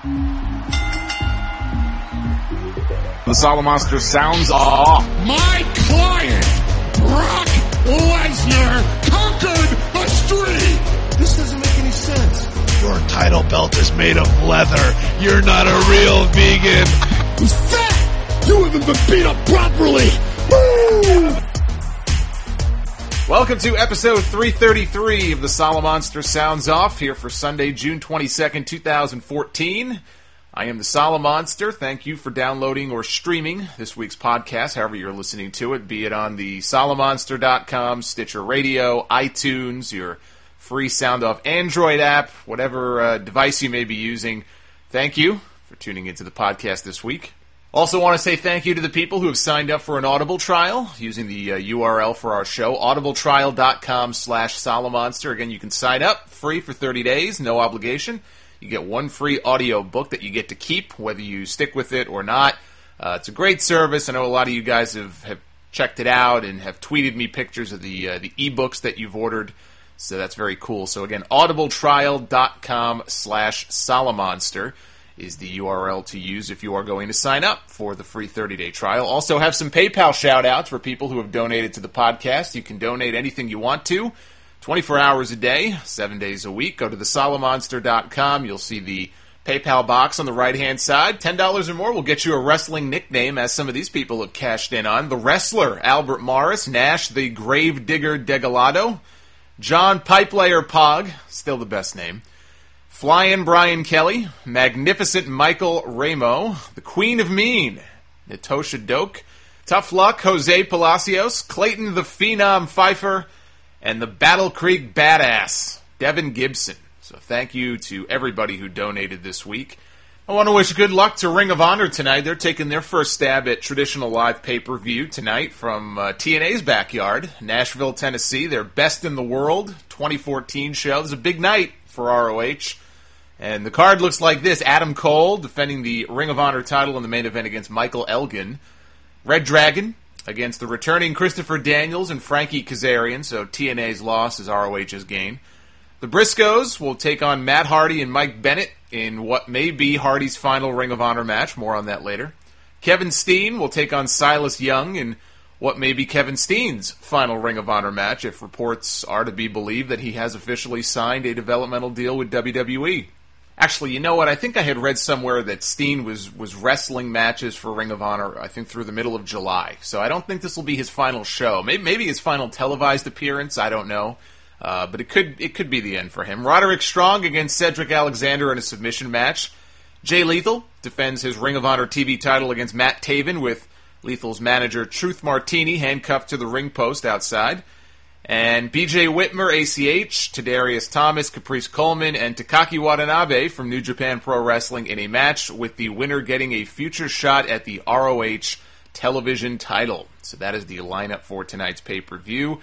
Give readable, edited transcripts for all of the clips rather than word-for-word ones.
The Solomonster sounds off. My client, Brock Lesnar, conquered the street. This doesn't make any sense. Your title belt is made of leather. You're not a real vegan. He's fat. You haven't been beat up properly. Woo! Welcome to episode 333 of the Solomonster Sounds Off, here for Sunday, June 22nd, 2014. I am the Solomonster. Thank you for downloading or streaming this week's podcast, however you're listening to it, be it on the Solomonster.com, Stitcher Radio, iTunes, your free Sound Off Android app, whatever device you may be using. Thank you for tuning into the podcast this week. Also want to say thank you to the people who have signed up for an Audible trial using the URL for our show, audibletrial.com/Solomonster. Again, you can sign up free for 30 days, no obligation. You get one free audio book that you get to keep, whether you stick with it or not. It's a great service. I know a lot of you guys have checked it out and have tweeted me pictures of the ebooks that you've ordered, so that's very cool. So again, audibletrial.com/Solomonster is the URL to use if you are going to sign up for the free 30-day trial. Also have some PayPal shout-outs for people who have donated to the podcast. You can donate anything you want to, 24 hours a day, 7 days a week. Go to thesolomonster.com. You'll see the PayPal box on the right-hand side. $10 or more will get you a wrestling nickname, as some of these people have cashed in on. The Wrestler, Albert Morris. Nash, the Gravedigger Degalado. John Pipelayer Pog, still the best name. Flyin' Brian Kelly, Magnificent Michael Ramo, the Queen of Mean, Natosha Doak, Tough Luck Jose Palacios, Clayton the Phenom Pfeiffer, and the Battle Creek Badass, Devin Gibson. So thank you to everybody who donated this week. I want to wish good luck to Ring of Honor tonight. They're taking their first stab at traditional live pay-per-view tonight from TNA's backyard, Nashville, Tennessee. Their Best in the World 2014 show. It's a big night for ROH. And the card looks like this. Adam Cole defending the Ring of Honor title in the main event against Michael Elgin. Red Dragon against the returning Christopher Daniels and Frankie Kazarian. So TNA's loss is ROH's gain. The Briscoes will take on Matt Hardy and Mike Bennett in what may be Hardy's final Ring of Honor match. More on that later. Kevin Steen will take on Silas Young in what may be Kevin Steen's final Ring of Honor match, if reports are to be believed that he has officially signed a developmental deal with WWE. Actually, you know what? I think I had read somewhere that Steen was wrestling matches for Ring of Honor, I think, through the middle of July. So I don't think this will be his final show. Maybe his final televised appearance. I don't know. But it could be the end for him. Roderick Strong against Cedric Alexander in a submission match. Jay Lethal defends his Ring of Honor TV title against Matt Taven with Lethal's manager Truth Martini handcuffed to the ring post outside. And BJ Whitmer, ACH, Tadarius Thomas, Caprice Coleman, and Takaki Watanabe from New Japan Pro Wrestling in a match with the winner getting a future shot at the ROH television title. So that is the lineup for tonight's pay-per-view.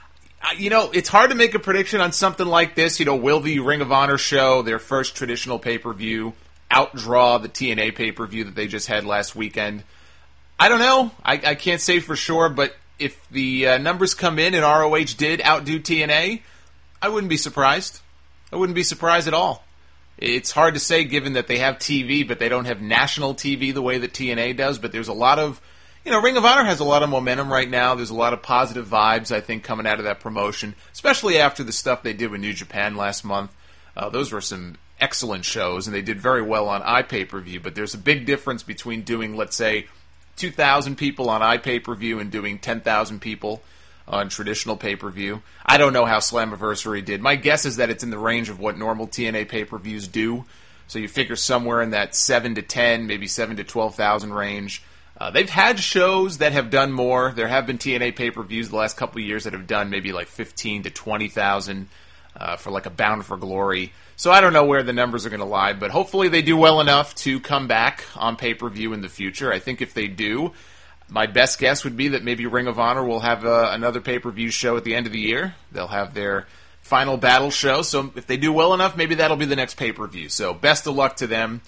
It's hard to make a prediction on something like this. Will the Ring of Honor show, their first traditional pay-per-view, outdraw the TNA pay-per-view that they just had last weekend? I don't know. I can't say for sure, but if the numbers come in and ROH did outdo TNA, I wouldn't be surprised. I wouldn't be surprised at all. It's hard to say given that they have TV, but they don't have national TV the way that TNA does. But there's a lot of, Ring of Honor has a lot of momentum right now. There's a lot of positive vibes, I think, coming out of that promotion, especially after the stuff they did with New Japan last month. Those were some excellent shows, and they did very well on iPay-per-view. But there's a big difference between doing, let's say, 2,000 people on iPay-per-view and doing 10,000 people on traditional pay-per-view. I don't know how Slammiversary did. My guess is that it's in the range of what normal TNA pay-per-views do. So you figure somewhere in that 7 to 10, maybe 7 to 12,000 range. They've had shows that have done more. There have been TNA pay-per-views the last couple of years that have done maybe like 15 to 20,000 for like a Bound for Glory. So I don't know where the numbers are going to lie, but hopefully they do well enough to come back on pay-per-view in the future. I think if they do, my best guess would be that maybe Ring of Honor will have another pay-per-view show at the end of the year. They'll have their final battle show, so if they do well enough, maybe that'll be the next pay-per-view. So best of luck to them.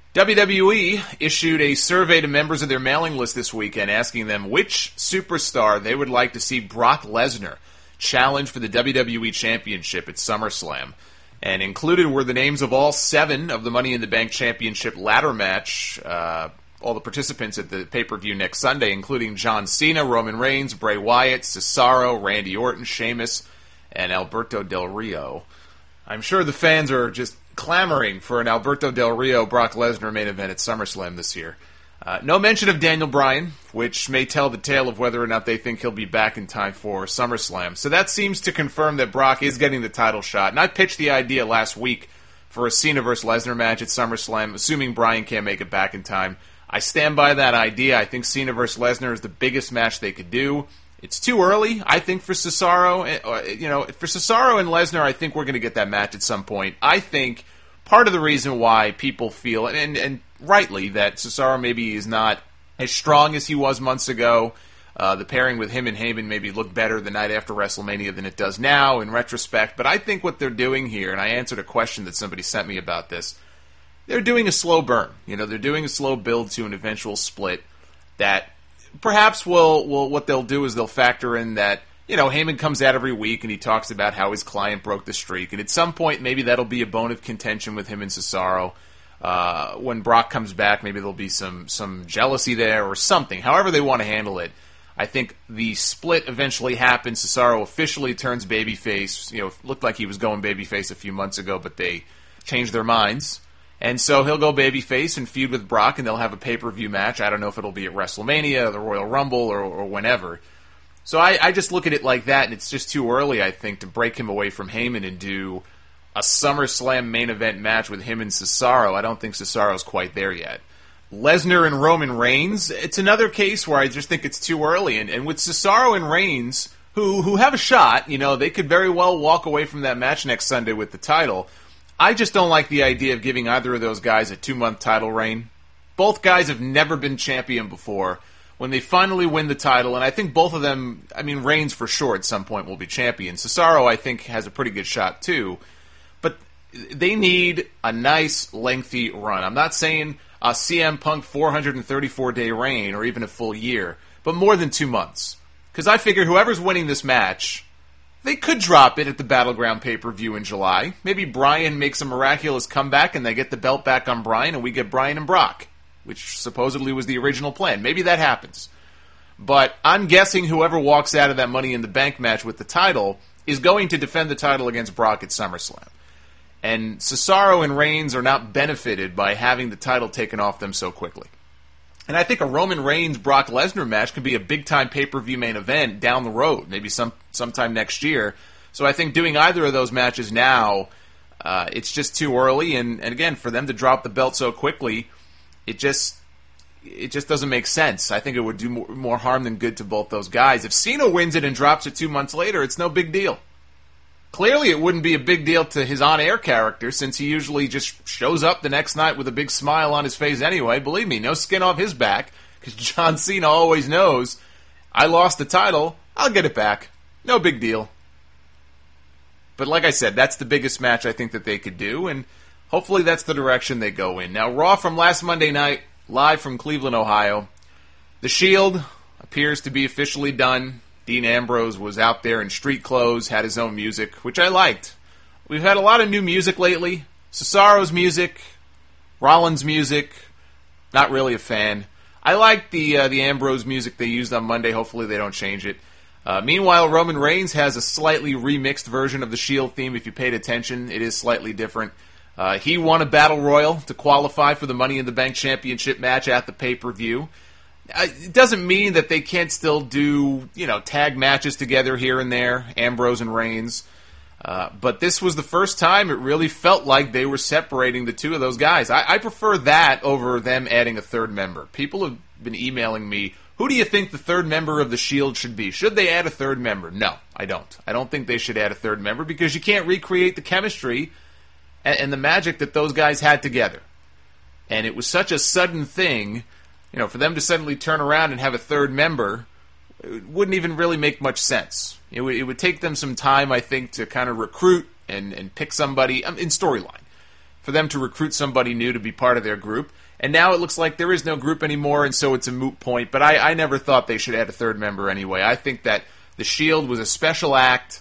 WWE issued a survey to members of their mailing list this weekend asking them which superstar they would like to see Brock Lesnar challenge for the WWE Championship at SummerSlam. And included were the names of all 7 of the Money in the Bank Championship ladder match, all the participants at the pay-per-view next Sunday, including John Cena, Roman Reigns, Bray Wyatt, Cesaro, Randy Orton, Sheamus, and Alberto Del Rio. I'm sure the fans are just clamoring for an Alberto Del Rio Brock Lesnar main event at SummerSlam this year. No mention of Daniel Bryan, which may tell the tale of whether or not they think he'll be back in time for SummerSlam. So that seems to confirm that Brock is getting the title shot. And I pitched the idea last week for a Cena vs. Lesnar match at SummerSlam, assuming Bryan can't make it back in time. I stand by that idea. I think Cena vs. Lesnar is the biggest match they could do. It's too early, I think, for Cesaro. For Cesaro and Lesnar, I think we're going to get that match at some point. I think part of the reason why people feel, and rightly, that Cesaro maybe is not as strong as he was months ago. The pairing with him and Heyman maybe looked better the night after WrestleMania than it does now in retrospect. But I think what they're doing here, and I answered a question that somebody sent me about this, they're doing a slow burn. They're doing a slow build to an eventual split that perhaps what they'll do is they'll factor in that, Heyman comes out every week and he talks about how his client broke the streak. And at some point, maybe that'll be a bone of contention with him and Cesaro. When Brock comes back, maybe there'll be some jealousy there or something. However they want to handle it, I think the split eventually happens. Cesaro officially turns babyface. Looked like he was going babyface a few months ago, but they changed their minds. And so he'll go babyface and feud with Brock, and they'll have a pay-per-view match. I don't know if it'll be at WrestleMania, the Royal Rumble, or whenever. So I just look at it like that, and it's just too early, I think, to break him away from Heyman and do a SummerSlam main event match with him and Cesaro. I don't think Cesaro's quite there yet. Lesnar and Roman Reigns, it's another case where I just think it's too early. And with Cesaro and Reigns, who have a shot, they could very well walk away from that match next Sunday with the title. I just don't like the idea of giving either of those guys a 2-month title reign. Both guys have never been champion before. When they finally win the title, and I think both of them, Reigns for sure at some point will be champion. Cesaro, I think, has a pretty good shot too. But they need a nice, lengthy run. I'm not saying a CM Punk 434-day reign or even a full year, but more than 2 months. Because I figure whoever's winning this match, they could drop it at the Battleground pay-per-view in July. Maybe Bryan makes a miraculous comeback and they get the belt back on Bryan and we get Bryan and Brock, which supposedly was the original plan. Maybe that happens. But I'm guessing whoever walks out of that Money in the Bank match with the title is going to defend the title against Brock at SummerSlam. And Cesaro and Reigns are not benefited by having the title taken off them so quickly. And I think a Roman Reigns-Brock Lesnar match could be a big-time pay-per-view main event down the road, maybe sometime next year. So I think doing either of those matches now, it's just too early. And again, for them to drop the belt so quickly, it just doesn't make sense. I think it would do more harm than good to both those guys. If Cena wins it and drops it 2 months later, it's no big deal. Clearly, it wouldn't be a big deal to his on-air character, since he usually just shows up the next night with a big smile on his face anyway. Believe me, no skin off his back, because John Cena always knows, I lost the title, I'll get it back. No big deal. But like I said, that's the biggest match I think that they could do, and hopefully that's the direction they go in. Now, Raw from last Monday night, live from Cleveland, Ohio. The Shield appears to be officially done. Dean Ambrose was out there in street clothes, had his own music, which I liked. We've had a lot of new music lately. Cesaro's music, Rollins' music, not really a fan. I like the Ambrose music they used on Monday. Hopefully they don't change it. Meanwhile, Roman Reigns has a slightly remixed version of the Shield theme. If you paid attention, it is slightly different. He won a Battle Royal to qualify for the Money in the Bank Championship match at the pay-per-view. It doesn't mean that they can't still do, tag matches together here and there, Ambrose and Reigns. But this was the first time it really felt like they were separating the two of those guys. I prefer that over them adding a third member. People have been emailing me, who do you think the third member of the Shield should be? Should they add a third member? No, I don't. I don't think they should add a third member because you can't recreate the chemistry and the magic that those guys had together. And it was such a sudden thing. For them to suddenly turn around and have a third member, it wouldn't even really make much sense. It would take them some time, I think, to kind of recruit and pick somebody in storyline, for them to recruit somebody new to be part of their group. And now it looks like there is no group anymore, and so it's a moot point. But I never thought they should add a third member anyway. I think that the Shield was a special act,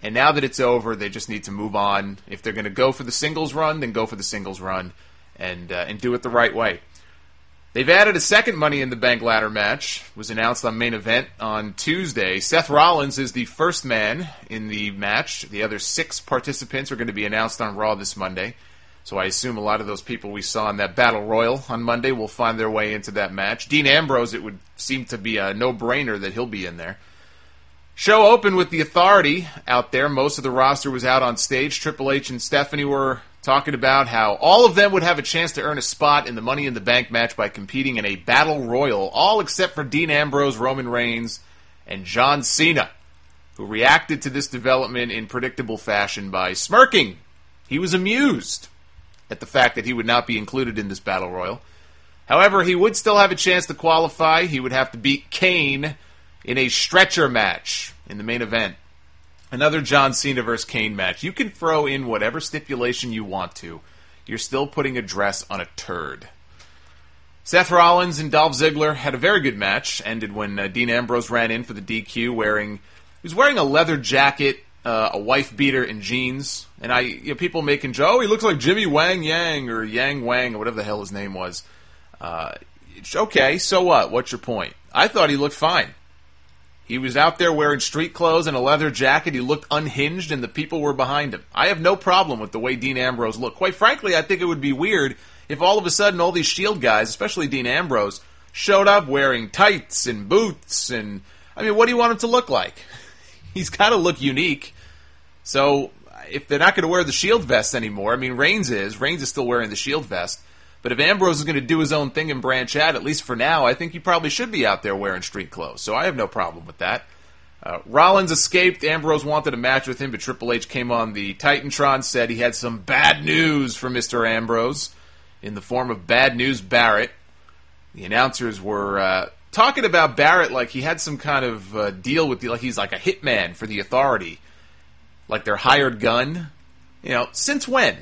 And now that it's over, they just need to move on. If they're going to go for the singles run, then go for the singles run and do it the right way. They've added a second Money in the Bank ladder match. It was announced on Main Event on Tuesday. Seth Rollins is the first man in the match. The other 6 participants are going to be announced on Raw this Monday. So I assume a lot of those people we saw in that Battle Royal on Monday will find their way into that match. Dean Ambrose, it would seem to be a no-brainer that he'll be in there. Show opened with the Authority out there. Most of the roster was out on stage. Triple H and Stephanie were talking about how all of them would have a chance to earn a spot in the Money in the Bank match by competing in a Battle Royal, all except for Dean Ambrose, Roman Reigns, and John Cena, who reacted to this development in predictable fashion by smirking. He was amused at the fact that he would not be included in this Battle Royal. However, he would still have a chance to qualify. He would have to beat Kane in a stretcher match in the main event. Another John Cena versus Kane match. You can throw in whatever stipulation you want to. You're still putting a dress on a turd. Seth Rollins and Dolph Ziggler had a very good match. Ended when Dean Ambrose ran in for the DQ he was wearing a leather jacket, a wife beater, and jeans. And people making joke, he looks like Jimmy Wang Yang or Yang Wang or whatever the hell his name was. Okay, so what? What's your point? I thought he looked fine. He was out there wearing street clothes and a leather jacket. He looked unhinged, and the people were behind him. I have no problem with the way Dean Ambrose looked. Quite frankly, I think it would be weird if all of a sudden all these Shield guys, especially Dean Ambrose, showed up wearing tights and boots. And what do you want him to look like? He's got to look unique. So if they're not going to wear the Shield vest anymore, Reigns is still wearing the Shield vest. But if Ambrose is going to do his own thing and branch out, at least for now, I think he probably should be out there wearing street clothes. So I have no problem with that. Rollins escaped. Ambrose wanted a match with him, but Triple H came on the Titantron, said he had some bad news for Mr. Ambrose in the form of Bad News Barrett. The announcers were talking about Barrett like he had some kind of deal with like he's like a hitman for the Authority, like their hired gun. Since when?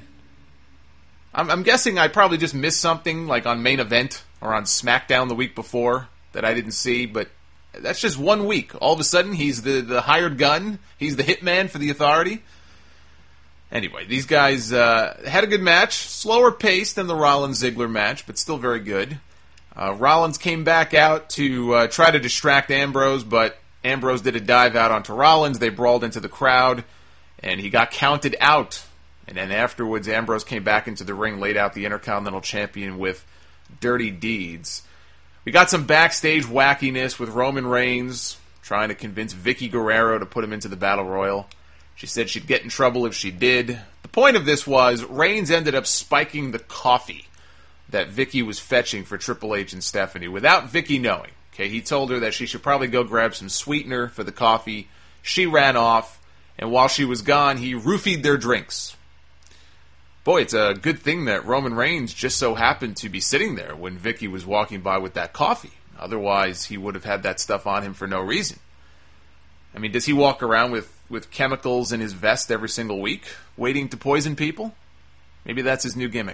I'm guessing I probably just missed something like on Main Event or on SmackDown the week before that I didn't see, but that's just 1 week. All of a sudden, he's the hired gun. He's the hitman for the Authority. Anyway, these guys had a good match. Slower pace than the Rollins-Ziggler match, but still very good. Rollins came back out to try to distract Ambrose, but Ambrose did a dive out onto Rollins. They brawled into the crowd, and he got counted out. And then afterwards, Ambrose came back into the ring, laid out the Intercontinental Champion with dirty deeds. We got some backstage wackiness with Roman Reigns trying to convince Vicky Guerrero to put him into the Battle Royal. She said she'd get in trouble if she did. The point of this was Reigns ended up spiking the coffee that Vicky was fetching for Triple H and Stephanie without Vicky knowing. Okay, he told her that she should probably go grab some sweetener for the coffee. She ran off, and while she was gone, he roofied their drinks. Boy, it's a good thing that Roman Reigns just so happened to be sitting there when Vicky was walking by with that coffee. Otherwise, he would have had that stuff on him for no reason. Does he walk around with chemicals in his vest every single week, waiting to poison people? Maybe that's his new gimmick.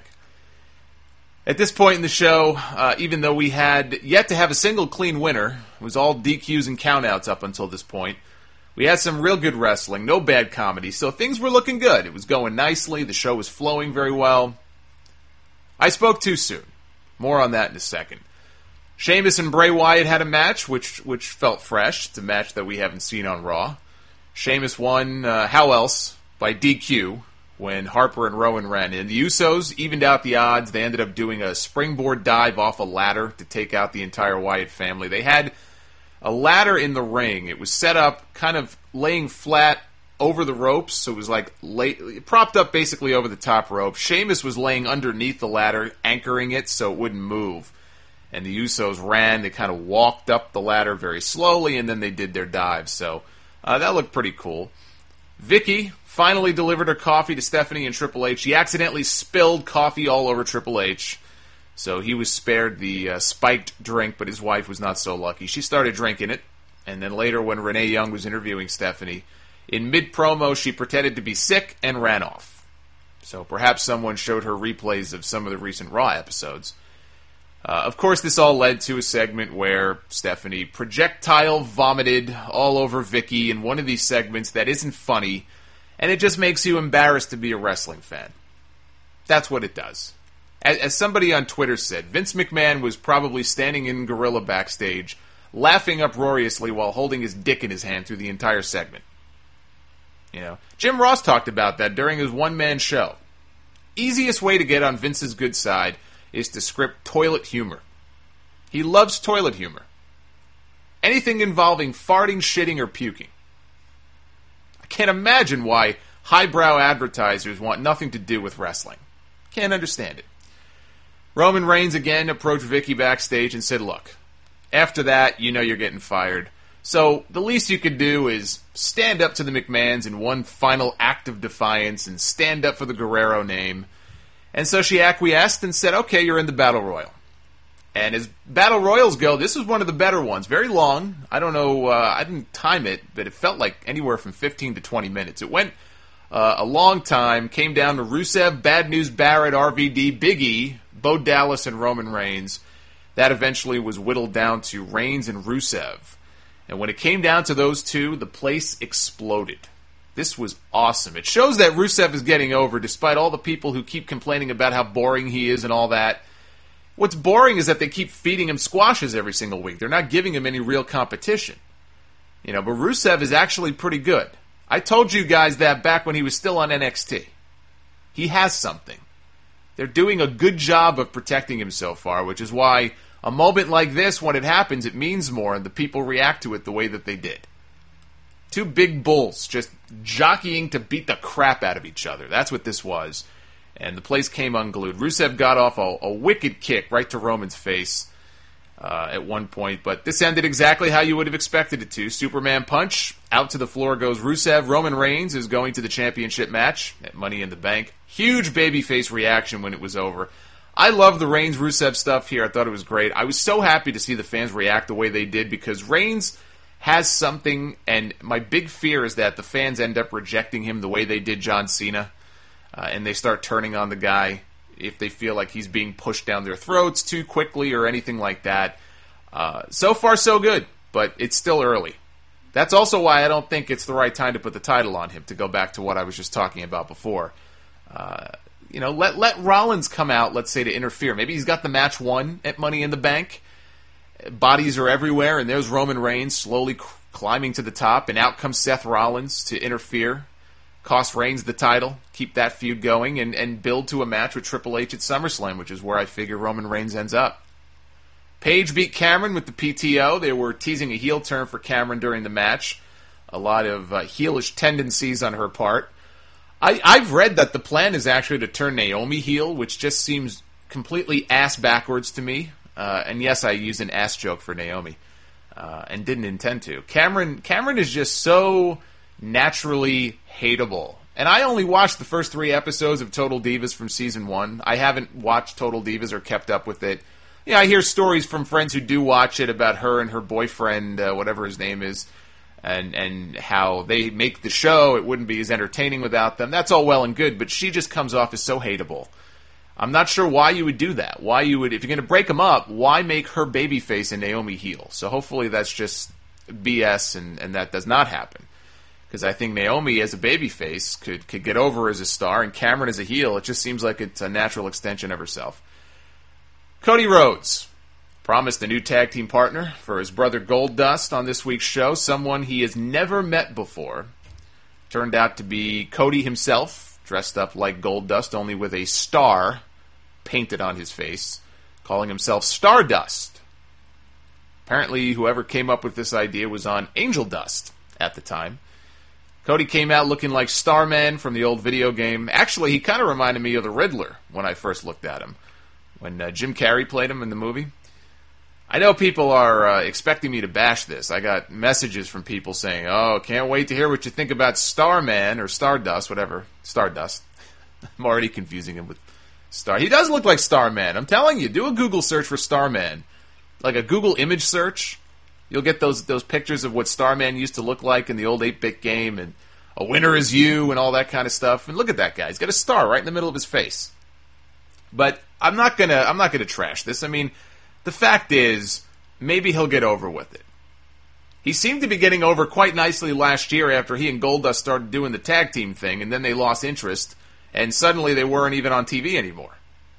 At this point in the show, even though we had yet to have a single clean winner, it was all DQs and countouts up until this point, we had some real good wrestling, no bad comedy, so things were looking good. It was going nicely, the show was flowing very well. I spoke too soon. More on that in a second. Sheamus and Bray Wyatt had a match, which felt fresh. It's a match that we haven't seen on Raw. Sheamus won, how else, by DQ, when Harper and Rowan ran in. The Usos evened out the odds. They ended up doing a springboard dive off a ladder to take out the entire Wyatt family. They had a ladder in the ring. It was set up kind of laying flat over the ropes, so it was like propped up basically over the top rope. Sheamus was laying underneath the ladder, anchoring it so it wouldn't move. And the Usos ran. They kind of walked up the ladder very slowly, and then they did their dive. So that looked pretty cool. Vicky finally delivered her coffee to Stephanie and Triple H. She accidentally spilled coffee all over Triple H. So he was spared the spiked drink, but his wife was not so lucky. She started drinking it, and then later when Renee Young was interviewing Stephanie, in mid-promo she pretended to be sick and ran off. So perhaps someone showed her replays of some of the recent Raw episodes. Of course, this all led to a segment where Stephanie projectile vomited all over Vicky in one of these segments that isn't funny, And it just makes you embarrassed to be a wrestling fan. That's what it does. As somebody on Twitter said, Vince McMahon was probably standing in Gorilla backstage, laughing uproariously while holding his dick in his hand through the entire segment. You know, Jim Ross talked about that during his one-man show. Easiest way to get on Vince's good side is to script toilet humor. He loves toilet humor. Anything involving farting, shitting, or puking. I can't imagine why highbrow advertisers want nothing to do with wrestling. Can't understand it. Roman Reigns again approached Vicky backstage and said, look, after that, you know you're getting fired. So the least you could do is stand up to the McMahons in one final act of defiance and stand up for the Guerrero name. And so she acquiesced and said, okay, you're in the Battle Royal. And as Battle Royals go, this was one of the better ones. Very long. I don't know, I didn't time it, but it felt like anywhere from 15 to 20 minutes. It went a long time. Came down to Rusev, Bad News Barrett, RVD, Big E, Bo Dallas, and Roman Reigns. That eventually was whittled down to Reigns and Rusev. And when it came down to those two, the place exploded. This was awesome. It shows that Rusev is getting over, despite all the people who keep complaining about how boring he is and all that. What's boring is that they keep feeding him squashes every single week. They're not giving him any real competition. You know, but Rusev is actually pretty good. I told you guys that back when he was still on NXT. He has something. They're doing a good job of protecting him so far, which is why a moment like this, when it happens, it means more, and the people react to it the way that they did. Two big bulls just jockeying to beat the crap out of each other. That's what this was. And the place came unglued. Rusev got off a wicked kick right to Roman's face at one point, but this ended exactly how you would have expected it to. Superman punch, out to the floor goes Rusev. Roman Reigns is going to the championship match at Money in the Bank. Huge babyface reaction when it was over. I love the Reigns-Rusev stuff here. I thought it was great. I was so happy to see the fans react the way they did because Reigns has something, and my big fear is that the fans end up rejecting him the way they did John Cena, and they start turning on the guy if they feel like he's being pushed down their throats too quickly or anything like that. So far, so good, but it's still early. That's also why I don't think it's the right time to put the title on him, to go back to what I was just talking about before. You know, let Rollins come out, let's say, to interfere. Maybe he's got the match won at Money in the Bank. Bodies are everywhere, and there's Roman Reigns slowly climbing to the top, and out comes Seth Rollins to interfere. Cost Reigns the title, keep that feud going, and build to a match with Triple H at SummerSlam, which is where I figure Roman Reigns ends up. Paige beat Cameron with the PTO. They were teasing a heel turn for Cameron during the match. A lot of heelish tendencies on her part. I've read that the plan is actually to turn Naomi heel, which just seems completely ass backwards to me. And yes, I use an ass joke for Naomi, and didn't intend to. Cameron is just so naturally hateable. And I only watched the first 3 episodes of Total Divas from Season 1. I haven't watched Total Divas or kept up with it. Yeah, I hear stories from friends who do watch it about her and her boyfriend, whatever his name is, and how they make the show. It wouldn't be as entertaining without them. That's all well and good, but she just comes off as so hateable. I'm not sure why you would do that. Why you would, if you're going to break them up, why make her babyface and Naomi heel? So hopefully that's just BS and that does not happen. Because I think Naomi as a babyface could get over as a star, and Cameron as a heel, it just seems like it's a natural extension of herself. Cody Rhodes promised a new tag team partner for his brother Goldust on this week's show, someone he has never met before. Turned out to be Cody himself, dressed up like Goldust, only with a star painted on his face, calling himself Stardust. Apparently, whoever came up with this idea was on Angel Dust at the time. Cody came out looking like Starman from the old video game. Actually, he kind of reminded me of the Riddler when I first looked at him, when Jim Carrey played him in the movie. I know people are expecting me to bash this. I got messages from people saying, oh, can't wait to hear what you think about Starman, or Stardust, whatever. Stardust. I'm already confusing him with Star. He does look like Starman. I'm telling you, do a Google search for Starman. Like a Google image search. You'll get those pictures of what Starman used to look like in the old 8-bit game, and A Winner Is You, and all that kind of stuff. And look at that guy. He's got a star right in the middle of his face. But I'm not gonna trash this. I mean, the fact is, maybe he'll get over with it. He seemed to be getting over quite nicely last year after he and Goldust started doing the tag team thing, and then they lost interest, and suddenly they weren't even on TV anymore.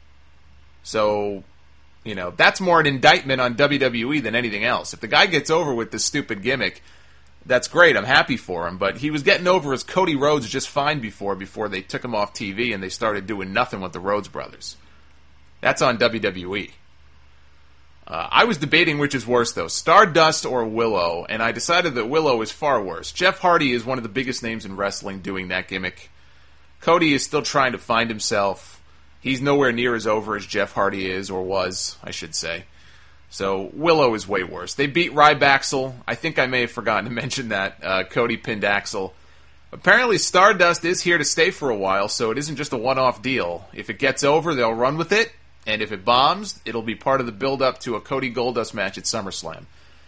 So, that's more an indictment on WWE than anything else. If the guy gets over with this stupid gimmick, that's great. I'm happy for him. But he was getting over as Cody Rhodes just fine before they took him off TV and they started doing nothing with the Rhodes brothers. That's on WWE. I was debating which is worse, though, Stardust or Willow, and I decided that Willow is far worse. Jeff Hardy is one of the biggest names in wrestling doing that gimmick. Cody is still trying to find himself. He's nowhere near as over as Jeff Hardy is, or was, I should say. So Willow is way worse. They beat Rybaxel. I think I may have forgotten to mention that. Cody pinned Axel. Apparently Stardust is here to stay for a while, so it isn't just a one-off deal. If it gets over, they'll run with it. And if it bombs, it'll be part of the build-up to a Cody Goldust match at SummerSlam.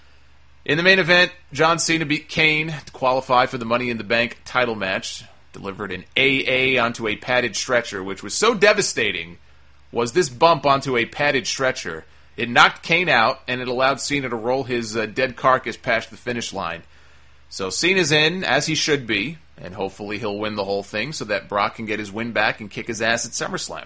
In the main event, John Cena beat Kane to qualify for the Money in the Bank title match. Delivered an AA onto a padded stretcher, which was so devastating, was this bump onto a padded stretcher. It knocked Kane out, and it allowed Cena to roll his dead carcass past the finish line. So Cena's in, as he should be, and hopefully he'll win the whole thing so that Brock can get his win back and kick his ass at SummerSlam.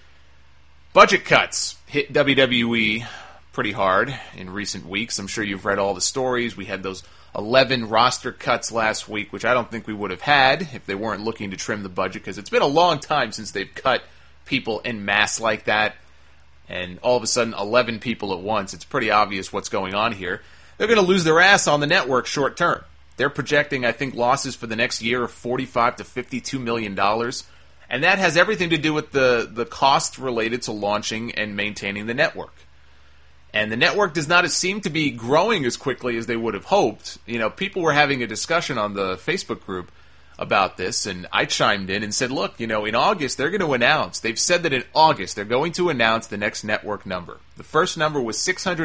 Budget cuts hit WWE pretty hard in recent weeks. I'm sure you've read all the stories. We had those 11 roster cuts last week, which I don't think we would have had if they weren't looking to trim the budget, because it's been a long time since they've cut people en masse like that. And all of a sudden, 11 people at once. It's pretty obvious what's going on here. They're going to lose their ass on the network short term. They're projecting, I think, losses for the next year of $45 to $52 million. And that has everything to do with the cost related to launching and maintaining the network. And the network does not seem to be growing as quickly as they would have hoped. People were having a discussion on the Facebook group about this, and I chimed in and said, look, in August they're going to announce, they've said that in August they're going to announce the next network number. The first number was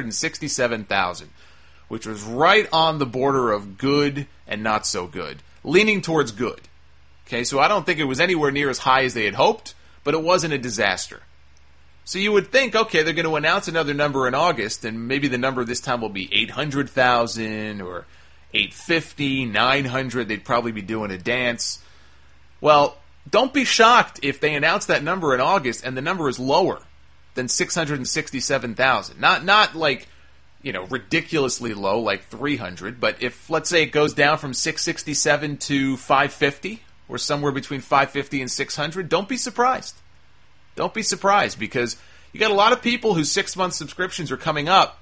667,000, which was right on the border of good and not so good, leaning towards good. Okay, so I don't think it was anywhere near as high as they had hoped, but it wasn't a disaster. So you would think, okay, they're going to announce another number in August, and maybe the number this time will be 800,000 or 850, 900. They'd probably be doing a dance. Well, don't be shocked if they announce that number in August and the number is lower than 667,000. Not like, ridiculously low, like 300, but if, let's say, it goes down from 667 to 550, or somewhere between 550 and 600, don't be surprised. Don't be surprised, because you got a lot of people whose 6-month subscriptions are coming up,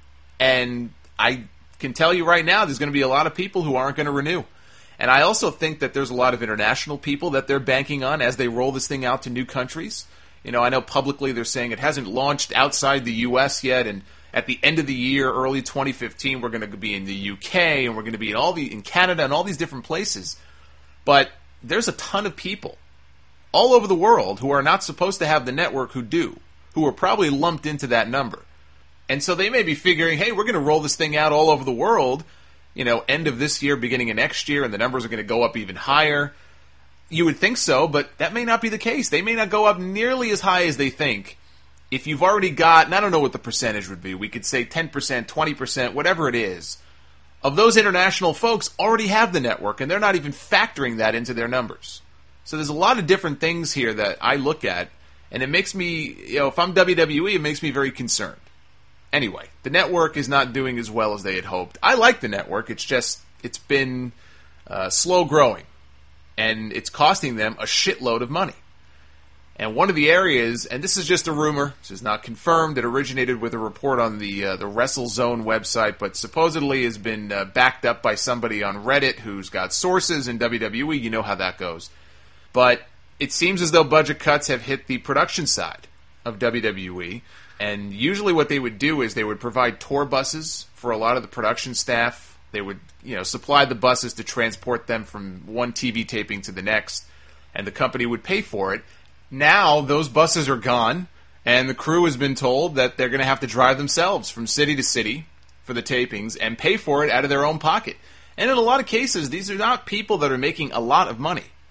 and I can tell you right now there's going to be a lot of people who aren't going to renew. And I also think that there's a lot of international people that they're banking on as they roll this thing out to new countries. I know publicly they're saying it hasn't launched outside the U.S. yet, and at the end of the year, early 2015, we're going to be in the U.K., and we're going to be in Canada and all these different places. But there's a ton of people all over the world who are not supposed to have the network who are probably lumped into that number. And so they may be figuring, hey, we're going to roll this thing out all over the world, end of this year, beginning of next year, and the numbers are going to go up even higher. You would think so, but that may not be the case. They may not go up nearly as high as they think. If you've already got, and I don't know what the percentage would be, we could say 10%, 20%, whatever it is, of those international folks already have the network, and they're not even factoring that into their numbers. So there's a lot of different things here that I look at, and it makes me, if I'm WWE, it makes me very concerned. Anyway, the network is not doing as well as they had hoped. I like the network, it's been slow growing, and it's costing them a shitload of money. And one of the areas, and this is just a rumor, this is not confirmed, it originated with a report on the WrestleZone website, but supposedly has been backed up by somebody on Reddit who's got sources in WWE. You know how that goes. But it seems as though budget cuts have hit the production side of WWE, and usually what they would do is they would provide tour buses for a lot of the production staff. They would, supply the buses to transport them from one TV taping to the next, and the company would pay for it. Now, those buses are gone, and the crew has been told that they're going to have to drive themselves from city to city for the tapings and pay for it out of their own pocket. And in a lot of cases, these are not people that are making a lot of money.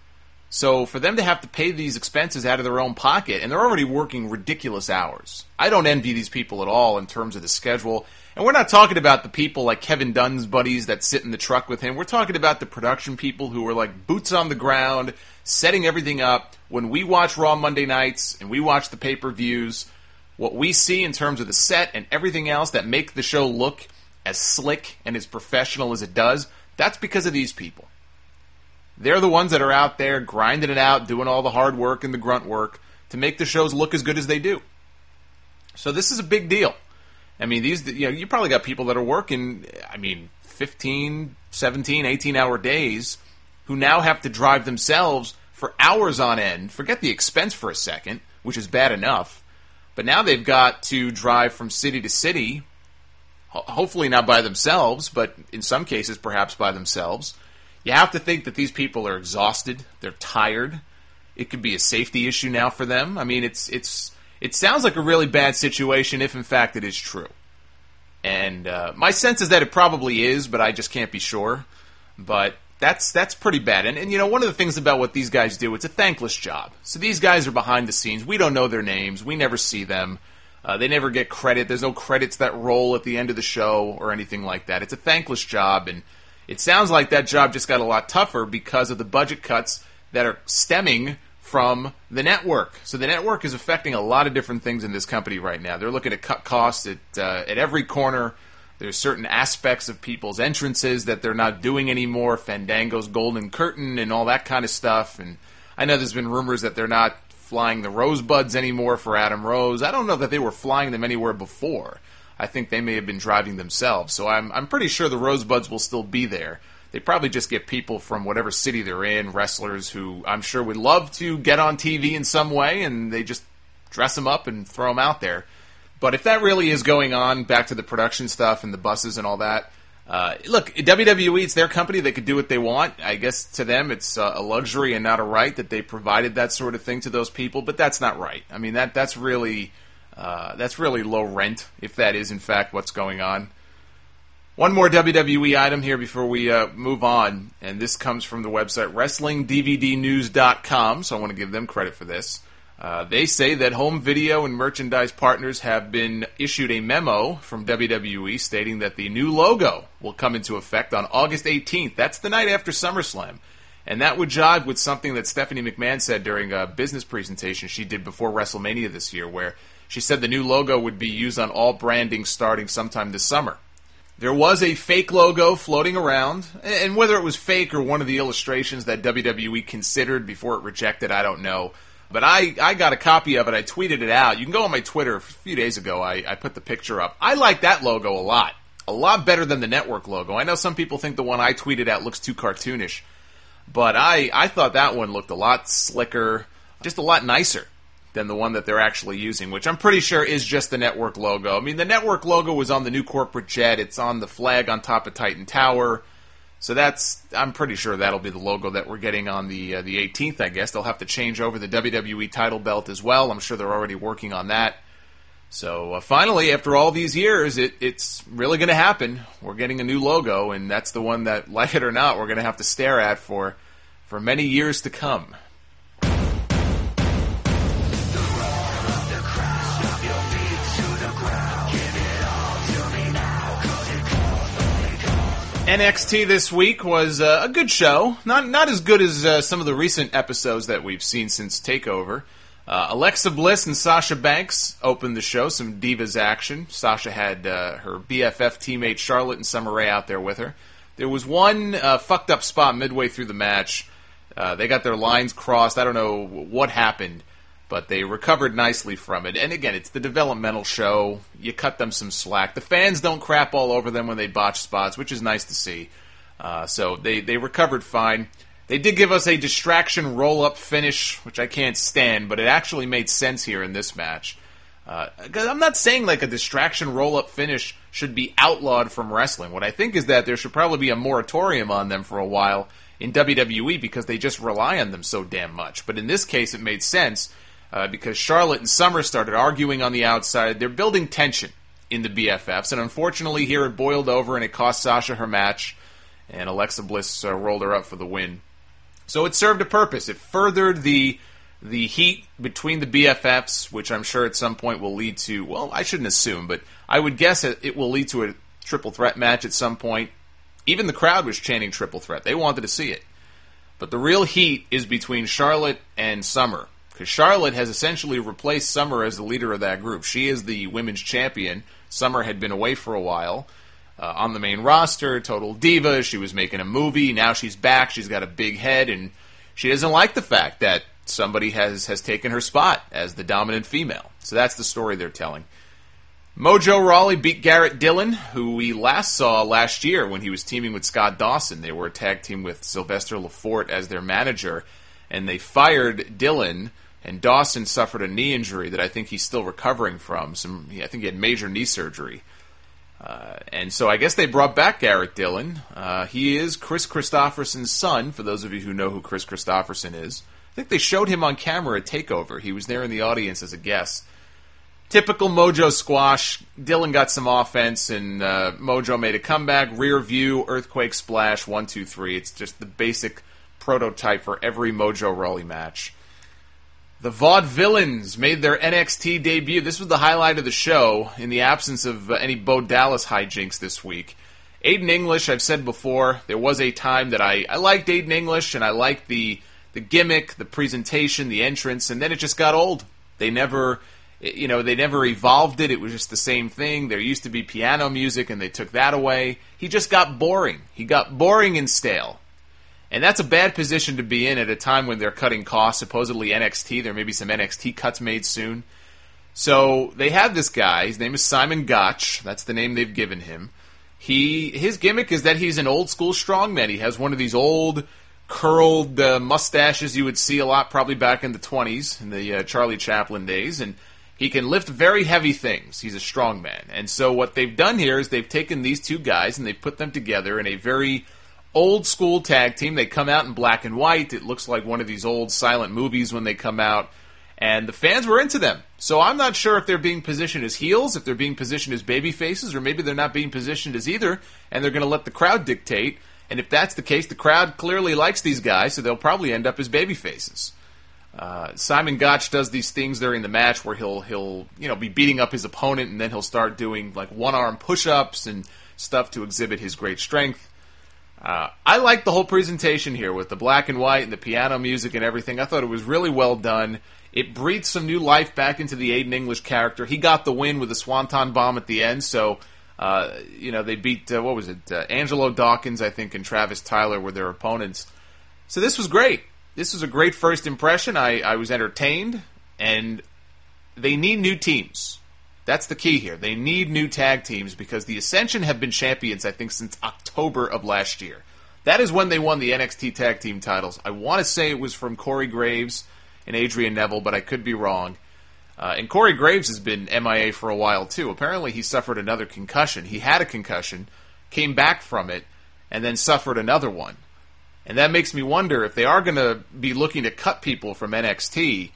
So for them to have to pay these expenses out of their own pocket, and they're already working ridiculous hours. I don't envy these people at all in terms of the schedule. And we're not talking about the people like Kevin Dunn's buddies that sit in the truck with him. We're talking about the production people who are like boots on the ground, setting everything up. When we watch Raw Monday nights and we watch the pay-per-views, what we see in terms of the set and everything else that make the show look as slick and as professional as it does, that's because of these people. They're the ones that are out there grinding it out, doing all the hard work and the grunt work to make the shows look as good as they do. So this is a big deal. I mean, you probably got people that are working, 15, 17, 18-hour days who now have to drive themselves for hours on end. Forget the expense for a second, which is bad enough. But now they've got to drive from city to city, hopefully not by themselves, but in some cases perhaps by themselves. You have to think that these people are exhausted. They're tired. It could be a safety issue now for them. I mean, it sounds like a really bad situation if, in fact, it is true. And my sense is that it probably is, but I just can't be sure. But that's pretty bad. And one of the things about what these guys do, it's a thankless job. So these guys are behind the scenes. We don't know their names. We never see them. They never get credit. There's no credits that roll at the end of the show or anything like that. It's a thankless job, and it sounds like that job just got a lot tougher because of the budget cuts that are stemming from the network. So the network is affecting a lot of different things in this company right now. They're looking to cut costs at every corner. There's certain aspects of people's entrances that they're not doing anymore, Fandango's Golden Curtain and all that kind of stuff. And I know there's been rumors that they're not flying the Rosebuds anymore for Adam Rose. I don't know that they were flying them anywhere before. I think they may have been driving themselves. So I'm pretty sure the Rosebuds will still be there. They probably just get people from whatever city they're in, wrestlers who I'm sure would love to get on TV in some way, and they just dress them up and throw them out there. But if that really is going on, back to the production stuff and the buses and all that, look, WWE, it's their company. They could do what they want. I guess to them it's a luxury and not a right that they provided that sort of thing to those people, but that's not right. I mean, that's really low rent, if that is in fact what's going on. One more WWE item here before we move on, and this comes from the website WrestlingDVDnews.com, so I want to give them credit for this. They say that home video and merchandise partners have been issued a memo from WWE stating that the new logo will come into effect on August 18th. That's the night after SummerSlam. And that would jive with something that Stephanie McMahon said during a business presentation she did before WrestleMania this year, where she said the new logo would be used on all branding starting sometime this summer. There was a fake logo floating around, and whether it was fake or one of the illustrations that WWE considered before it rejected, I don't know. But I got a copy of it. I tweeted it out. You can go on my Twitter a few days ago. I put the picture up. I like that logo a lot. A lot better than the network logo. I know some people think the one I tweeted out looks too cartoonish. But I thought that one looked a lot slicker, just a lot nicer than the one that they're actually using, which I'm pretty sure is just the network logo. I mean, the network logo was on the new corporate jet. It's on the flag on top of Titan Tower. So I'm pretty sure that'll be the logo that we're getting on the 18th, I guess. They'll have to change over the WWE title belt as well. I'm sure they're already working on that. So finally, after all these years, it's really going to happen. We're getting a new logo, and that's the one that, like it or not, we're going to have to stare at for many years to come. NXT this week was a good show. Not as good as some of the recent episodes that we've seen since TakeOver. Alexa Bliss and Sasha Banks opened the show, some Divas action. Sasha had her BFF teammate Charlotte and Summer Rae out there with her. There was one fucked up spot midway through the match. They got their lines crossed. I don't know what happened, but they recovered nicely from it. And again, it's the developmental show. You cut them some slack. The fans don't crap all over them when they botch spots, which is nice to see. So they recovered fine. They did give us a distraction roll-up finish, which I can't stand, but it actually made sense here in this match. I'm not saying like a distraction roll-up finish should be outlawed from wrestling. What I think is that there should probably be a moratorium on them for a while in WWE because they just rely on them so damn much. But in this case, it made sense because Charlotte and Summer started arguing on the outside. They're building tension in the BFFs, and unfortunately here it boiled over and it cost Sasha her match, and Alexa Bliss rolled her up for the win. So it served a purpose. It furthered the heat between the BFFs, which I'm sure at some point will lead to, well, I shouldn't assume, but I would guess it will lead to a triple threat match at some point. Even the crowd was chanting triple threat. They wanted to see it. But the real heat is between Charlotte and Summer, because Charlotte has essentially replaced Summer as the leader of that group. She is the women's champion. Summer had been away for a while on the main roster, total diva. She was making a movie. Now she's back. She's got a big head, and she doesn't like the fact that somebody has taken her spot as the dominant female. So that's the story they're telling. Mojo Rawley beat Garrett Dillon, who we last saw last year when he was teaming with Scott Dawson. They were a tag team with Sylvester Lafort as their manager, and they fired Dillon, and Dawson suffered a knee injury that I think he's still recovering from. I think he had major knee surgery. And so I guess they brought back Garrett Dillon. He is Chris Christopherson's son, for those of you who know who Chris Christopherson is. I think they showed him on camera at TakeOver. He was there in the audience as a guest. Typical Mojo squash. Dillon got some offense, and Mojo made a comeback. Rear view, earthquake splash, 1, 2, 3. It's just the basic prototype for every Mojo Rawley match. The Vaudevillains made their NXT debut. This was the highlight of the show in the absence of any Bo Dallas hijinks this week. Aiden English, I've said before, there was a time that I liked Aiden English, and I liked the gimmick, the presentation, the entrance, and then it just got old. They never evolved it. It was just the same thing. There used to be piano music, and they took that away. He just got boring. He got boring and stale. And that's a bad position to be in at a time when they're cutting costs. Supposedly NXT, there may be some NXT cuts made soon. So they have this guy. His name is Simon Gotch. That's the name they've given him. His gimmick is that he's an old-school strongman. He has one of these old curled mustaches you would see a lot probably back in the 20s, in the Charlie Chaplin days, and he can lift very heavy things. He's a strongman. And so what they've done here is they've taken these two guys and they've put them together in a very old-school tag team. They come out in black and white. It looks like one of these old silent movies when they come out. And the fans were into them. So I'm not sure if they're being positioned as heels, if they're being positioned as baby faces, or maybe they're not being positioned as either, and they're going to let the crowd dictate. And if that's the case, the crowd clearly likes these guys, so they'll probably end up as baby faces. Simon Gotch does these things during the match where he'll be beating up his opponent, and then he'll start doing like one-arm push-ups and stuff to exhibit his great strength. I like the whole presentation here with the black and white and the piano music and everything. I thought it was really well done. It breathed some new life back into the Aiden English character. He got the win with a swanton bomb at the end, so they beat, Angelo Dawkins, I think, and Travis Tyler were their opponents. So this was great. This was a great first impression. I was entertained, and they need new teams. That's the key here. They need new tag teams because the Ascension have been champions, I think, since October of last year. That is when they won the NXT tag team titles. I want to say it was from Corey Graves and Adrian Neville, but I could be wrong. And Corey Graves has been MIA for a while, too. Apparently, he suffered another concussion. He had a concussion, came back from it, and then suffered another one. And that makes me wonder if they are going to be looking to cut people from NXT.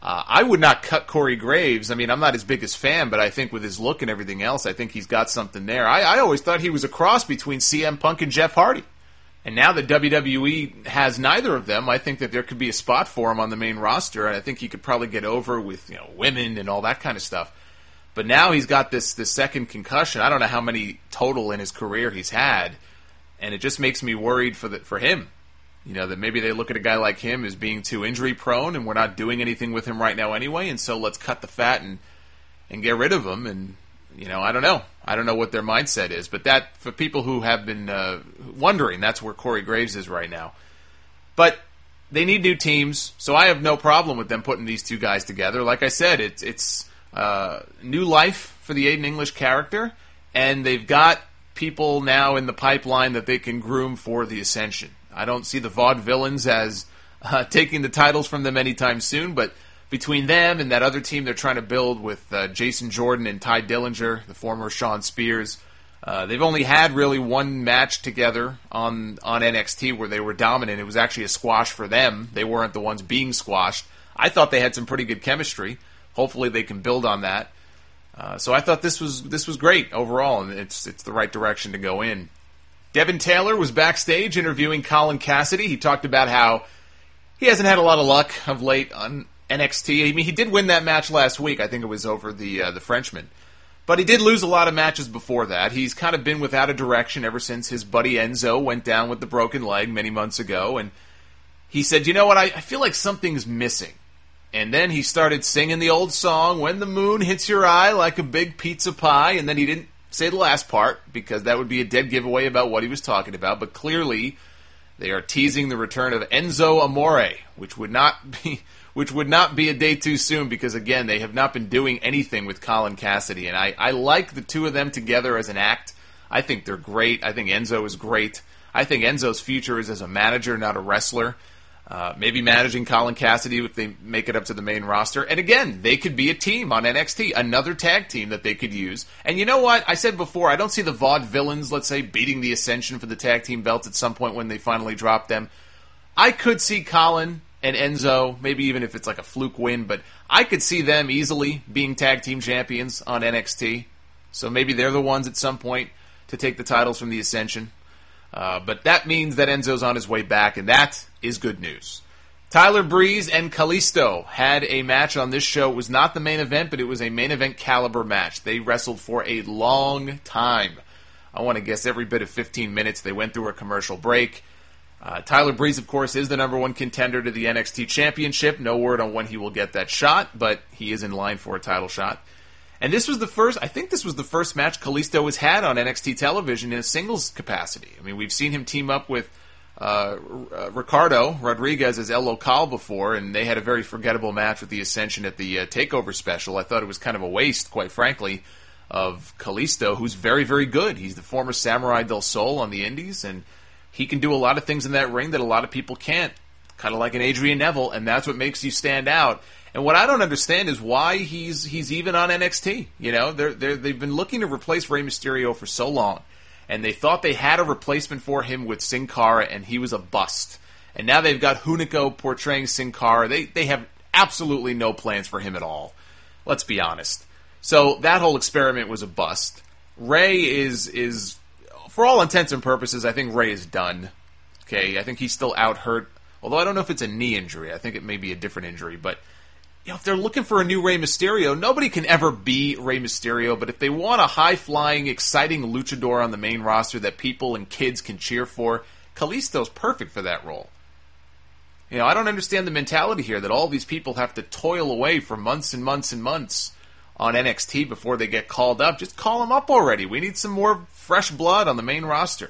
I would not cut Corey Graves. I mean, I'm not his biggest fan, but I think with his look and everything else, I think he's got something there. I always thought he was a cross between CM Punk and Jeff Hardy. And now that WWE has neither of them, I think that there could be a spot for him on the main roster, and I think he could probably get over with women and all that kind of stuff. But now he's got this second concussion. I don't know how many total in his career he's had, and it just makes me worried for him. That maybe they look at a guy like him as being too injury prone, and we're not doing anything with him right now anyway, and so let's cut the fat and get rid of him. And I don't know. I don't know what their mindset is, but that, for people who have been wondering, that's where Corey Graves is right now. But they need new teams, so I have no problem with them putting these two guys together. Like I said, it's new life for the Aiden English character, and they've got people now in the pipeline that they can groom for the Ascension. I don't see the Vaudevillains as taking the titles from them anytime soon, but between them and that other team they're trying to build with Jason Jordan and Ty Dillinger, the former Shawn Spears, they've only had really one match together on NXT where they were dominant. It was actually a squash for them. They weren't the ones being squashed. I thought they had some pretty good chemistry. Hopefully they can build on that. So I thought this was great overall, and it's the right direction to go in. Devin Taylor was backstage interviewing Colin Cassidy. He talked about how he hasn't had a lot of luck of late on NXT. I mean, he did win that match last week. I think it was over the Frenchman. But he did lose a lot of matches before that. He's kind of been without a direction ever since his buddy Enzo went down with the broken leg many months ago. And he said, you know what, I feel like something's missing. And then he started singing the old song, When the Moon Hits Your Eye Like a Big Pizza Pie. And then he didn't say the last part, because that would be a dead giveaway about what he was talking about. But clearly, they are teasing the return of Enzo Amore, which would not be a day too soon, because, again, they have not been doing anything with Colin Cassidy. And I like the two of them together as an act. I think they're great. I think Enzo is great. I think Enzo's future is as a manager, not a wrestler. Maybe managing Colin Cassidy if they make it up to the main roster. And again, they could be a team on NXT, another tag team that they could use. And you know what? I said before, I don't see the Vaudevillains, let's say, beating the Ascension for the tag team belts at some point when they finally drop them. I could see Colin and Enzo, maybe even if it's like a fluke win, but I could see them easily being tag team champions on NXT. So maybe they're the ones at some point to take the titles from the Ascension. But that means that Enzo's on his way back, and that is good news. Tyler Breeze and Kalisto had a match on this show. It was not the main event, but it was a main event caliber match. They wrestled for a long time. I want to guess every bit of 15 minutes. They went through a commercial break. Tyler Breeze, of course, is the number one contender to the NXT Championship. No word on when he will get that shot, but he is in line for a title shot. And this was the first match Kalisto has had on NXT television in a singles capacity. I mean, we've seen him team up with Ricardo Rodriguez as El Local before, and they had a very forgettable match with the Ascension at the TakeOver special. I thought it was kind of a waste, quite frankly, of Kalisto, who's very, very good. He's the former Samurai del Sol on the Indies, and he can do a lot of things in that ring that a lot of people can't, kind of like an Adrian Neville, and that's what makes you stand out. And what I don't understand is why he's even on NXT. You know, they've been looking to replace Rey Mysterio for so long, and they thought they had a replacement for him with Sin Cara, and he was a bust. And now they've got Hunico portraying Sin Cara. They have absolutely no plans for him at all. Let's be honest. So that whole experiment was a bust. Rey is for all intents and purposes, I think Rey is done. Okay, I think he's still out hurt. Although I don't know if it's a knee injury. I think it may be a different injury, but you know, if they're looking for a new Rey Mysterio, nobody can ever be Rey Mysterio, but if they want a high-flying, exciting luchador on the main roster that people and kids can cheer for, Kalisto's perfect for that role. You know, I don't understand the mentality here that all these people have to toil away for months and months and months on NXT before they get called up. Just call them up already. We need some more fresh blood on the main roster.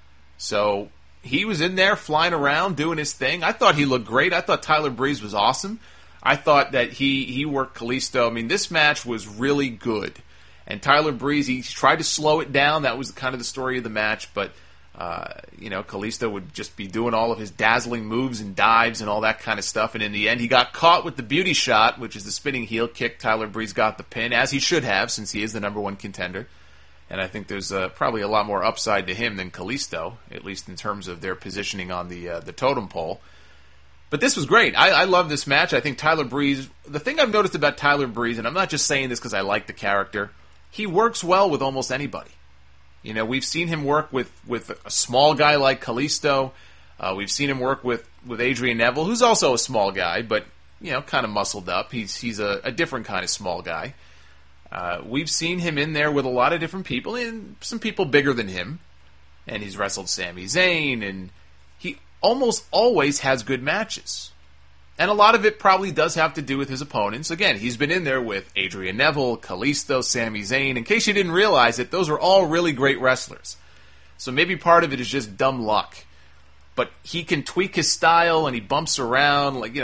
So he was in there flying around doing his thing. I thought he looked great. I thought Tyler Breeze was awesome. I thought that he worked Kalisto. I mean, this match was really good. And Tyler Breeze, he tried to slow it down. That was kind of the story of the match. But, you know, Kalisto would just be doing all of his dazzling moves and dives and all that kind of stuff. And in the end, he got caught with the beauty shot, which is the spinning heel kick. Tyler Breeze got the pin, as he should have, since he is the number one contender. And I think there's probably a lot more upside to him than Kalisto, at least in terms of their positioning on the totem pole. But this was great. I love this match. I think Tyler Breeze, the thing I've noticed about Tyler Breeze, and I'm not just saying this because I like the character, he works well with almost anybody. You know, we've seen him work with a small guy like Kalisto. We've seen him work with Adrian Neville, who's also a small guy, but, you know, kind of muscled up. He's a different kind of small guy. We've seen him in there with a lot of different people, and some people bigger than him. And he's wrestled Sami Zayn, and he almost always has good matches. And a lot of it probably does have to do with his opponents. Again, he's been in there with Adrian Neville, Kalisto, Sami Zayn. In case you didn't realize it, those are all really great wrestlers. So maybe part of it is just dumb luck. But he can tweak his style, and he bumps around like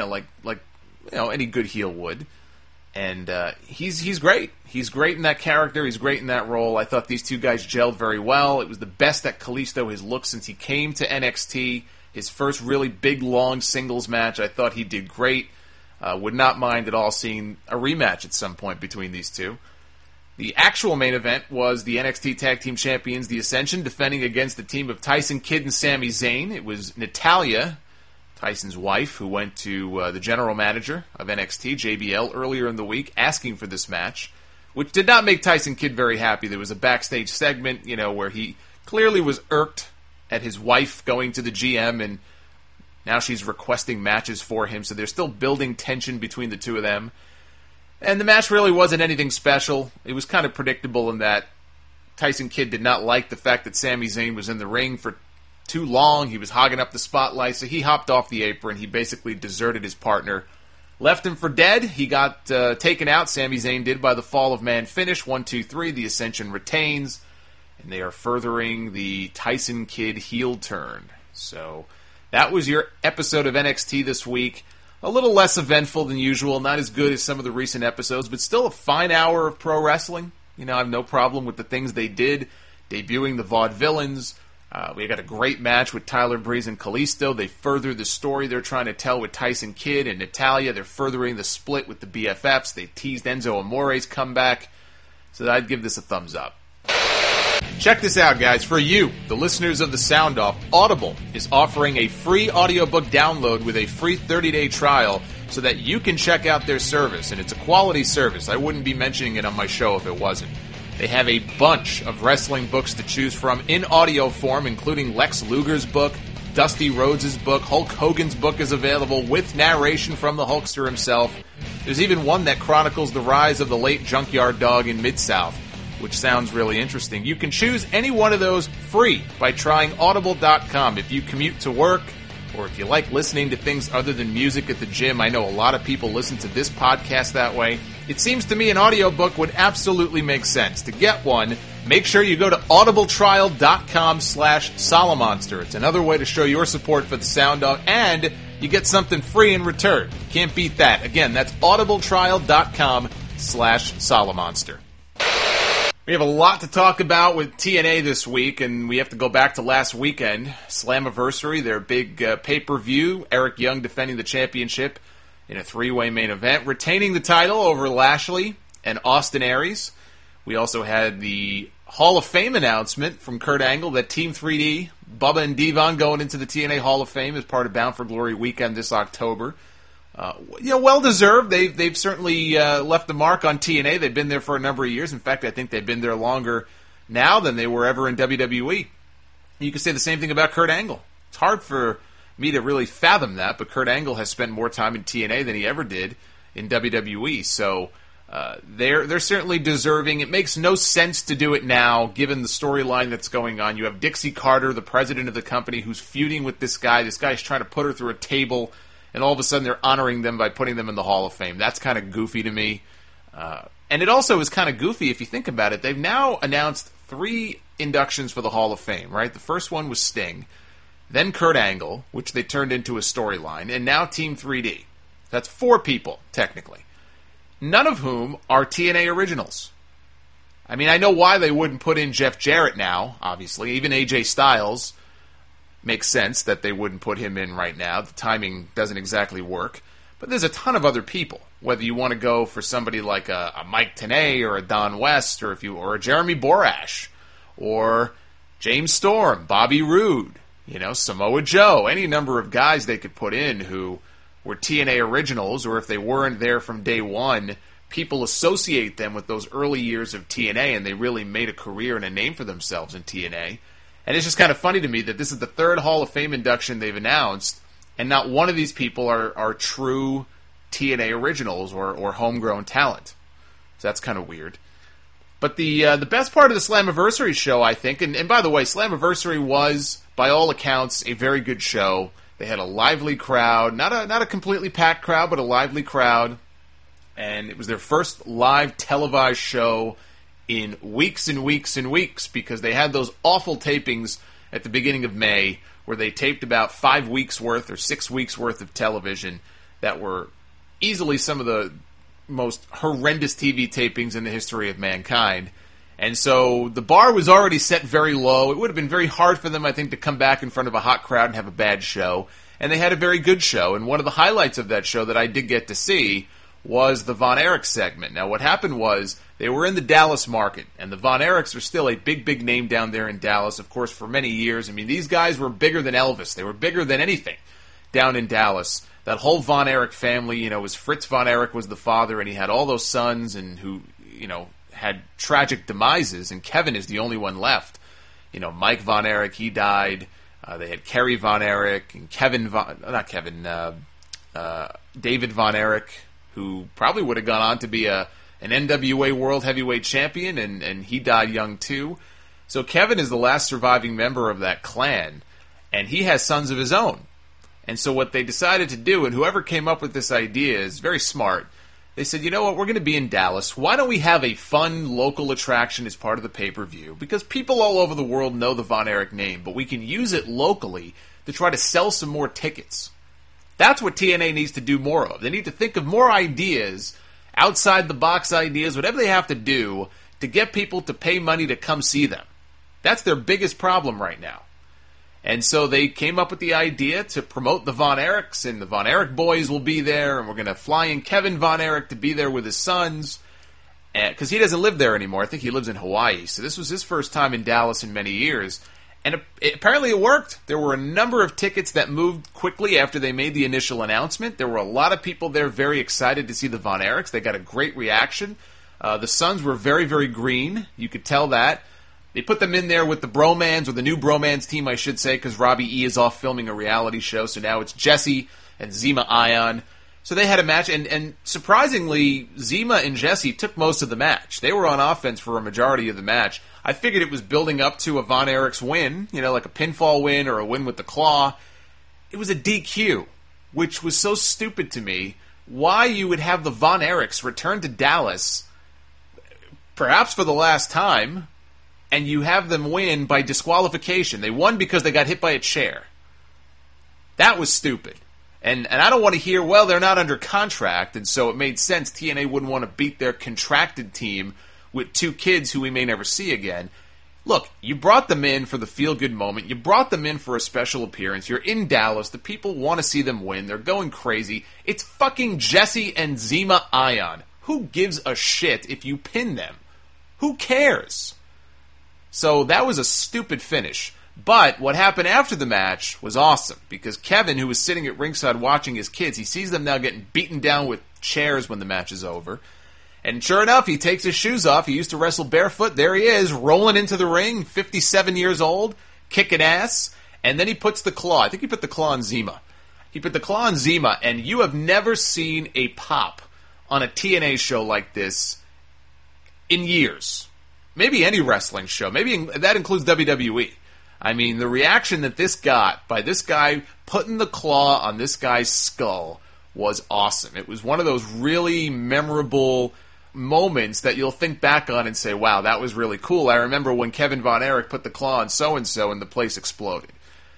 any good heel would. And he's great. He's great in that character. He's great in that role. I thought these two guys gelled very well. It was the best that Kalisto has looked since he came to NXT. His first really big, long singles match. I thought he did great. Would not mind at all seeing a rematch at some point between these two. The actual main event was the NXT Tag Team Champions, The Ascension, defending against the team of Tyson Kidd and Sami Zayn. It was Natalya, Tyson's wife, who went to the general manager of NXT, JBL, earlier in the week, asking for this match, which did not make Tyson Kidd very happy. There was a backstage segment, where he clearly was irked at his wife going to the GM and Now she's requesting matches for him, so they're still building tension between the two of them. And the match really wasn't anything special. It was kind of predictable in that Tyson Kidd did not like the fact that Sami Zayn was in the ring for too long. He was hogging up the spotlight, so he hopped off the apron. He basically deserted his partner. Left him for dead. He got taken out, Sami Zayn did, by the Fall of Man finish. 1, 2, 3, the Ascension retains. And they are furthering the Tyson Kidd heel turn. So that was your episode of NXT this week. A little less eventful than usual, not as good as some of the recent episodes, but still a fine hour of pro wrestling. You know, I have no problem with the things they did, debuting the Vaudevillains. We got a great match with Tyler Breeze and Kalisto. They further the story they're trying to tell with Tyson Kidd and Natalya. They're furthering the split with the BFFs. They teased Enzo Amore's comeback. So I'd give this a thumbs up. Check this out, guys. For you, the listeners of the Sound Off, Audible is offering a free audiobook download with a free 30-day trial so that you can check out their service. And it's a quality service. I wouldn't be mentioning it on my show if it wasn't. They have a bunch of wrestling books to choose from in audio form, including Lex Luger's book, Dusty Rhodes' book, Hulk Hogan's book is available with narration from the Hulkster himself. There's even one that chronicles the rise of the late Junkyard Dog in Mid-South, which sounds really interesting. You can choose any one of those free by trying Audible.com. If you commute to work, or if you like listening to things other than music at the gym, I know a lot of people listen to this podcast that way. It seems to me an audiobook would absolutely make sense. To get one, make sure you go to audibletrial.com/Solomonster. It's another way to show your support for the Sound Off, and you get something free in return. Can't beat that. Again, that's audibletrial.com/Solomonster. We have a lot to talk about with TNA this week, and we have to go back to last weekend. Slammiversary, their big pay-per-view. Eric Young defending the championship in a three-way main event, retaining the title over Lashley and Austin Aries. We also had the Hall of Fame announcement from Kurt Angle that Team 3D, Bubba and Devon going into the TNA Hall of Fame as part of Bound for Glory weekend this October. Well-deserved. They've certainly left the mark on TNA. They've been there for a number of years. In fact, I think they've been there longer now than they were ever in WWE. You can say the same thing about Kurt Angle. It's hard for me to really fathom that, but Kurt Angle has spent more time in TNA than he ever did in WWE. So they're certainly deserving. It makes no sense to do it now, given the storyline that's going on. You have Dixie Carter, the president of the company, who's feuding with this guy. This guy's trying to put her through a table, and all of a sudden they're honoring them by putting them in the Hall of Fame. That's kind of goofy to me. And it also is kind of goofy if you think about it. They've now announced 3 inductions for the Hall of Fame, right? The first one was Sting, then Kurt Angle, which they turned into a storyline, and now Team 3D. That's 4 people, technically. None of whom are TNA originals. I mean, I know why they wouldn't put in Jeff Jarrett now, obviously. Even AJ Styles makes sense that they wouldn't put him in right now. The timing doesn't exactly work. But there's a ton of other people. Whether you want to go for somebody like a Mike Tenay or a Don West, or a Jeremy Borash, or James Storm, Bobby Roode, Samoa Joe, any number of guys they could put in who were TNA originals, or if they weren't there from day one, people associate them with those early years of TNA, and they really made a career and a name for themselves in TNA. And it's just kind of funny to me that this is the 3rd Hall of Fame induction they've announced, and not one of these people are true TNA originals or homegrown talent. So that's kind of weird. But the best part of the Slammiversary show, I think, and by the way, Slammiversary was, by all accounts, a very good show. They had a lively crowd, not a completely packed crowd, but a lively crowd. And it was their first live televised show in weeks and weeks and weeks, because they had those awful tapings at the beginning of May where they taped about 5 weeks worth or 6 weeks worth of television that were easily some of the most horrendous TV tapings in the history of mankind. And so the bar was already set very low. It would have been very hard for them, I think, to come back in front of a hot crowd and have a bad show. And they had a very good show. And one of the highlights of that show that I did get to see was the Von Erich segment. Now, what happened was they were in the Dallas market, and the Von Erichs are still a big, big name down there in Dallas, of course, for many years. I mean, these guys were bigger than Elvis. They were bigger than anything down in Dallas. That whole Von Erich family, was Fritz Von Erich was the father, and he had all those sons and who, had tragic demises, and Kevin is the only one left. Mike Von Erich, he died. They had Kerry Von Erich and David Von Erich, who probably would have gone on to be an NWA World Heavyweight Champion, and he died young too. So Kevin is the last surviving member of that clan, and he has sons of his own. And so what they decided to do, and whoever came up with this idea is very smart, they said, you know what, we're going to be in Dallas. Why don't we have a fun local attraction as part of the pay-per-view? Because people all over the world know the Von Erich name, but we can use it locally to try to sell some more tickets. That's what TNA needs to do more of. They need to think of more ideas, outside-the-box ideas, whatever they have to do to get people to pay money to come see them. That's their biggest problem right now. And so they came up with the idea to promote the Von Erichs, and the Von Erich boys will be there, and we're going to fly in Kevin Von Erich to be there with his sons, because he doesn't live there anymore. I think he lives in Hawaii. So this was his first time in Dallas in many years. And apparently it worked. There were a number of tickets that moved quickly after they made the initial announcement. There were a lot of people there very excited to see the Von Erichs. They got a great reaction. The sons were very, very green. You could tell that. They put them in there with the Bromans, or the new Bromans team, I should say, because Robbie E. is off filming a reality show, so now it's Jesse and Zema Ion. So they had a match, and surprisingly, Zema and Jesse took most of the match. They were on offense for a majority of the match. I figured it was building up to a Von Erichs win, like a pinfall win or a win with the claw. It was a DQ, which was so stupid to me. Why you would have the Von Erichs return to Dallas, perhaps for the last time, and you have them win by disqualification. They won because they got hit by a chair. That was stupid. And I don't want to hear, well, they're not under contract, and so it made sense TNA wouldn't want to beat their contracted team with two kids who we may never see again. Look, you brought them in for the feel-good moment. You brought them in for a special appearance. You're in Dallas. The people want to see them win. They're going crazy. It's fucking Jesse and Zema Ion. Who gives a shit if you pin them? Who cares? So that was a stupid finish. But what happened after the match was awesome, because Kevin, who was sitting at ringside watching his kids, he sees them now getting beaten down with chairs when the match is over. And sure enough, he takes his shoes off. He used to wrestle barefoot. There he is, rolling into the ring, 57 years old, kicking ass. And then he puts the claw. I think he put the claw on Zema. He put the claw on Zema, and you have never seen a pop on a TNA show like this in years. Maybe any wrestling show. Maybe that includes WWE. I mean, the reaction that this got by this guy putting the claw on this guy's skull was awesome. It was one of those really memorable moments that you'll think back on and say, wow, that was really cool. I remember when Kevin Von Erich put the claw on so-and-so and the place exploded.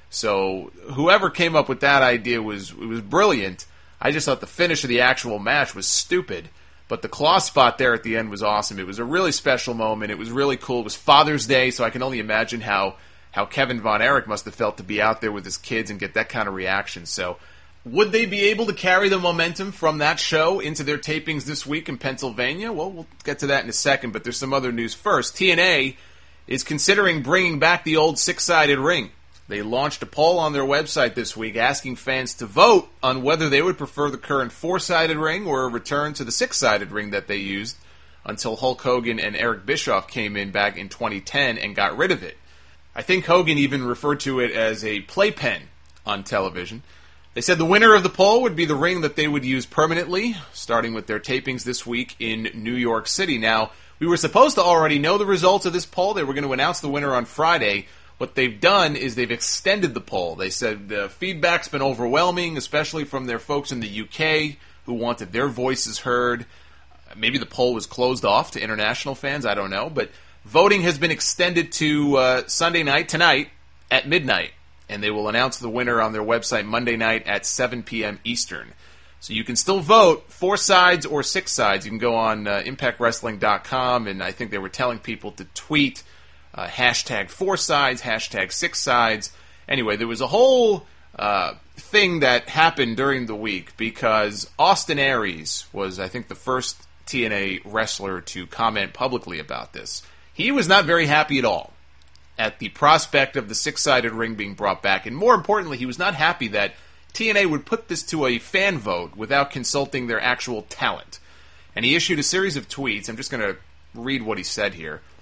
So whoever came up with that idea was brilliant. I just thought the finish of the actual match was stupid. But the claw spot there at the end was awesome. It was a really special moment. It was really cool. It was Father's Day, so I can only imagine how Kevin Von Erich must have felt to be out there with his kids and get that kind of reaction. So would they be able to carry the momentum from that show into their tapings this week in Pennsylvania? Well, we'll get to that in a second, but there's some other news first. TNA is considering bringing back the old six-sided ring. They launched a poll on their website this week asking fans to vote on whether they would prefer the current four-sided ring or a return to the six-sided ring that they used until Hulk Hogan and Eric Bischoff came in back in 2010 and got rid of it. I think Hogan even referred to it as a playpen on television. They said the winner of the poll would be the ring that they would use permanently, starting with their tapings this week in New York City. Now, we were supposed to already know the results of this poll. They were going to announce the winner on Friday. What they've done is they've extended the poll. They said the feedback's been overwhelming, especially from their folks in the UK who wanted their voices heard. Maybe the poll was closed off to international fans, I don't know. But voting has been extended to Sunday night, tonight, at midnight. And they will announce the winner on their website Monday night at 7 p.m. Eastern. So you can still vote, 4 sides or 6 sides. You can go on ImpactWrestling.com, and I think they were telling people to tweet hashtag 4 sides, hashtag 6 sides. Anyway, there was a whole thing that happened during the week because Austin Aries was, I think, the first TNA wrestler to comment publicly about this. He was not very happy at all at the prospect of the six-sided ring being brought back, and more importantly, he was not happy that TNA would put this to a fan vote without consulting their actual talent. And he issued a series of tweets. I'm just going to read what he said here.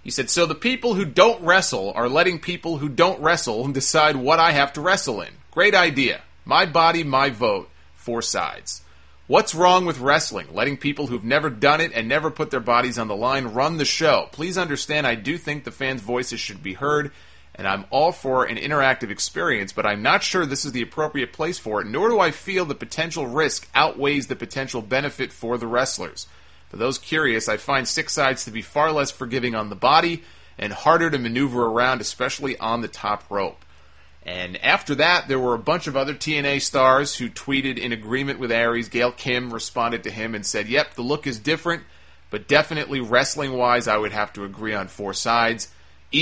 He said, so the people who don't wrestle are letting people who don't wrestle decide what I have to wrestle in. Great idea. My body, my vote. 4 sides. What's wrong with wrestling? Letting people who've never done it and never put their bodies on the line run the show. Please understand, I do think the fans' voices should be heard, and I'm all for an interactive experience, but I'm not sure this is the appropriate place for it, nor do I feel the potential risk outweighs the potential benefit for the wrestlers. For those curious, I find 6 sides to be far less forgiving on the body and harder to maneuver around, especially on the top rope. And after that, there were a bunch of other TNA stars who tweeted in agreement with Aries. Gail Kim responded to him and said, yep, the look is different, but definitely wrestling-wise, I would have to agree on 4 sides.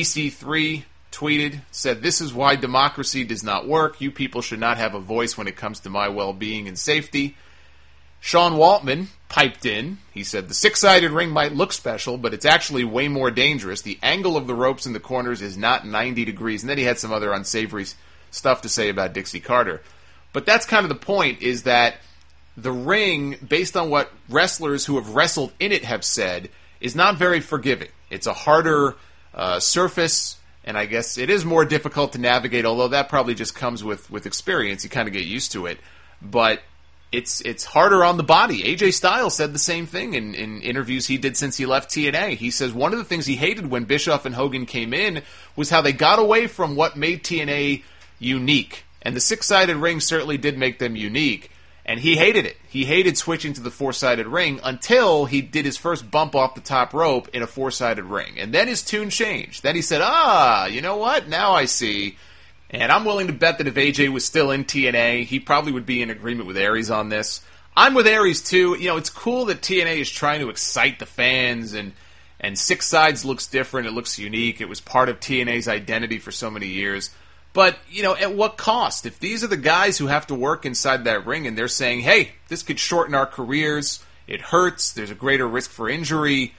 EC3 tweeted, said, this is why democracy does not work. You people should not have a voice when it comes to my well-being and safety. Sean Waltman piped in. He said, the 6-sided ring might look special, but it's actually way more dangerous. The angle of the ropes in the corners is not 90 degrees. And then he had some other unsavory stuff to say about Dixie Carter. But that's kind of the point, is that the ring, based on what wrestlers who have wrestled in it have said, is not very forgiving. It's a harder surface, and I guess it is more difficult to navigate, although that probably just comes with experience. You kind of get used to it. But it's harder on the body. AJ Styles said the same thing in interviews he did since he left TNA. He says one of the things he hated when Bischoff and Hogan came in was how they got away from what made TNA unique. And the 6-sided ring certainly did make them unique. And he hated it. He hated switching to the 4-sided ring until he did his first bump off the top rope in a 4-sided ring. And then his tune changed. Then he said, you know what? Now I see. And I'm willing to bet that if AJ was still in TNA, he probably would be in agreement with Aries on this. I'm with Aries, too. You know, it's cool that TNA is trying to excite the fans, and 6 sides looks different. It looks unique. It was part of TNA's identity for so many years. But, you know, at what cost? If these are the guys who have to work inside that ring and they're saying, hey, this could shorten our careers, it hurts, there's a greater risk for injury,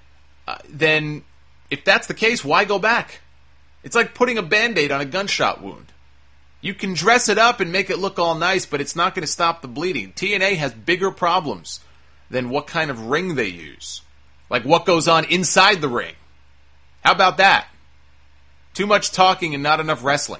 then if that's the case, why go back? It's like putting a Band-Aid on a gunshot wound. You can dress it up and make it look all nice, but it's not going to stop the bleeding. TNA has bigger problems than what kind of ring they use. Like what goes on inside the ring. How about that? Too much talking and not enough wrestling.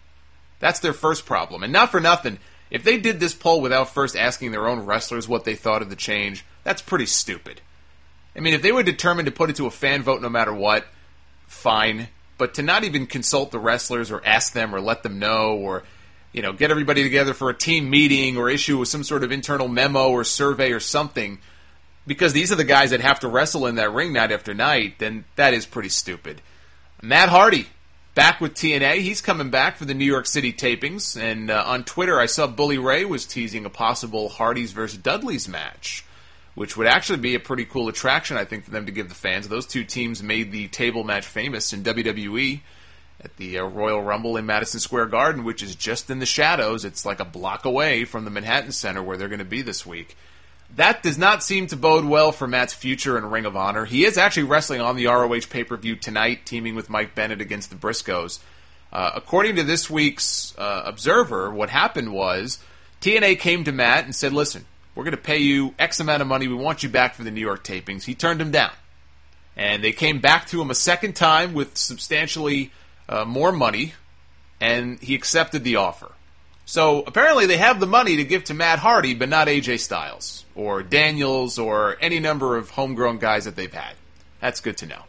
That's their first problem. And not for nothing, if they did this poll without first asking their own wrestlers what they thought of the change, that's pretty stupid. I mean, if they were determined to put it to a fan vote no matter what, fine. But to not even consult the wrestlers or ask them or let them know or, you know, get everybody together for a team meeting or issue some sort of internal memo or survey or something, because these are the guys that have to wrestle in that ring night after night, then that is pretty stupid. Matt Hardy, back with TNA. He's coming back for the New York City tapings. And on Twitter, I saw Bully Ray was teasing a possible Hardys versus Dudleys match, which would actually be a pretty cool attraction, I think, for them to give the fans. Those two teams made the table match famous in WWE at the Royal Rumble in Madison Square Garden, which is just in the shadows. It's like a block away from the Manhattan Center where they're going to be this week. That does not seem to bode well for Matt's future in Ring of Honor. He is actually wrestling on the ROH pay-per-view tonight, teaming with Mike Bennett against the Briscoes. According to this week's Observer, what happened was TNA came to Matt and said, listen, we're going to pay you X amount of money. We want you back for the New York tapings. He turned him down. And they came back to him a second time with substantially more money, and he accepted the offer. So apparently they have the money to give to Matt Hardy, but not AJ Styles or Daniels or any number of homegrown guys that they've had. That's good to know.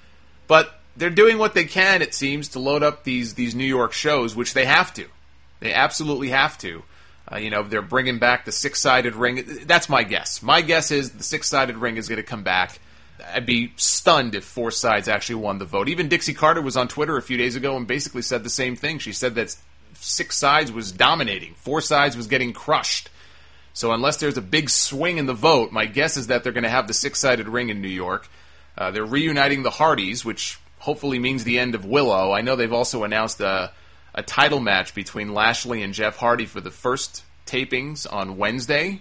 But they're doing what they can, it seems, to load up these New York shows, which they have to. They absolutely have to. They're bringing back the 6-sided ring. That's my guess. My guess is the 6-sided ring is going to come back. I'd be stunned if 4 sides actually won the vote. Even Dixie Carter was on Twitter a few days ago and basically said the same thing. She said that 6 sides was dominating. 4 sides was getting crushed. So unless there's a big swing in the vote, my guess is that they're going to have the 6-sided ring in New York. They're reuniting the Hardys, which hopefully means the end of Willow. I know they've also announced a title match between Lashley and Jeff Hardy for the first tapings on Wednesday.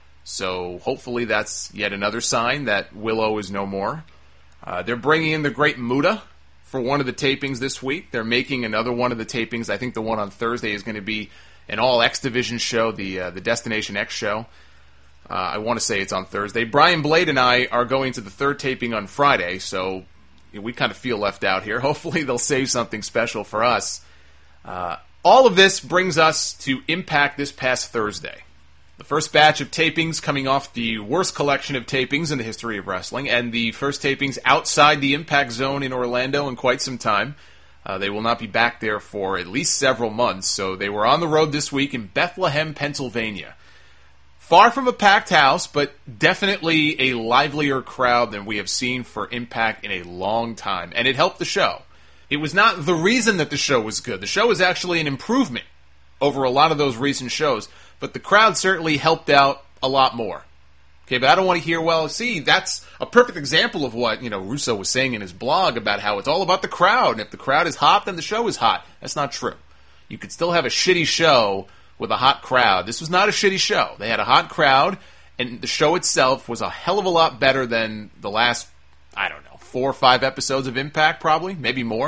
So hopefully that's yet another sign that Willow is no more. They're bringing in the Great Muta for one of the tapings this week. They're making another one of the tapings. I think the one on Thursday is going to be an all X Division show, the Destination X show. I want to say it's on Thursday. Brian Blade and I are going to the third taping on Friday, so we kind of feel left out here. Hopefully they'll save something special for us. All of this brings us to Impact this past Thursday. The first batch of tapings coming off the worst collection of tapings in the history of wrestling, and the first tapings outside the Impact Zone in Orlando in quite some time. They will not be back there for at least several months, so they were on the road this week in Bethlehem, Pennsylvania. Far from a packed house, but definitely a livelier crowd than we have seen for Impact in a long time, and it helped the show. It was not the reason that the show was good. The show was actually an improvement over a lot of those recent shows, but the crowd certainly helped out a lot more. Okay, but I don't want to hear, well, see, that's a perfect example of what, Russo was saying in his blog about how it's all about the crowd, and if the crowd is hot, then the show is hot. That's not true. You could still have a shitty show with a hot crowd. This was not a shitty show. They had a hot crowd, and the show itself was a hell of a lot better than the last, 4 or 5 episodes of Impact, probably, maybe more.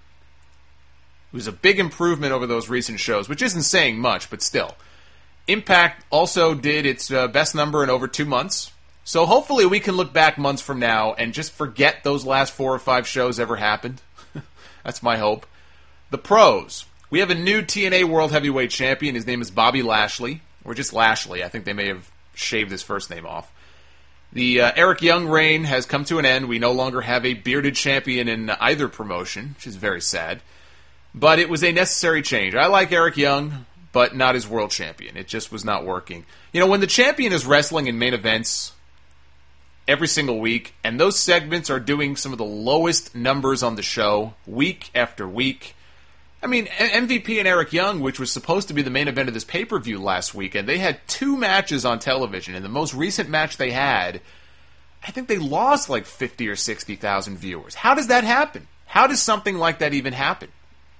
It was a big improvement over those recent shows, which isn't saying much, but still. Impact also did its best number in over 2 months, so hopefully we can look back months from now and just forget those last 4 or 5 shows ever happened. That's my hope. The pros. We have a new TNA World Heavyweight Champion. His name is Bobby Lashley, or just Lashley. I think they may have shaved his first name off. The Eric Young reign has come to an end. We no longer have a bearded champion in either promotion, which is very sad. But it was a necessary change. I like Eric Young, but not as world champion. It just was not working. When the champion is wrestling in main events every single week, and those segments are doing some of the lowest numbers on the show, week after week. MVP and Eric Young, which was supposed to be the main event of this pay-per-view last weekend, they had 2 matches on television, and the most recent match they had, I think they lost like 50 or 60,000 viewers. How does that happen? How does something like that even happen?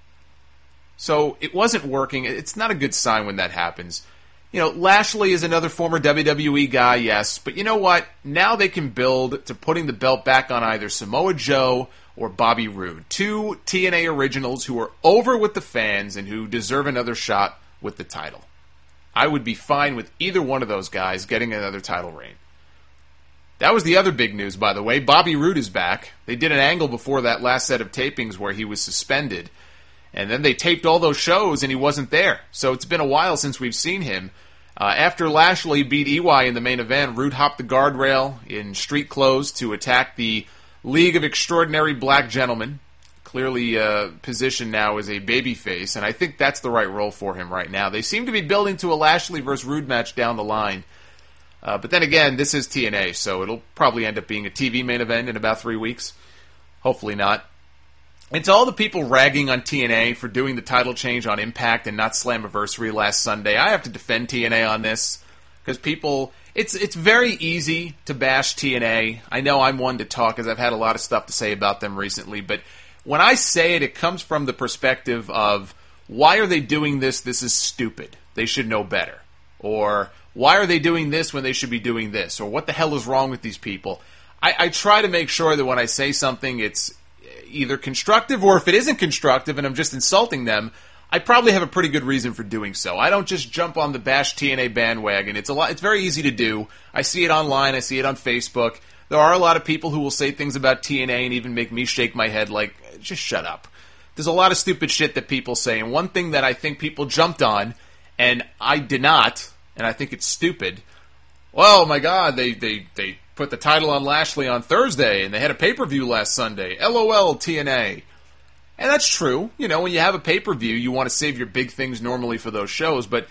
So it wasn't working. It's not a good sign when that happens. Lashley is another former WWE guy, yes, but you know what? Now they can build to putting the belt back on either Samoa Joe or Bobby Roode. 2 TNA originals who are over with the fans and who deserve another shot with the title. I would be fine with either one of those guys getting another title reign. That was the other big news, by the way. Bobby Roode is back. They did an angle before that last set of tapings where he was suspended. And then they taped all those shows and he wasn't there. So it's been a while since we've seen him. After Lashley beat EY in the main event, Roode hopped the guardrail in street clothes to attack the League of Extraordinary Black Gentlemen. Clearly positioned now as a babyface, and I think that's the right role for him right now. They seem to be building to a Lashley versus Roode match down the line. But then again, this is TNA, so it'll probably end up being a TV main event in about 3 weeks. Hopefully not. And to all the people ragging on TNA for doing the title change on Impact and not Slammiversary last Sunday, I have to defend TNA on this, because people, it's very easy to bash TNA. I know I'm one to talk, because I've had a lot of stuff to say about them recently, but when I say it, it comes from the perspective of, why are they doing this? This is stupid. They should know better. Or, why are they doing this when they should be doing this? Or, what the hell is wrong with these people? I try to make sure that when I say something, it's either constructive, or if it isn't constructive and I'm just insulting them, I probably have a pretty good reason for doing so. I don't just jump on the bash TNA bandwagon. It's very easy to do. I see it online. I see it on Facebook. There are a lot of people who will say things about TNA and even make me shake my head like, just shut up. There's a lot of stupid shit that people say, and one thing that I think people jumped on, and I did not, and I think it's stupid, well, my God, they put the title on Lashley on Thursday, and they had a pay-per-view last Sunday. LOL, TNA. And that's true. When you have a pay-per-view, you want to save your big things normally for those shows, but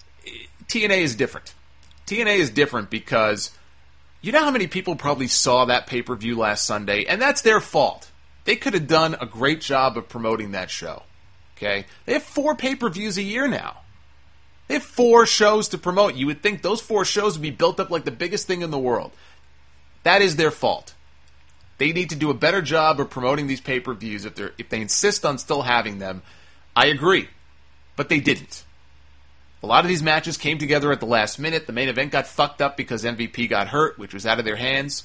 TNA is different. TNA is different because you know how many people probably saw that pay-per-view last Sunday, and that's their fault. They could have done a great job of promoting that show. Okay? They have 4 pay-per-views a year now. They have 4 shows to promote. You would think those 4 shows would be built up like the biggest thing in the world. That is their fault. They need to do a better job of promoting these pay-per-views if they insist on still having them. I agree. But they didn't. A lot of these matches came together at the last minute. The main event got fucked up because MVP got hurt, which was out of their hands.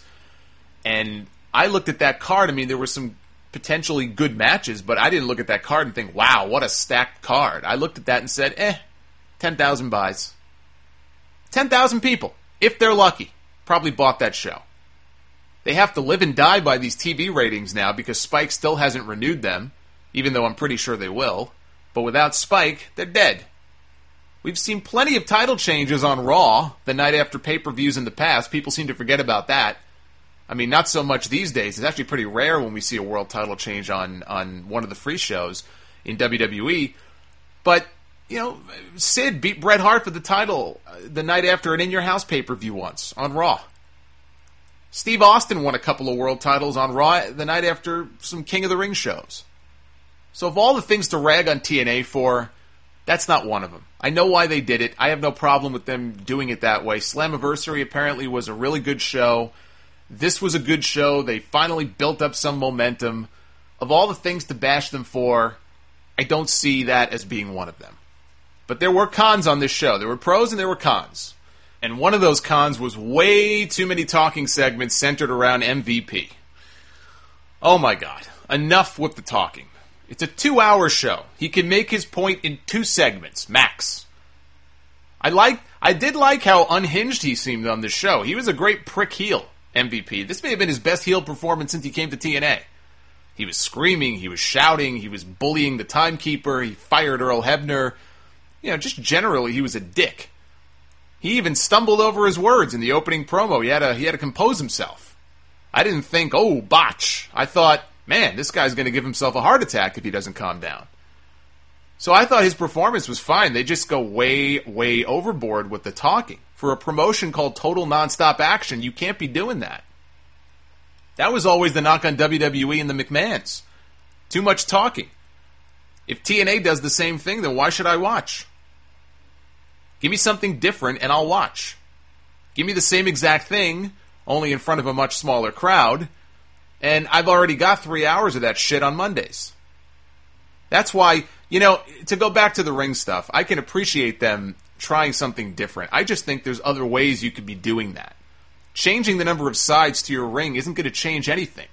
And I looked at that card. There were some potentially good matches, but I didn't look at that card and think, wow, what a stacked card. I looked at that and said, 10,000 buys. 10,000 people, if they're lucky, probably bought that show. They have to live and die by these TV ratings now because Spike still hasn't renewed them, even though I'm pretty sure they will. But without Spike, they're dead. We've seen plenty of title changes on Raw the night after pay-per-views in the past. People seem to forget about that. I mean, not so much these days. It's actually pretty rare when we see a world title change on one of the free shows in WWE. But, you know, Sid beat Bret Hart for the title the night after an In Your House pay-per-view once on Raw. Steve Austin won a couple of world titles on Raw the night after some King of the Ring shows. So of all the things to rag on TNA for, that's not one of them. I know why they did it. I have no problem with them doing it that way. Slammiversary apparently was a really good show. This was a good show. They finally built up some momentum. Of all the things to bash them for, I don't see that as being one of them. But there were cons on this show. There were pros and there were cons. And one of those cons was way too many talking segments centered around MVP. Oh my God. Enough with the talking. It's a 2-hour show. He can make his point in 2 segments, max. I did like how unhinged he seemed on this show. He was a great prick heel, MVP. This may have been his best heel performance since he came to TNA. He was screaming, he was shouting, he was bullying the timekeeper, he fired Earl Hebner. You know, just generally, he was a dick. He even stumbled over his words in the opening promo. He had to compose himself. I didn't think, oh, botch. I thought, man, this guy's going to give himself a heart attack if he doesn't calm down. So I thought his performance was fine. They just go way, way overboard with the talking. For a promotion called Total Nonstop Action, you can't be doing that. That was always the knock on WWE and the McMahons. Too much talking. If TNA does the same thing, then why should I watch? Give me something different and I'll watch. Give me the same exact thing, only in front of a much smaller crowd, and I've already got 3 hours of that shit on Mondays. That's why, you know, to go back to the ring stuff, I can appreciate them trying something different. I just think there's other ways you could be doing that. Changing the number of sides to your ring isn't going to change anything.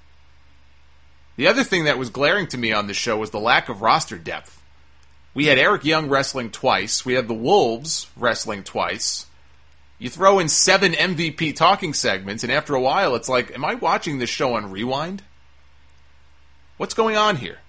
The other thing that was glaring to me on this show was the lack of roster depth. We had Eric Young wrestling twice. We had the Wolves wrestling twice. You throw in 7 MVP talking segments, and after a while it's like, am I watching this show on rewind? What's going on here?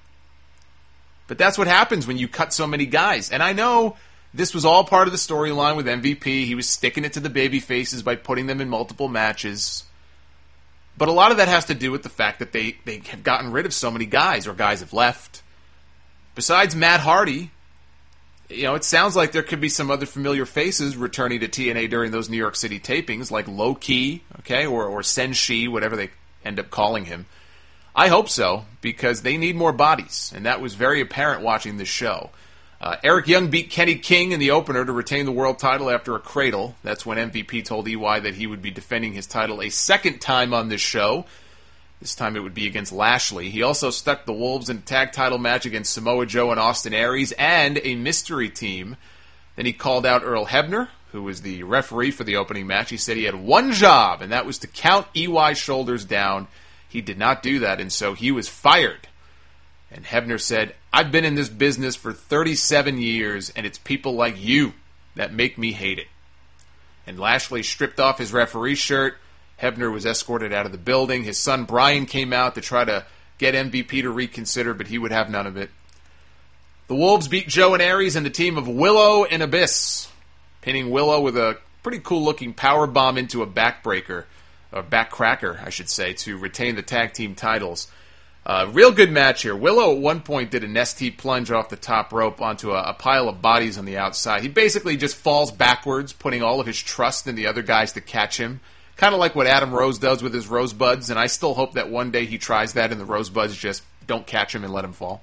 But that's what happens when you cut so many guys. And I know this was all part of the storyline with MVP. He was sticking it to the baby faces by putting them in multiple matches. But a lot of that has to do with the fact that they have gotten rid of so many guys, or guys have left. Besides Matt Hardy, you know, it sounds like there could be some other familiar faces returning to TNA during those New York City tapings, like Low Ki, okay, or Senshi, whatever they end up calling him. I hope so, because they need more bodies, and that was very apparent watching this show. Eric Young beat Kenny King in the opener to retain the world title after a cradle. That's when MVP told EY that he would be defending his title a second time on this show. This time it would be against Lashley. He also stuck the Wolves in a tag title match against Samoa Joe and Austin Aries and a mystery team. Then he called out Earl Hebner, who was the referee for the opening match. He said he had one job, and that was to count EY's shoulders down. He did not do that, and so he was fired. And Hebner said, I've been in this business for 37 years, and it's people like you that make me hate it. And Lashley stripped off his referee shirt. Hebner was escorted out of the building. His son Brian came out to try to get MVP to reconsider, but he would have none of it. The Wolves beat Joe and Aries and the team of Willow and Abyss, pinning Willow with a pretty cool-looking powerbomb into a backbreaker, or backcracker, I should say, to retain the tag team titles. Real good match here. Willow at one point did a Nestea plunge off the top rope onto a pile of bodies on the outside. He basically just falls backwards, putting all of his trust in the other guys to catch him. Kind of like what Adam Rose does with his Rosebuds, and I still hope that one day he tries that and the Rosebuds just don't catch him and let him fall.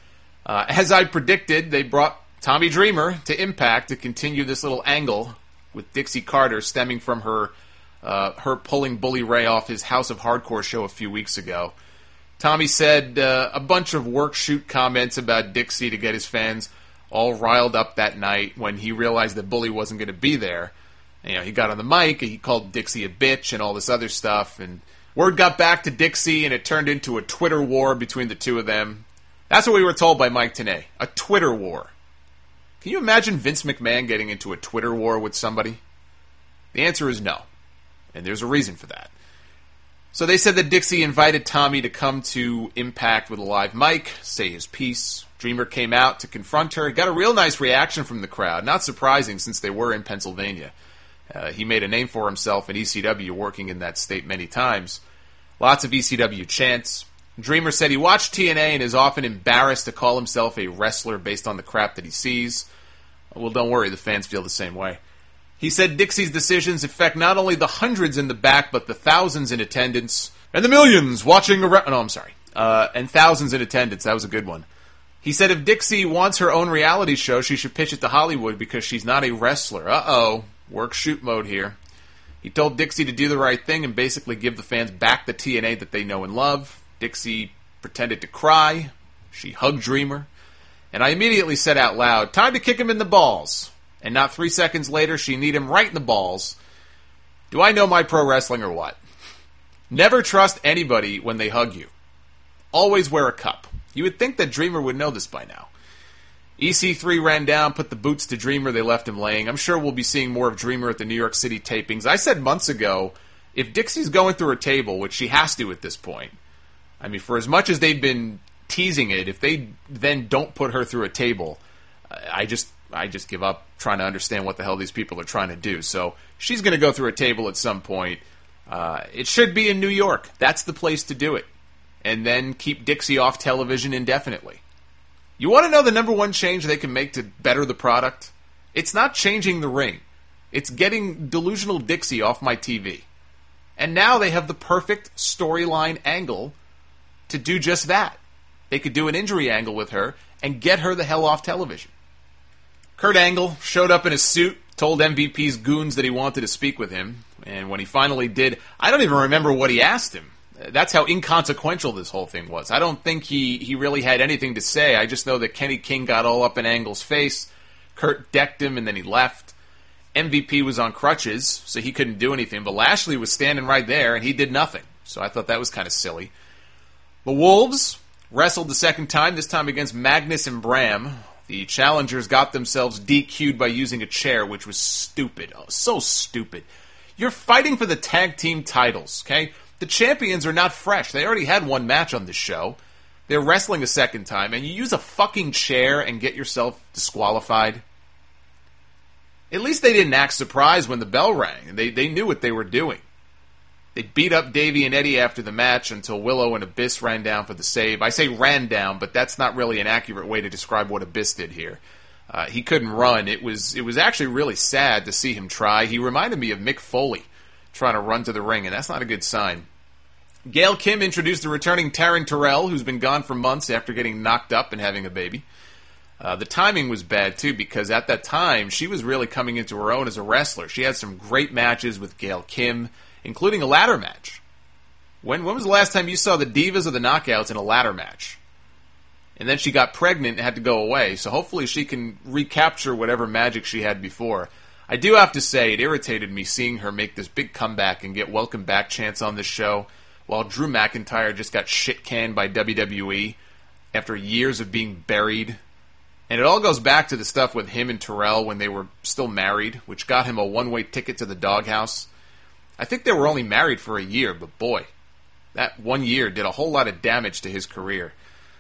As I predicted, they brought Tommy Dreamer to Impact to continue this little angle with Dixie Carter stemming from her pulling Bully Ray off his House of Hardcore show a few weeks ago. Tommy said a bunch of work shoot comments about Dixie to get his fans all riled up that night when he realized that Bully wasn't going to be there. You know, he got on the mic, he called Dixie a bitch and all this other stuff, and word got back to Dixie, and it turned into a Twitter war between the two of them. That's what we were told by Mike Tenay, a Twitter war. Can you imagine Vince McMahon getting into a Twitter war with somebody? The answer is no, and there's a reason for that. So they said that Dixie invited Tommy to come to Impact with a live mic, say his piece. Dreamer came out to confront her. Got a real nice reaction from the crowd. Not surprising since they were in Pennsylvania. He made a name for himself in ECW, working in that state many times. Lots of ECW chants. Dreamer said he watched TNA and is often embarrassed to call himself a wrestler based on the crap that he sees. Well, don't worry, the fans feel the same way. He said Dixie's decisions affect not only the hundreds in the back, but the thousands in attendance, and the millions watching around... No, I'm sorry. And thousands in attendance. That was a good one. He said if Dixie wants her own reality show, she should pitch it to Hollywood because she's not a wrestler. Uh-oh. Work-shoot mode here. He told Dixie to do the right thing and basically give the fans back the TNA that they know and love. Dixie pretended to cry. She hugged Dreamer. And I immediately said out loud, time to kick him in the balls. And not 3 seconds later, she kneed him right in the balls. Do I know my pro wrestling or what? Never trust anybody when they hug you. Always wear a cup. You would think that Dreamer would know this by now. EC3 ran down, put the boots to Dreamer, they left him laying. I'm sure we'll be seeing more of Dreamer at the New York City tapings. I said months ago, if Dixie's going through a table, which she has to at this point, I mean, for as much as they've been teasing it, if they then don't put her through a table, I just give up trying to understand what the hell these people are trying to do. So she's going to go through a table at some point. It should be in New York. That's the place to do it. And then keep Dixie off television indefinitely. You want to know the number one change they can make to better the product? It's not changing the ring. It's getting delusional Dixie off my TV. And now they have the perfect storyline angle to do just that. They could do an injury angle with her and get her the hell off television. Kurt Angle showed up in a suit, told MVP's goons that he wanted to speak with him, and when he finally did, I don't even remember what he asked him. That's how inconsequential this whole thing was. I don't think he really had anything to say. I just know that Kenny King got all up in Angle's face. Kurt decked him, and then he left. MVP was on crutches, so he couldn't do anything, but Lashley was standing right there, and he did nothing. So I thought that was kind of silly. The Wolves wrestled the second time, this time against Magnus and Bram. The challengers got themselves DQ'd by using a chair, which was stupid. Oh, so stupid. You're fighting for the tag team titles, okay? The champions are not fresh. They already had one match on this show. They're wrestling a second time, and you use a fucking chair and get yourself disqualified? At least they didn't act surprised when the bell rang. They knew what they were doing. They beat up Davey and Eddie after the match until Willow and Abyss ran down for the save. I say ran down, but that's not really an accurate way to describe what Abyss did here. He couldn't run. It was actually really sad to see him try. He reminded me of Mick Foley trying to run to the ring, and that's not a good sign. Gail Kim introduced the returning Taryn Terrell, who's been gone for months after getting knocked up and having a baby. The timing was bad, too, because at that time, she was really coming into her own as a wrestler. She had some great matches with Gail Kim, including a ladder match. When was the last time you saw the Divas or the Knockouts in a ladder match? And then she got pregnant and had to go away, so hopefully she can recapture whatever magic she had before. I do have to say, it irritated me seeing her make this big comeback and get welcome back chants on this show, while Drew McIntyre just got shit-canned by WWE after years of being buried. And it all goes back to the stuff with him and Terrell when they were still married, which got him a one-way ticket to the doghouse. I think they were only married for a year, but boy, that 1 year did a whole lot of damage to his career.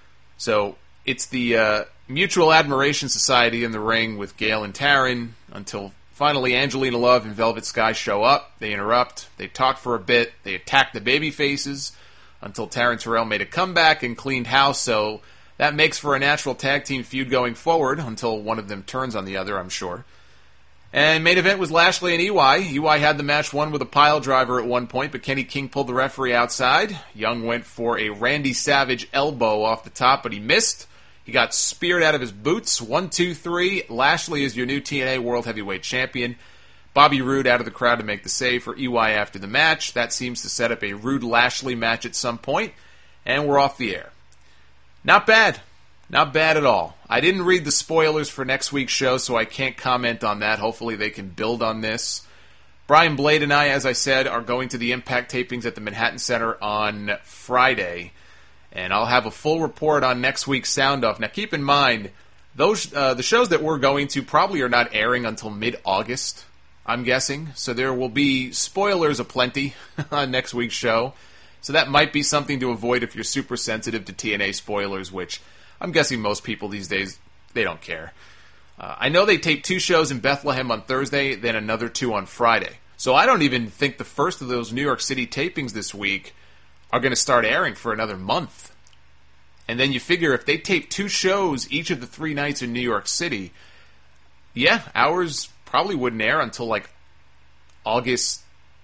So it's the Mutual Admiration Society in the ring with Gail and Taryn until finally Angelina Love and Velvet Sky show up. They interrupt. They talk for a bit. They attack the baby faces until Taryn Terrell made a comeback and cleaned house. So that makes for a natural tag team feud going forward until one of them turns on the other, I'm sure. And main event was Lashley and EY. EY had the match won with a pile driver at one point, but Kenny King pulled the referee outside. Young went for a Randy Savage elbow off the top, but he missed. He got speared out of his boots. 1, 2, 3. Lashley is your new TNA World Heavyweight Champion. Bobby Roode out of the crowd to make the save for EY after the match. That seems to set up a Roode-Lashley match at some point. And we're off the air. Not bad. Not bad at all. I didn't read the spoilers for next week's show, so I can't comment on that. Hopefully they can build on this. Brian Blade and I, as I said, are going to the Impact tapings at the Manhattan Center on Friday. And I'll have a full report on next week's Sound Off. Now keep in mind, those the shows that we're going to probably are not airing until mid-August, I'm guessing. So there will be spoilers aplenty on next week's show. So that might be something to avoid if you're super sensitive to TNA spoilers, which I'm guessing most people these days, they don't care. I know they taped 2 shows in Bethlehem on Thursday, then another 2 on Friday. So I don't even think the first of those New York City tapings this week are going to start airing for another month. And then you figure if they tape 2 shows each of the 3 nights in New York City, yeah, ours probably wouldn't air until like August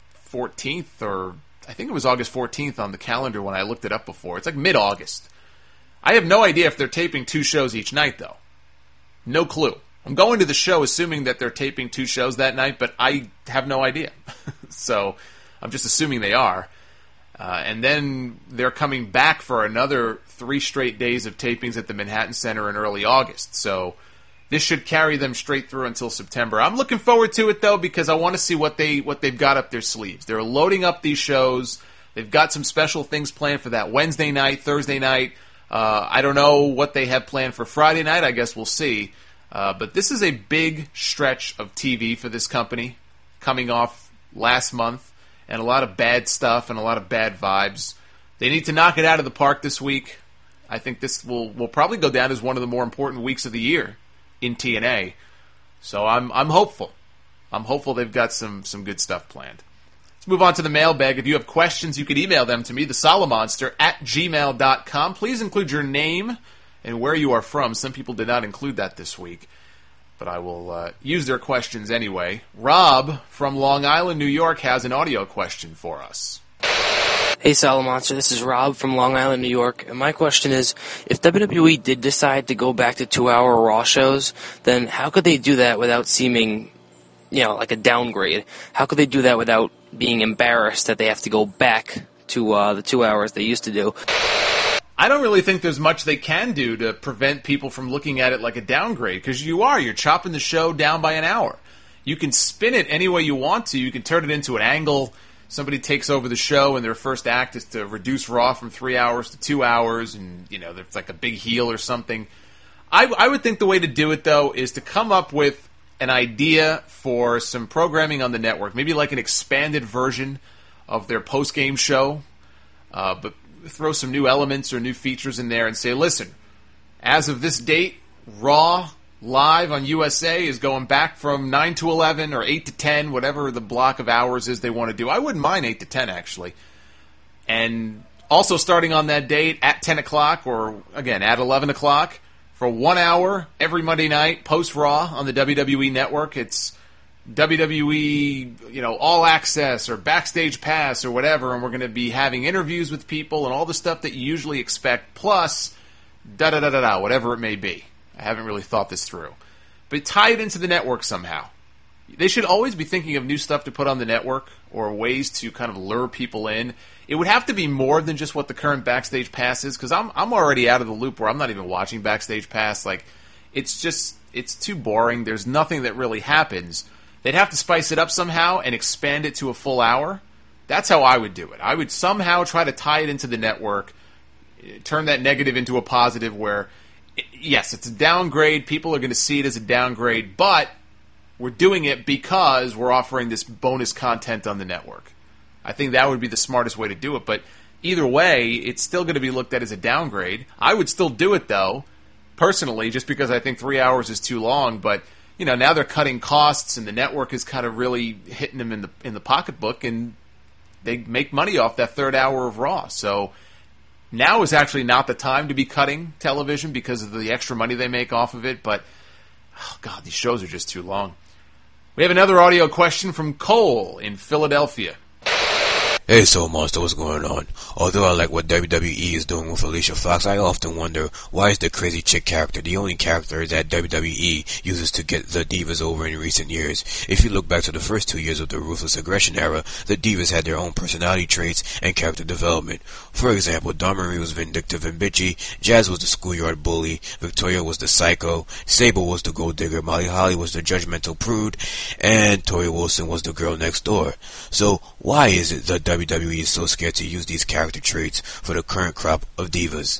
14th, or I think it was August 14th on the calendar when I looked it up before. It's like mid-August. I have no idea if they're taping 2 shows each night, though. No clue. I'm going to the show assuming that they're taping 2 shows that night, but I have no idea. So I'm just assuming they are. And then they're coming back for another 3 straight days of tapings at the Manhattan Center in early August. So this should carry them straight through until September. I'm looking forward to it, though, because I want to see what they've got up their sleeves. They're loading up these shows. They've got some special things planned for that Wednesday night, Thursday night. I don't know what they have planned for Friday night. I guess we'll see. But this is a big stretch of TV for this company, coming off last month, and a lot of bad stuff and a lot of bad vibes. They need to knock it out of the park this week. I think this will probably go down as one of the more important weeks of the year in TNA. So I'm hopeful. I'm hopeful they've got some good stuff planned. Let's move on to the mailbag. If you have questions, you can email them to me, thesolomonster@gmail.com. Please include your name and where you are from. Some people did not include that this week, but I will use their questions anyway. Rob from Long Island, New York, has an audio question for us. Hey, Solomonster, this is Rob from Long Island, New York, and my question is, if WWE did decide to go back to 2-hour Raw shows, then how could they do that without seeming, like a downgrade? How could they do that without being embarrassed that they have to go back to the 2 hours they used to do? I don't really think there's much they can do to prevent people from looking at it like a downgrade, because you're chopping the show down by an hour. You can spin it any way you want to. You can turn it into an angle. Somebody takes over the show and their first act is to reduce Raw from 3 hours to 2 hours, and there's like a big heel or something. I would think the way to do it, though, is to come up with an idea for some programming on the network, maybe like an expanded version of their post-game show, but throw some new elements or new features in there and say, listen, as of this date, Raw live on USA is going back from 9 to 11 or 8 to 10, whatever the block of hours is they want to do. I wouldn't mind 8 to 10, actually. And also starting on that date at 10 o'clock or, again, at 11 o'clock for 1 hour every Monday night post-Raw on the WWE Network. It's WWE, All Access or Backstage Pass or whatever, and we're going to be having interviews with people and all the stuff that you usually expect, plus da-da-da-da-da, whatever it may be. I haven't really thought this through. But tie it into the network somehow. They should always be thinking of new stuff to put on the network or ways to kind of lure people in. It would have to be more than just what the current Backstage Pass is, because I'm already out of the loop where I'm not even watching Backstage Pass. Like, it's too boring. There's nothing that really happens. They'd have to spice it up somehow and expand it to a full hour. That's how I would do it. I would somehow try to tie it into the network, turn that negative into a positive where, yes, it's a downgrade. People are going to see it as a downgrade, but we're doing it because we're offering this bonus content on the network. I think that would be the smartest way to do it, but either way, it's still going to be looked at as a downgrade. I would still do it, though, personally, just because I think 3 hours is too long, but now they're cutting costs, and the network is kind of really hitting them in the pocketbook, and they make money off that third hour of Raw. So now is actually not the time to be cutting television because of the extra money they make off of it. But, oh God, these shows are just too long. We have another audio question from Cole in Philadelphia. Hey, Soul Monster, what's going on? Although I like what WWE is doing with Alicia Fox, I often wonder, why is the crazy chick character the only character that WWE uses to get the Divas over in recent years? If you look back to the first 2 years of the Ruthless Aggression era, the Divas had their own personality traits and character development. For example, Dawn Marie was vindictive and bitchy, Jazz was the schoolyard bully, Victoria was the psycho, Sable was the gold digger, Molly Holly was the judgmental prude, and Tori Wilson was the girl next door. So, why is it that WWE is so scared to use these character traits for the current crop of divas?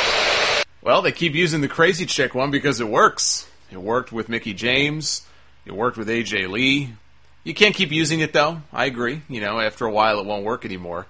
Well, they keep using the crazy chick one because it works. It worked with Mickie James. It worked with AJ Lee. You can't keep using it, though. I agree. After a while it won't work anymore.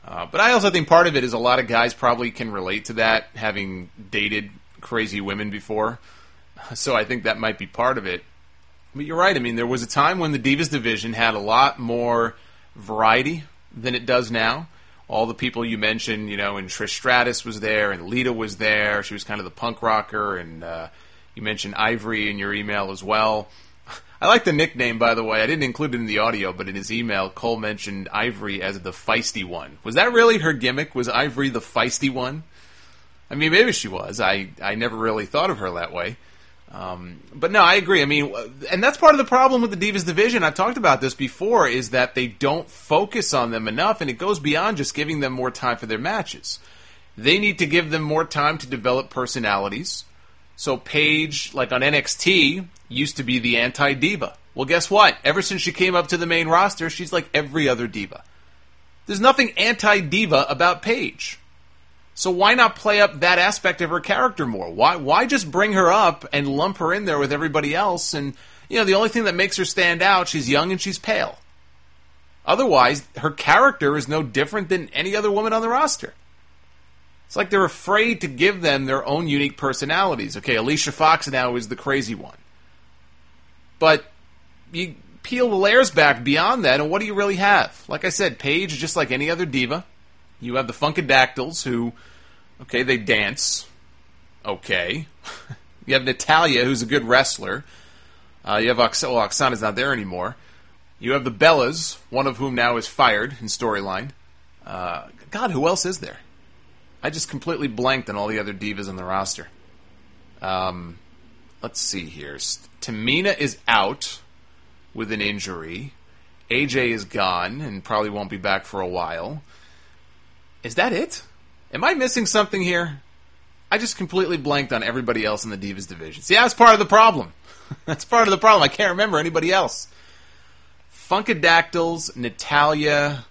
But I also think part of it is a lot of guys probably can relate to that, having dated crazy women before. So I think that might be part of it. But you're right. I mean, there was a time when the Divas division had a lot more variety than it does now. All the people you mentioned, and Trish Stratus was there, and Lita was there. She was kind of the punk rocker, and you mentioned Ivory in your email as well. I like the nickname, by the way. I didn't include it in the audio, but in his email, Cole mentioned Ivory as the feisty one. Was that really her gimmick? Was Ivory the feisty one? I mean, maybe she was. I never really thought of her that way. But no, I agree. I mean, and that's part of the problem with the Divas division. I've talked about this before, is that they don't focus on them enough, and it goes beyond just giving them more time for their matches. They need to give them more time to develop personalities. So Paige, like on NXT, used to be the anti-diva. Well, guess what? Ever since she came up to the main roster, she's like every other diva. There's nothing anti-diva about Paige. So why not play up that aspect of her character more? Why just bring her up and lump her in there with everybody else? And, the only thing that makes her stand out, she's young and she's pale. Otherwise, her character is no different than any other woman on the roster. It's like they're afraid to give them their own unique personalities. Okay, Alicia Fox now is the crazy one. But you peel the layers back beyond that, and what do you really have? Like I said, Paige is just like any other diva. You have the Funkadactyls who, okay, they dance. Okay. You have Natalya, who's a good wrestler. You have Oksana's not there anymore. You have the Bellas, one of whom now is fired in storyline. God, who else is there? I just completely blanked on all the other divas on the roster. Let's see here. Tamina is out with an injury. AJ is gone and probably won't be back for a while. Is that it? Am I missing something here? I just completely blanked on everybody else in the Divas division. See, that's part of the problem. That's part of the problem. I can't remember anybody else. Funkadactyls, Natalya,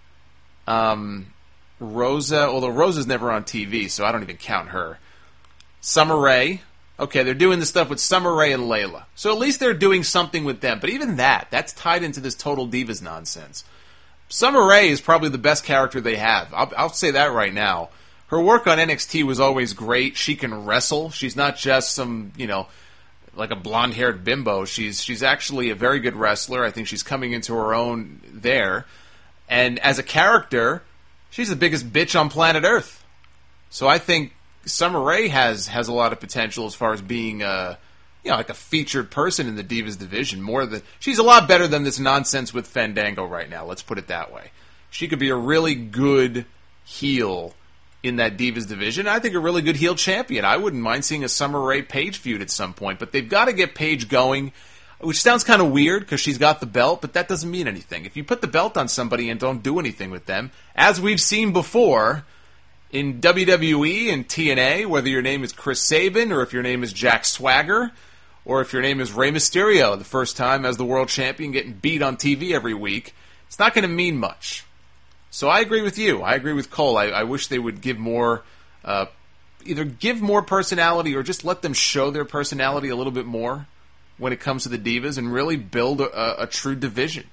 Rosa, although Rosa's never on TV, so I don't even count her. Summer Rae. Okay, they're doing the stuff with Summer Rae and Layla. So at least they're doing something with them. But even that's tied into this total Divas nonsense. Summer Rae is probably the best character they have. I'll say that right now. Her work on NXT was always great. She can wrestle. She's not just some, like a blonde-haired bimbo. She's actually a very good wrestler. I think she's coming into her own there. And as a character, she's the biggest bitch on planet Earth. So I think Summer Rae has a lot of potential as far as being like a featured person in the Divas division. She's a lot better than this nonsense with Fandango right now. Let's put it that way. She could be a really good heel in that Divas division. I think a really good heel champion. I wouldn't mind seeing a Summer Rae Paige feud at some point, but they've got to get Paige going, which sounds kind of weird because she's got the belt, but that doesn't mean anything. If you put the belt on somebody and don't do anything with them, as we've seen before in WWE and TNA, whether your name is Chris Sabin or if your name is Jack Swagger, or if your name is Rey Mysterio, the first time as the world champion getting beat on TV every week, it's not going to mean much. So I agree with you. I agree with Cole. I wish they would give more, either give more personality or just let them show their personality a little bit more when it comes to the Divas and really build a true division.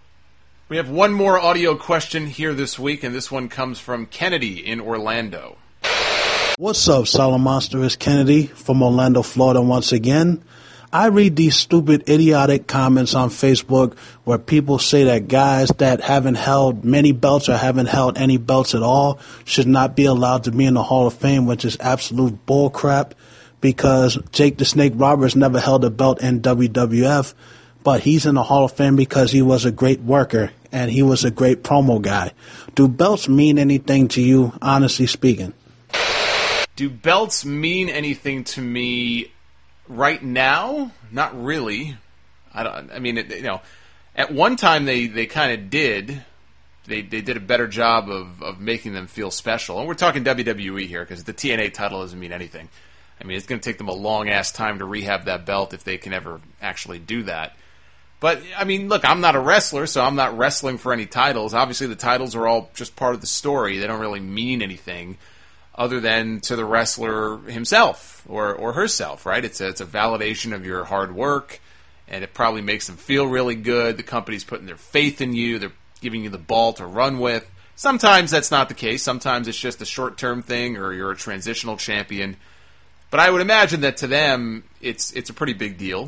We have one more audio question here this week, and this one comes from Kennedy in Orlando. What's up, Solid Monster? It's Kennedy from Orlando, Florida once again. I read these stupid, idiotic comments on Facebook where people say that guys that haven't held many belts or haven't held any belts at all should not be allowed to be in the Hall of Fame, which is absolute bullcrap because Jake the Snake Roberts never held a belt in WWF, but he's in the Hall of Fame because he was a great worker and he was a great promo guy. Do belts mean anything to you, honestly speaking? Do belts mean anything to me right now? Not really. At one time they kind of did. They did a better job of making them feel special. And we're talking WWE here because the TNA title doesn't mean anything. I mean, it's going to take them a long-ass time to rehab that belt if they can ever actually do that. But, I mean, look, I'm not a wrestler, so I'm not wrestling for any titles. Obviously, the titles are all just part of the story. They don't really mean anything other than to the wrestler himself or herself, right? It's a validation of your hard work, and it probably makes them feel really good. The company's putting their faith in you. They're giving you the ball to run with. Sometimes that's not the case. Sometimes it's just a short-term thing, or you're a transitional champion. But I would imagine that to them, it's a pretty big deal.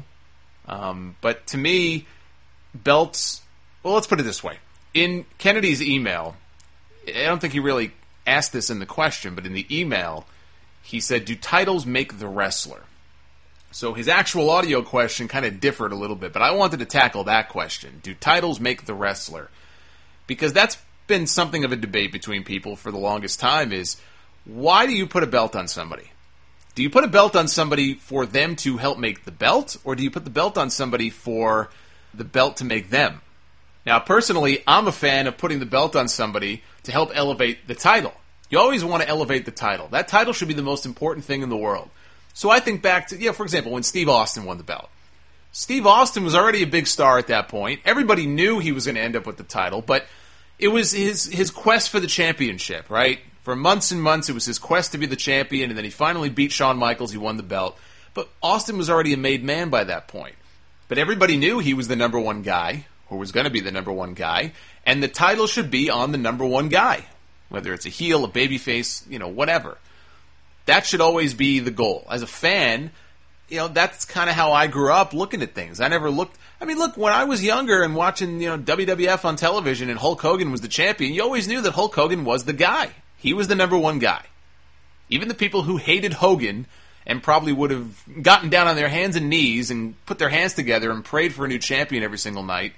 But to me, belts... Well, let's put it this way. In Kennedy's email, I don't think he really asked this in the question, but in the email, he said, do titles make the wrestler? So his actual audio question kind of differed a little bit, but I wanted to tackle that question. Do titles make the wrestler? Because that's been something of a debate between people for the longest time, is why do you put a belt on somebody? Do you put a belt on somebody for them to help make the belt, or do you put the belt on somebody for the belt to make them? Now, personally, I'm a fan of putting the belt on somebody to help elevate the title. You always want to elevate the title. That title should be the most important thing in the world. So I think back to, for example, when Steve Austin won the belt. Steve Austin was already a big star at that point. Everybody knew he was going to end up with the title, but it was his quest for the championship, right? For months and months, it was his quest to be the champion, and then he finally beat Shawn Michaels. He won the belt. But Austin was already a made man by that point. But everybody knew he was the number one guy, or was going to be the number one guy, and the title should be on the number one guy, whether it's a heel, a babyface, whatever. That should always be the goal. As a fan, that's kind of how I grew up looking at things. I never looked... look, when I was younger and watching, WWF on television and Hulk Hogan was the champion, you always knew that Hulk Hogan was the guy. He was the number one guy. Even the people who hated Hogan and probably would have gotten down on their hands and knees and put their hands together and prayed for a new champion every single night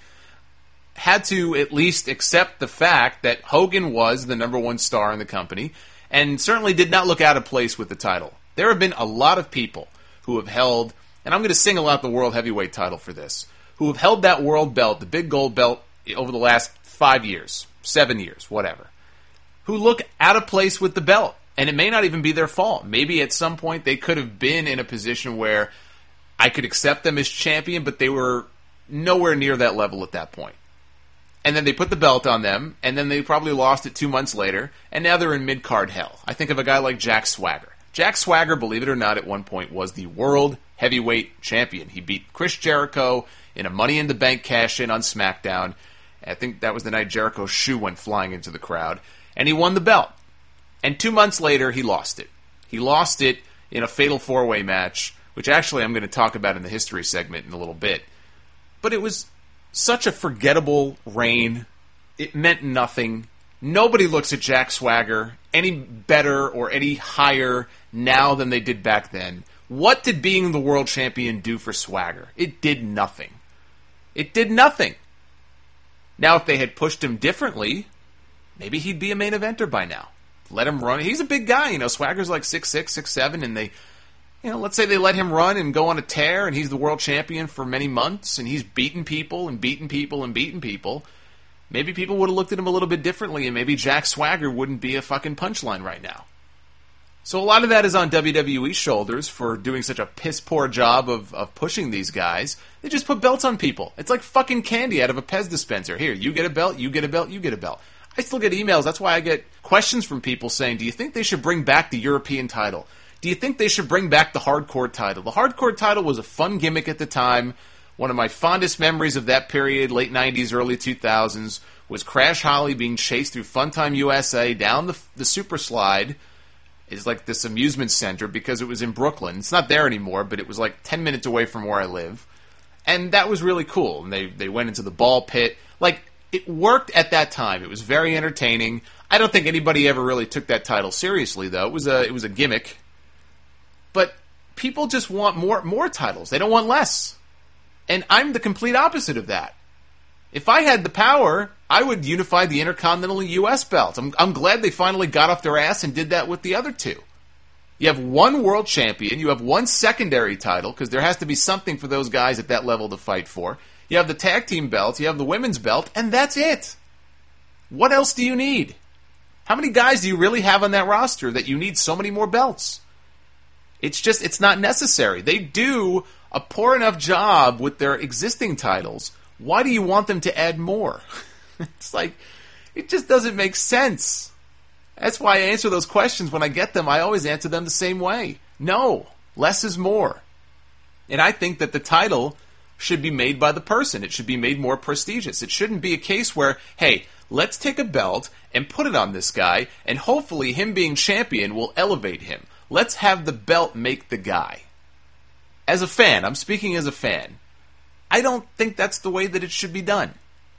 had to at least accept the fact that Hogan was the number one star in the company, and certainly did not look out of place with the title. There have been a lot of people who have held, and I'm going to single out the World Heavyweight title for this, who have held that world belt, the big gold belt, over the last 5 years, 7 years, whatever, who look out of place with the belt. And it may not even be their fault. Maybe at some point they could have been in a position where I could accept them as champion, but they were nowhere near that level at that point. And then they put the belt on them, and then they probably lost it 2 months later, and now they're in mid-card hell. I think of a guy like Jack Swagger. Jack Swagger, believe it or not, at one point was the World Heavyweight Champion. He beat Chris Jericho in a Money in the Bank cash-in on SmackDown. I think that was the night Jericho's shoe went flying into the crowd. And he won the belt. And 2 months later, he lost it. He lost it in a fatal four-way match, which actually I'm going to talk about in the history segment in a little bit. But it was such a forgettable reign. It meant nothing. Nobody looks at Jack Swagger any better or any higher now than they did back then. What did being the world champion do for Swagger? It did nothing. It did nothing. Now, if they had pushed him differently, maybe he'd be a main eventer by now. Let him run. He's a big guy, Swagger's like 6'6", 6'7", and they, let's say they let him run and go on a tear, and he's the world champion for many months, and he's beating people and beating people and beating people. Maybe people would have looked at him a little bit differently, and maybe Jack Swagger wouldn't be a fucking punchline right now. So a lot of that is on WWE's shoulders for doing such a piss-poor job of pushing these guys. They just put belts on people. It's like fucking candy out of a Pez dispenser. Here, you get a belt, you get a belt, you get a belt. I still get emails. That's why I get questions from people saying, do you think they should bring back the European title? Do you think they should bring back the hardcore title? The hardcore title was a fun gimmick at the time. One of my fondest memories of that period, late 90s, early 2000s, was Crash Holly being chased through Funtime USA down the super slide. It's like this amusement center because it was in Brooklyn. It's not there anymore, but it was like 10 minutes away from where I live. And that was really cool. And they went into the ball pit. Like, it worked at that time. It was very entertaining. I don't think anybody ever really took that title seriously, though. It was a gimmick. But people just want more titles. They don't want less. And I'm the complete opposite of that. If I had the power, I would unify the Intercontinental U.S. belts. I'm glad they finally got off their ass and did that with the other two. You have one world champion. You have one secondary title, because there has to be something for those guys at that level to fight for. You have the tag team belts. You have the women's belt. And that's it. What else do you need? How many guys do you really have on that roster that you need so many more belts? It's not necessary. They do a poor enough job with their existing titles. Why do you want them to add more? It's like, it just doesn't make sense. That's why I answer those questions when I get them. I always answer them the same way. No, less is more. And I think that the title should be made by the person. It should be made more prestigious. It shouldn't be a case where, hey, Let's take a belt and put it on this guy, and hopefully him being champion will elevate him. Let's have the belt make the guy. As a fan, I'm speaking as a fan, I don't think that's the way that it should be done.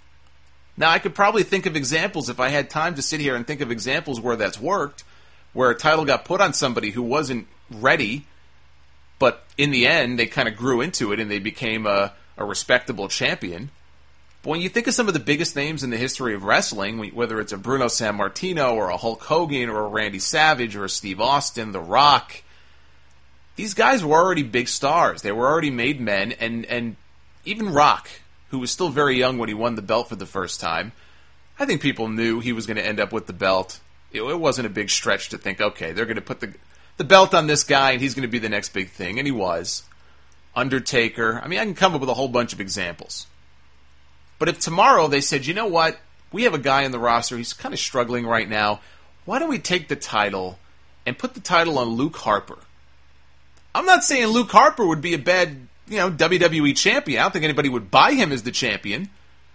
Now, I could probably think of examples if I had time to sit here and think of examples where that's worked, where a title got put on somebody who wasn't ready, but in the end, they kind of grew into it and they became a respectable champion. But when you think of some of the biggest names in the history of wrestling, whether it's a Bruno Sammartino or a Hulk Hogan or a Randy Savage or a Steve Austin, The Rock, these guys were already big stars. They were already made men, and even Rock, who was still very young when he won the belt for the first time, I think people knew he was going to end up with the belt. It wasn't a big stretch to think, okay, they're going to put the belt on this guy and he's going to be the next big thing, and he was. Undertaker. I mean, I can come up with a whole bunch of examples. But if tomorrow they said, you know what, we have a guy in the roster, he's kind of struggling right now, why don't we take the title and put the title on Luke Harper? I'm not saying Luke Harper would be a bad, WWE champion. I don't think anybody would buy him as the champion.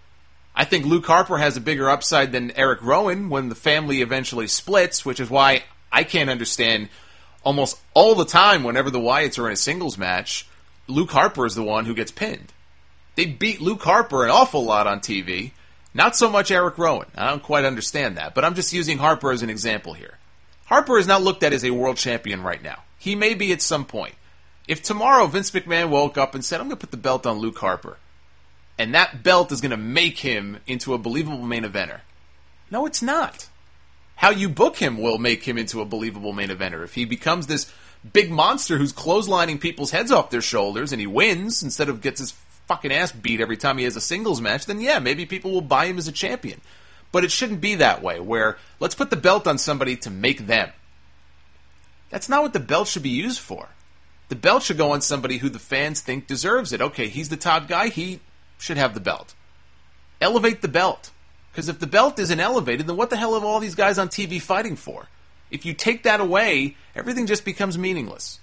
I think Luke Harper has a bigger upside than Eric Rowan when the family eventually splits, which is why I can't understand almost all the time whenever the Wyatts are in a singles match, Luke Harper is the one who gets pinned. They beat Luke Harper an awful lot on TV, not so much Eric Rowan. I don't quite understand that, but I'm just using Harper as an example here. Harper is not looked at as a world champion right now. He may be at some point. If tomorrow Vince McMahon woke up and said, I'm going to put the belt on Luke Harper, and that belt is going to make him into a believable main eventer. No, it's not. How you book him will make him into a believable main eventer. If he becomes this big monster who's clotheslining people's heads off their shoulders and he wins instead of gets his fucking ass beat every time he has a singles match, then yeah, maybe people will buy him as a champion. But it shouldn't be that way, where let's put the belt on somebody to make them. That's not what the belt should be used for. The belt should go on somebody who the fans think deserves it. Okay, he's the top guy, he should have the belt. Elevate the belt. Because if the belt isn't elevated, then what the hell are all these guys on TV fighting for? If you take that away, everything just becomes meaningless.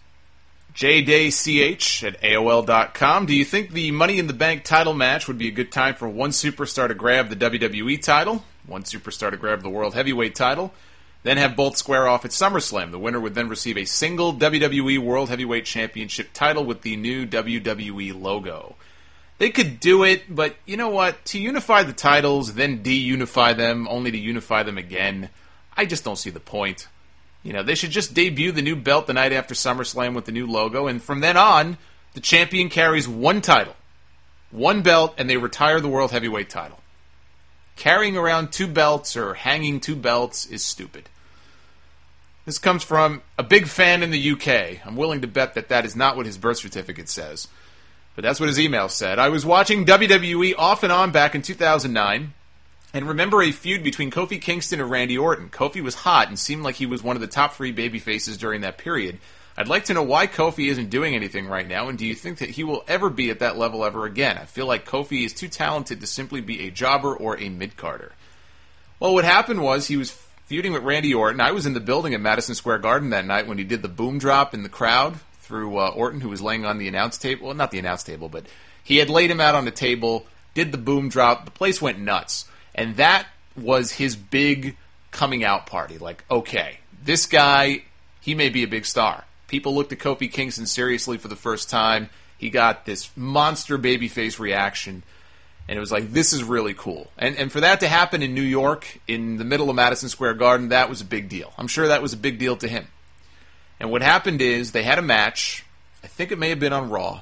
JDayCH at AOL.com. Do you think the Money in the Bank title match would be a good time for one superstar to grab the WWE title, one superstar to grab the World Heavyweight title, then have both square off at SummerSlam? The winner would then receive a single WWE World Heavyweight Championship title with the new WWE logo. They could do it, but you know what? To unify the titles, then de-unify them, only to unify them again, I just don't see the point. They should just debut the new belt the night after SummerSlam with the new logo, and from then on, the champion carries one title, one belt, and they retire the World Heavyweight title. Carrying around two belts or hanging two belts is stupid. This comes from a big fan in the UK. I'm willing to bet that is not what his birth certificate says. But that's what his email said. I was watching WWE off and on back in 2009, and remember a feud between Kofi Kingston and Randy Orton. Kofi was hot and seemed like he was one of the top 3 babyfaces during that period. I'd like to know why Kofi isn't doing anything right now, and do you think that he will ever be at that level ever again? I feel like Kofi is too talented to simply be a jobber or a mid-carder. Well, what happened was he was feuding with Randy Orton. I was in the building at Madison Square Garden that night when he did the boom drop in the crowd through Orton, who was laying on the announce table. Well, not the announce table, but he had laid him out on the table, did the boom drop. The place went nuts. And that was his big coming out party. Like, okay, this guy, he may be a big star. People looked at Kofi Kingston seriously for the first time. He got this monster babyface reaction. And it was like, this is really cool. And for that to happen in New York, in the middle of Madison Square Garden, that was a big deal. I'm sure that was a big deal to him. And what happened is, they had a match. I think it may have been on Raw.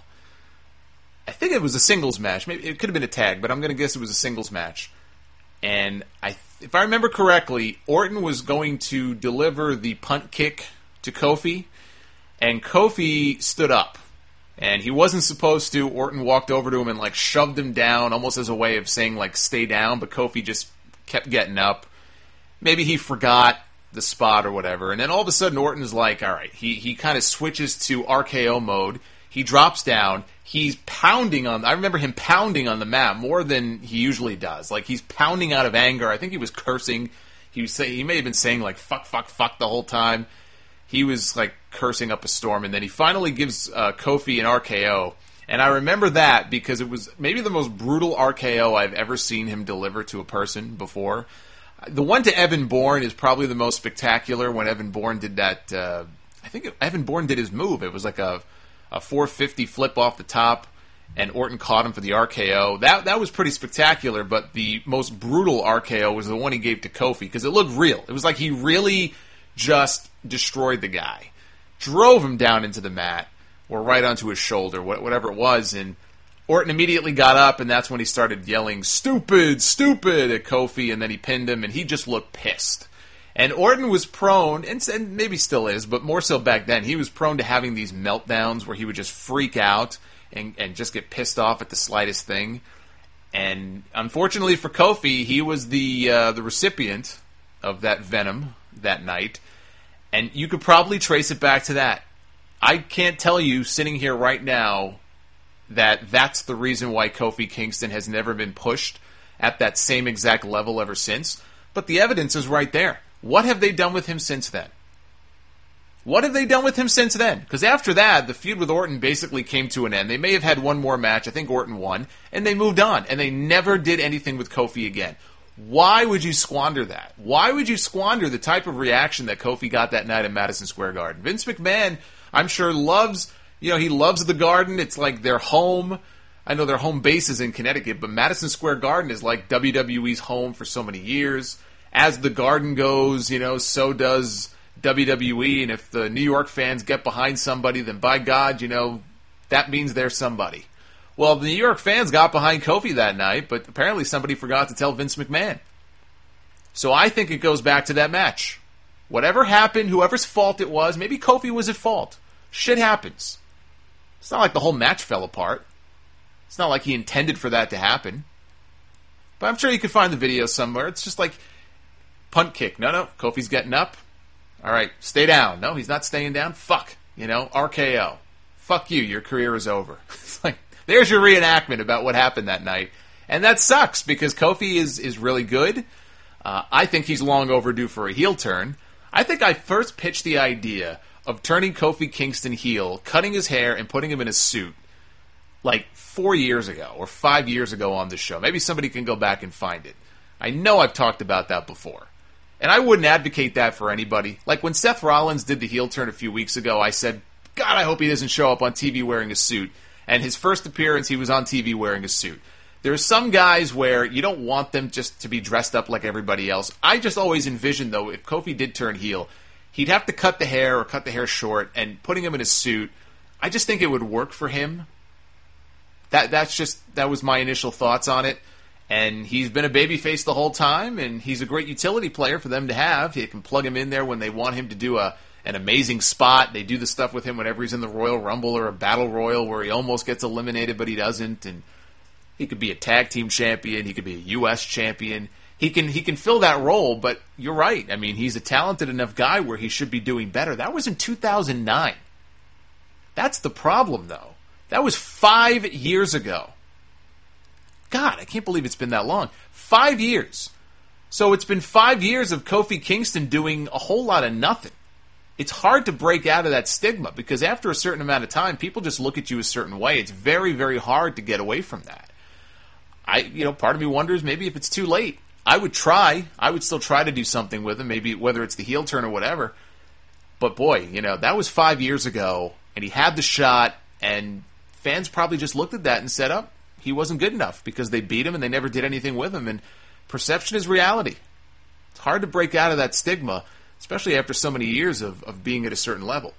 I think it was a singles match. Maybe it could have been a tag, but I'm going to guess it was a singles match. And if I remember correctly, Orton was going to deliver the punt kick to Kofi, and Kofi stood up. And he wasn't supposed to. Orton walked over to him and shoved him down, almost as a way of saying stay down, but Kofi just kept getting up. Maybe he forgot the spot or whatever, and then all of a sudden Orton is like, all right, he kind of switches to RKO mode. He drops down. He's pounding on... I remember him pounding on the mat more than he usually does. He's pounding out of anger. I think he was cursing. He may have been saying, fuck, fuck, fuck the whole time. He was, cursing up a storm. And then he finally gives Kofi an RKO. And I remember that because it was maybe the most brutal RKO I've ever seen him deliver to a person before. The one to Evan Bourne is probably the most spectacular when Evan Bourne did that. I think Evan Bourne did his move. It was like a 450 flip off the top, and Orton caught him for the RKO. That was pretty spectacular, but the most brutal RKO was the one he gave to Kofi because it looked real. It was like he really just destroyed the guy. Drove him down into the mat, or right onto his shoulder, whatever it was, and Orton immediately got up, and that's when he started yelling, "Stupid, stupid," at Kofi, and then he pinned him, and he just looked pissed. And Orton was prone, and maybe still is, but more so back then, he was prone to having these meltdowns where he would just freak out and just get pissed off at the slightest thing. And unfortunately for Kofi, he was the recipient of that venom that night. And you could probably trace it back to that. I can't tell you, sitting here right now, that that's the reason why Kofi Kingston has never been pushed at that same exact level ever since. But the evidence is right there. What have they done with him since then? What have they done with him since then? Because after that, the feud with Orton basically came to an end. They may have had one more match. I think Orton won. And they moved on. And they never did anything with Kofi again. Why would you squander that? Why would you squander the type of reaction that Kofi got that night at Madison Square Garden? Vince McMahon, I'm sure, loves, he loves the Garden. It's like their home. I know their home base is in Connecticut, but Madison Square Garden is like WWE's home for so many years. As the Garden goes, so does WWE. And if the New York fans get behind somebody, then by God, that means they're somebody. Well, the New York fans got behind Kofi that night, but apparently somebody forgot to tell Vince McMahon. So I think it goes back to that match. Whatever happened, whoever's fault it was, maybe Kofi was at fault. Shit happens. It's not like the whole match fell apart. It's not like he intended for that to happen. But I'm sure you could find the video somewhere. It's just like punt kick. No, Kofi's getting up. All right, stay down. No, he's not staying down. Fuck. RKO. Fuck you. Your career is over. It's like, there's your reenactment about what happened that night. And that sucks because Kofi is really good. I think he's long overdue for a heel turn. I think I first pitched the idea of turning Kofi Kingston heel, cutting his hair, and putting him in a suit like 4 years ago or 5 years ago on this show. Maybe somebody can go back and find it. I know I've talked about that before. And I wouldn't advocate that for anybody. Like when Seth Rollins did the heel turn a few weeks ago, I said, God, I hope he doesn't show up on TV wearing a suit. And his first appearance, he was on TV wearing a suit. There are some guys where you don't want them just to be dressed up like everybody else. I just always envisioned, though, if Kofi did turn heel, he'd have to cut the hair or cut the hair short, and putting him in a suit, I just think it would work for him. That was my initial thoughts on it. And he's been a babyface the whole time, and he's a great utility player for them to have. They can plug him in there when they want him to do an amazing spot. They do the stuff with him whenever he's in the Royal Rumble or a Battle Royal where he almost gets eliminated, but he doesn't. And he could be a tag team champion. He could be a U.S. champion. He can fill that role, but you're right. I mean, he's a talented enough guy where he should be doing better. That was in 2009. That's the problem, though. That was 5 years ago. God, I can't believe it's been that long. 5 years. So it's been 5 years of Kofi Kingston doing a whole lot of nothing. It's hard to break out of that stigma because after a certain amount of time, people just look at you a certain way. It's very, very hard to get away from that. Part of me wonders maybe if it's too late. I would try. I would still try to do something with him, maybe whether it's the heel turn or whatever. But boy, that was 5 years ago, and he had the shot, and fans probably just looked at that and said, oh, he wasn't good enough because they beat him and they never did anything with him. And perception is reality. It's hard to break out of that stigma, especially after so many years of being at a certain level.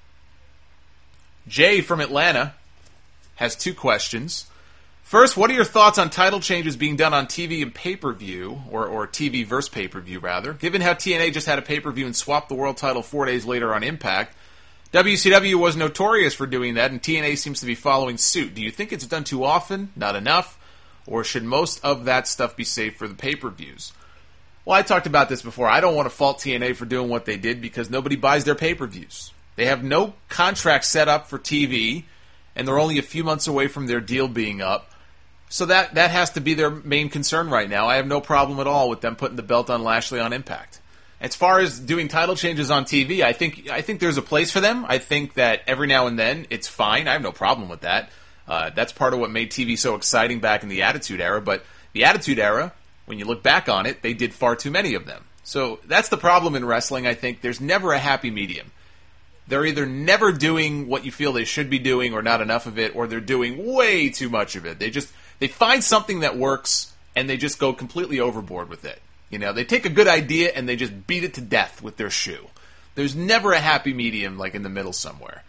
Jay from Atlanta has 2 questions. First, what are your thoughts on title changes being done on TV and pay-per-view, or TV versus pay-per-view, rather? Given how TNA just had a pay-per-view and swapped the world title 4 days later on Impact, WCW was notorious for doing that, and TNA seems to be following suit. Do you think it's done too often, not enough, or should most of that stuff be saved for the pay-per-views? Well, I talked about this before. I don't want to fault TNA for doing what they did because nobody buys their pay-per-views. They have no contract set up for TV, and they're only a few months away from their deal being up. So that has to be their main concern right now. I have no problem at all with them putting the belt on Lashley on Impact. As far as doing title changes on TV, I think there's a place for them. I think that every now and then it's fine. I have no problem with that. That's part of what made TV so exciting back in the Attitude Era. But the Attitude Era, when you look back on it, they did far too many of them. So that's the problem in wrestling, I think. There's never a happy medium. They're either never doing what you feel they should be doing or not enough of it, or they're doing way too much of it. They find something that works, and they just go completely overboard with it. You know, they take a good idea, and they just beat it to death with their shoe. There's never a happy medium, like in the middle somewhere.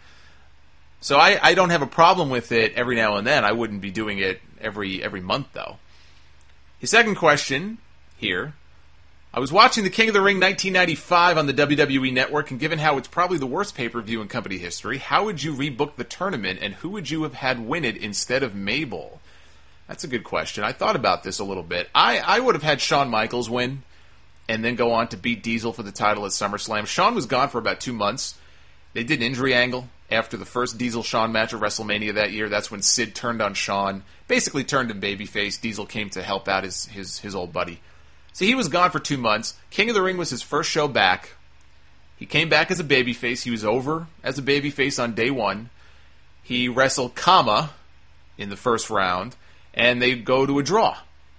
So I don't have a problem with it every now and then. I wouldn't be doing it every month, though. His second question here. I was watching the King of the Ring 1995 on the WWE Network, and given how it's probably the worst pay-per-view in company history, how would you rebook the tournament, and who would you have had win it instead of Mabel? That's a good question. I thought about this a little bit. I would have had Shawn Michaels win, and then go on to beat Diesel for the title at SummerSlam. Shawn was gone for about 2 months. They did an injury angle after the first Diesel-Shawn match at WrestleMania that year. That's when Sid turned on Shawn, basically turned him babyface. Diesel came to help out his old buddy. So he was gone for 2 months. King of the Ring was his first show back. He came back as a babyface. He was over as a babyface on day one. He wrestled Kama in the first round, and they go to a draw.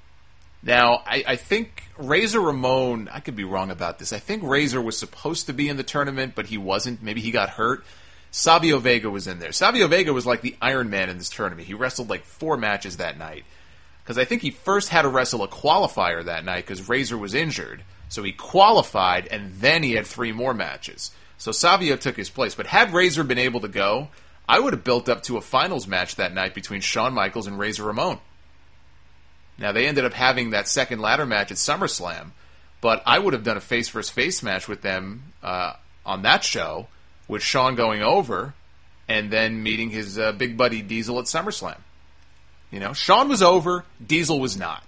Now, I think Razor Ramon, I could be wrong about this, I think Razor was supposed to be in the tournament, but he wasn't. Maybe he got hurt. Savio Vega was in there. Savio Vega was like the Iron Man in this tournament. He wrestled like 4 matches that night. Because I think he first had to wrestle a qualifier that night because Razor was injured. So he qualified, and then he had 3 more matches. So Savio took his place. But had Razor been able to go, I would have built up to a finals match that night between Shawn Michaels and Razor Ramon. Now, they ended up having that second ladder match at SummerSlam, but I would have done a face-versus-face match with them on that show, with Shawn going over, and then meeting his big buddy Diesel at SummerSlam. You know, Shawn was over, Diesel was not.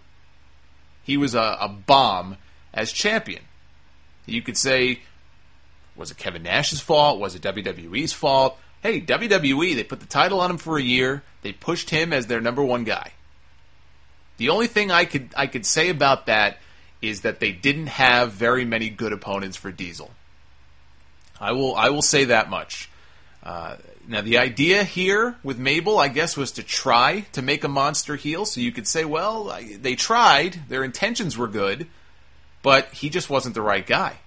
He was a bomb as champion. You could say, was it Kevin Nash's fault? Was it WWE's fault? Hey, WWE, they put the title on him for a year. They pushed him as their number 1 guy. The only thing I could say about that is that they didn't have very many good opponents for Diesel. I will say that much. Now, the idea here with Mabel, I guess, was to try to make a monster heel. So you could say, well, they tried. Their intentions were good. But he just wasn't the right guy.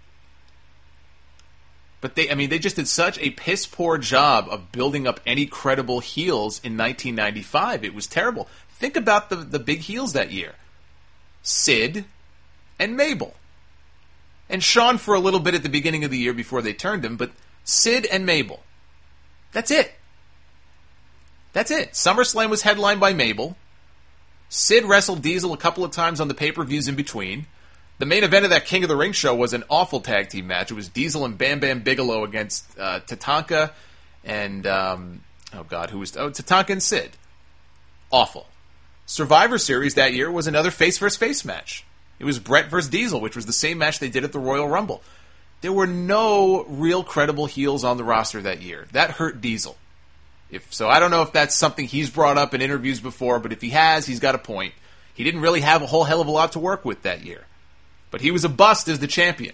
But they just did such a piss-poor job of building up any credible heels in 1995. It was terrible. Think about the big heels that year. Sid and Mabel. And Shawn for a little bit at the beginning of the year before they turned him, but Sid and Mabel. That's it. That's it. SummerSlam was headlined by Mabel. Sid wrestled Diesel a couple of times on the pay-per-views in between. The main event of that King of the Ring show was an awful tag team match. It was Diesel and Bam Bam Bigelow against Tatanka and, Tatanka and Sid. Awful. Survivor Series that year was another face-versus-face match. It was Brett versus Diesel, which was the same match they did at the Royal Rumble. There were no real credible heels on the roster that year. That hurt Diesel. So I don't know if that's something he's brought up in interviews before, but if he has, he's got a point. He didn't really have a whole hell of a lot to work with that year. But he was a bust as the champion.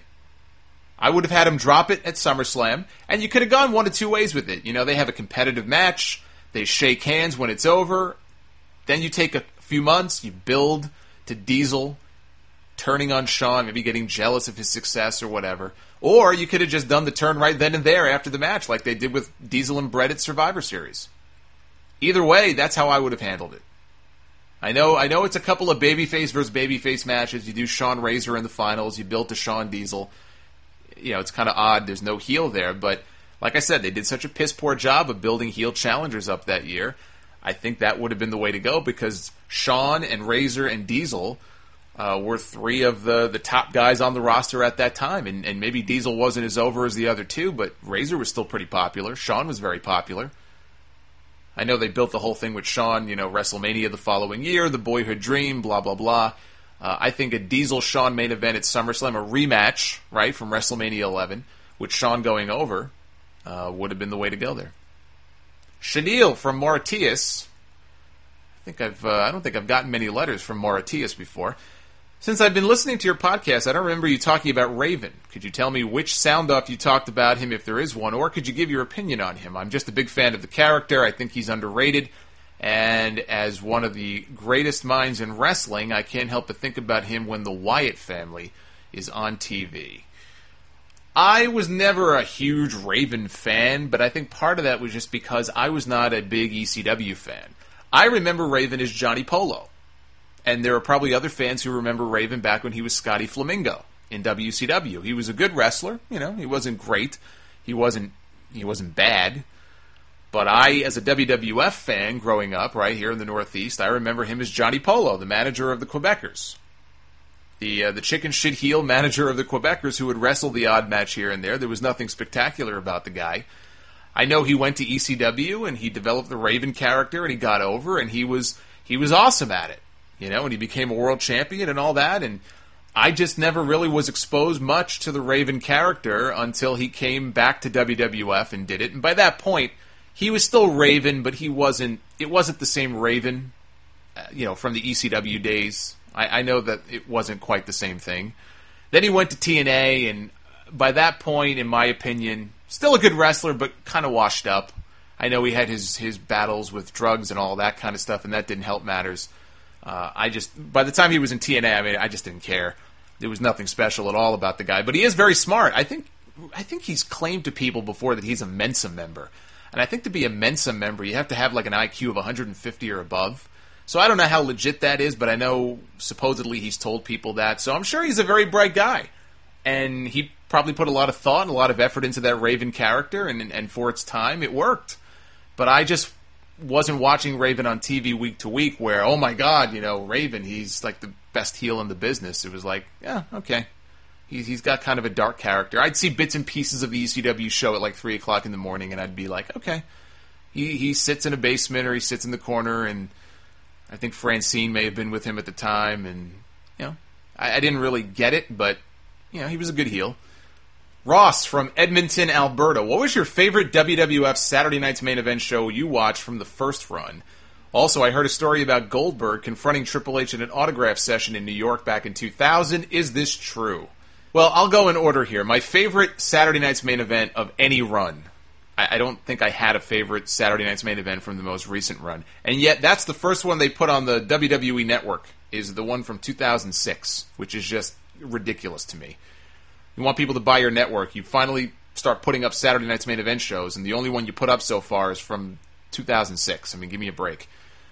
I would have had him drop it at SummerSlam, and you could have gone one of 2 ways with it. You know, they have a competitive match, they shake hands when it's over, then you take a few months, you build to Diesel turning on Shawn, maybe getting jealous of his success or whatever. Or you could have just done the turn right then and there after the match, like they did with Diesel and Brett at Survivor Series. Either way, that's how I would have handled it. I know it's a couple of babyface versus babyface matches. You do Shawn Razor in the finals, you build to Shawn Diesel. You know, it's kind of odd, there's no heel there, but like I said, they did such a piss-poor job of building heel challengers up that year. I think that would have been the way to go because Shawn and Razor and Diesel were 3 of the top guys on the roster at that time. And maybe Diesel wasn't as over as the other 2, but Razor was still pretty popular. Shawn was very popular. I know they built the whole thing with Shawn, you know, WrestleMania the following year, the boyhood dream, blah, blah, blah. I think a Diesel-Shawn main event at SummerSlam, a rematch, right, from WrestleMania 11, with Shawn going over, would have been the way to go there. Chenille from Mauritius. I don't think I've gotten many letters from Mauritius before. Since I've been listening to your podcast, I don't remember you talking about Raven. Could you tell me which sound-off you talked about him, if there is one, or could you give your opinion on him? I'm just a big fan of the character. I think he's underrated, And as one of the greatest minds in wrestling, I can't help but think about him when the Wyatt family is on TV. I was never a huge Raven fan, but I think part of that was just because I was not a big ECW fan. I remember Raven as Johnny Polo. And there are probably other fans who remember Raven back when he was Scotty Flamingo in WCW. He was a good wrestler. You know, he wasn't great. He wasn't bad. But I, as a WWF fan growing up right here in the Northeast, I remember him as Johnny Polo, the manager of the Quebecers. The chicken shit heel manager of the Quebecers who would wrestle the odd match here and there. There was nothing spectacular about the guy. I know he went to ECW and he developed the Raven character and he got over and he was awesome at it. You know, and he became a world champion and all that, and I just never really was exposed much to the Raven character until he came back to WWF and did it. And by that point, he was still Raven, but it wasn't the same Raven, from the ECW days. I know that it wasn't quite the same thing. Then he went to TNA, and by that point, in my opinion, still a good wrestler, but kind of washed up. I know he had his battles with drugs and all that kind of stuff, and that didn't help matters. By the time he was in TNA, I just didn't care. There was nothing special at all about the guy, but he is very smart. I think he's claimed to people before that he's a Mensa member. And I think to be a Mensa member, you have to have like an IQ of 150 or above. So I don't know how legit that is, but I know supposedly he's told people that. So I'm sure he's a very bright guy. And he probably put a lot of thought and a lot of effort into that Raven character, and for its time, it worked. But I just wasn't watching Raven on TV week to week where, oh my God, Raven, he's like the best heel in the business. It was like, yeah, okay. He's got kind of a dark character. I'd see bits and pieces of the ECW show at like 3 o'clock in the morning, and I'd be like, okay. He sits in a basement or he sits in the corner, and I think Francine may have been with him at the time, and, I didn't really get it, but, he was a good heel. Ross from Edmonton, Alberta. What was your favorite WWF Saturday Night's Main Event show you watched from the first run? Also, I heard a story about Goldberg confronting Triple H at an autograph session in New York back in 2000. Is this true? Well, I'll go in order here. My favorite Saturday Night's Main Event of any run. I don't think I had a favorite Saturday Night's Main Event from the most recent run. And yet, that's the first one they put on the WWE Network, is the one from 2006, which is just ridiculous to me. You want people to buy your network, you finally start putting up Saturday Night's Main Event shows, and the only one you put up so far is from 2006. I mean, give me a break.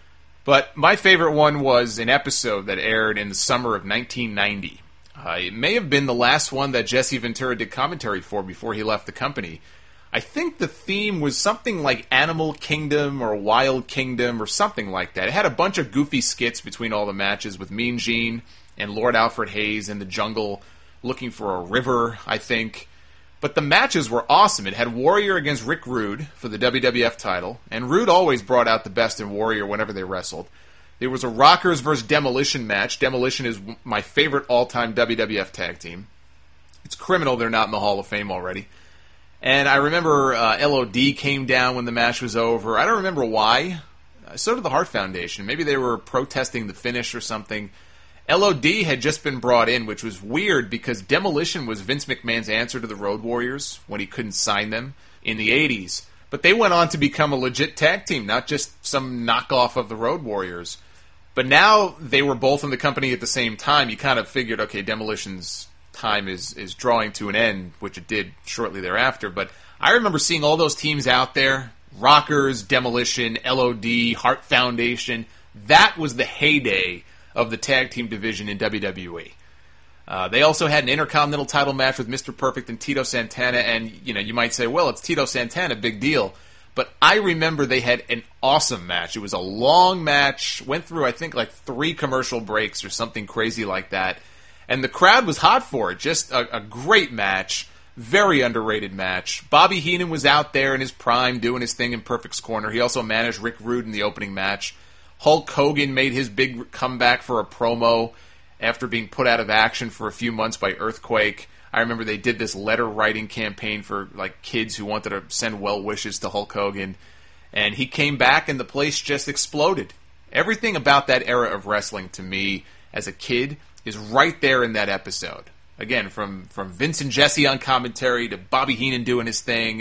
But my favorite one was an episode that aired in the summer of 1990. It may have been the last one that Jesse Ventura did commentary for before he left the company. I think the theme was something like Animal Kingdom or Wild Kingdom or something like that. It had a bunch of goofy skits between all the matches with Mean Gene and Lord Alfred Hayes in the jungle looking for a river, I think. But the matches were awesome. It had Warrior against Rick Rude for the WWF title, and Rude always brought out the best in Warrior whenever they wrestled. There was a Rockers versus Demolition match. Demolition is my favorite all-time WWF tag team. It's criminal they're not in the Hall of Fame already. And I remember LOD came down when the match was over. I don't remember why. So did the Hart Foundation. Maybe they were protesting the finish or something. LOD had just been brought in, which was weird because Demolition was Vince McMahon's answer to the Road Warriors when he couldn't sign them in the 80s. But they went on to become a legit tag team, not just some knockoff of the Road Warriors. But now they were both in the company at the same time. You kind of figured, okay, Demolition's time is drawing to an end, which it did shortly thereafter. But I remember seeing all those teams out there, Rockers, Demolition, LOD, Hart Foundation. That was the heyday of the tag team division in WWE. They also had an Intercontinental title match with Mr. Perfect and Tito Santana, and you might say, well, it's Tito Santana, big deal. But I remember they had an awesome match. It was a long match, went through, I think, like 3 commercial breaks or something crazy like that. And the crowd was hot for it. Just a great match, very underrated match. Bobby Heenan was out there in his prime doing his thing in Perfect's corner. He also managed Rick Rude in the opening match. Hulk Hogan made his big comeback for a promo after being put out of action for a few months by Earthquake. I remember they did this letter writing campaign for like kids who wanted to send well wishes to Hulk Hogan. And he came back and the place just exploded. Everything about that era of wrestling to me as a kid is right there in that episode. Again, from Vince and Jesse on commentary to Bobby Heenan doing his thing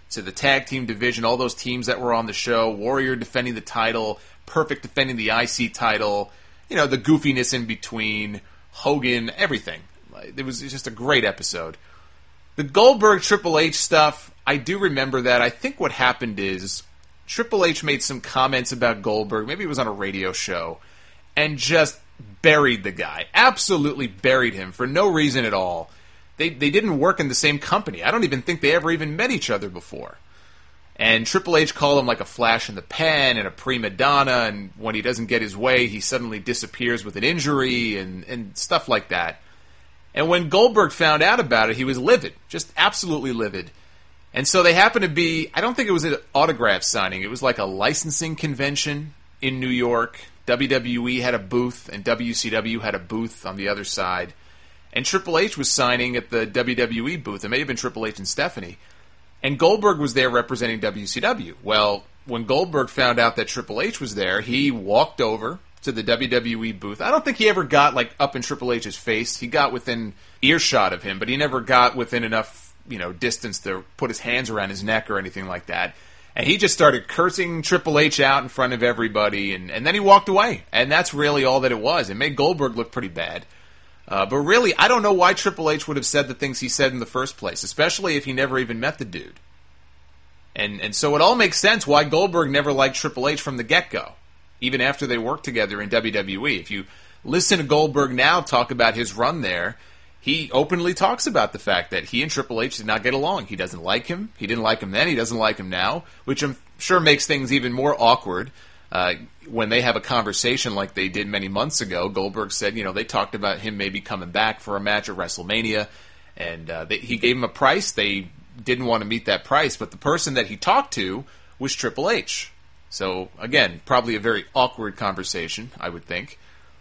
to the tag team division, all those teams that were on the show, Warrior defending the title, Perfect defending the IC title, the goofiness in between, Hogan, everything. It was just a great episode. The Goldberg Triple H stuff, I do remember that. I think what happened is Triple H made some comments about Goldberg, maybe it was on a radio show, and just buried the guy. Absolutely buried him for no reason at all. They didn't work in the same company. I don't even think they ever even met each other before. And Triple H called him like a flash in the pan and a prima donna, and when he doesn't get his way, he suddenly disappears with an injury and stuff like that. And when Goldberg found out about it, he was livid, just absolutely livid. And so they happened to be, I don't think it was an autograph signing, it was like a licensing convention in New York. WWE had a booth, and WCW had a booth on the other side. And Triple H was signing at the WWE booth. It may have been Triple H and Stephanie. And Goldberg was there representing WCW. Well, when Goldberg found out that Triple H was there, he walked over to the WWE booth. I don't think he ever got up in Triple H's face. He got within earshot of him, but he never got within enough, distance to put his hands around his neck or anything like that. And he just started cursing Triple H out in front of everybody, and then he walked away. And that's really all that it was. It made Goldberg look pretty bad. But really, I don't know why Triple H would have said the things he said in the first place, especially if he never even met the dude. And so it all makes sense why Goldberg never liked Triple H from the get-go, even after they worked together in WWE. If you listen to Goldberg now talk about his run there, he openly talks about the fact that he and Triple H did not get along. He doesn't like him. He didn't like him then. He doesn't like him now, which I'm sure makes things even more awkward. When they have a conversation like they did many months ago, Goldberg said, they talked about him maybe coming back for a match at WrestleMania, and he gave him a price. They didn't want to meet that price, but the person that he talked to was Triple H. So, again, probably a very awkward conversation, I would think.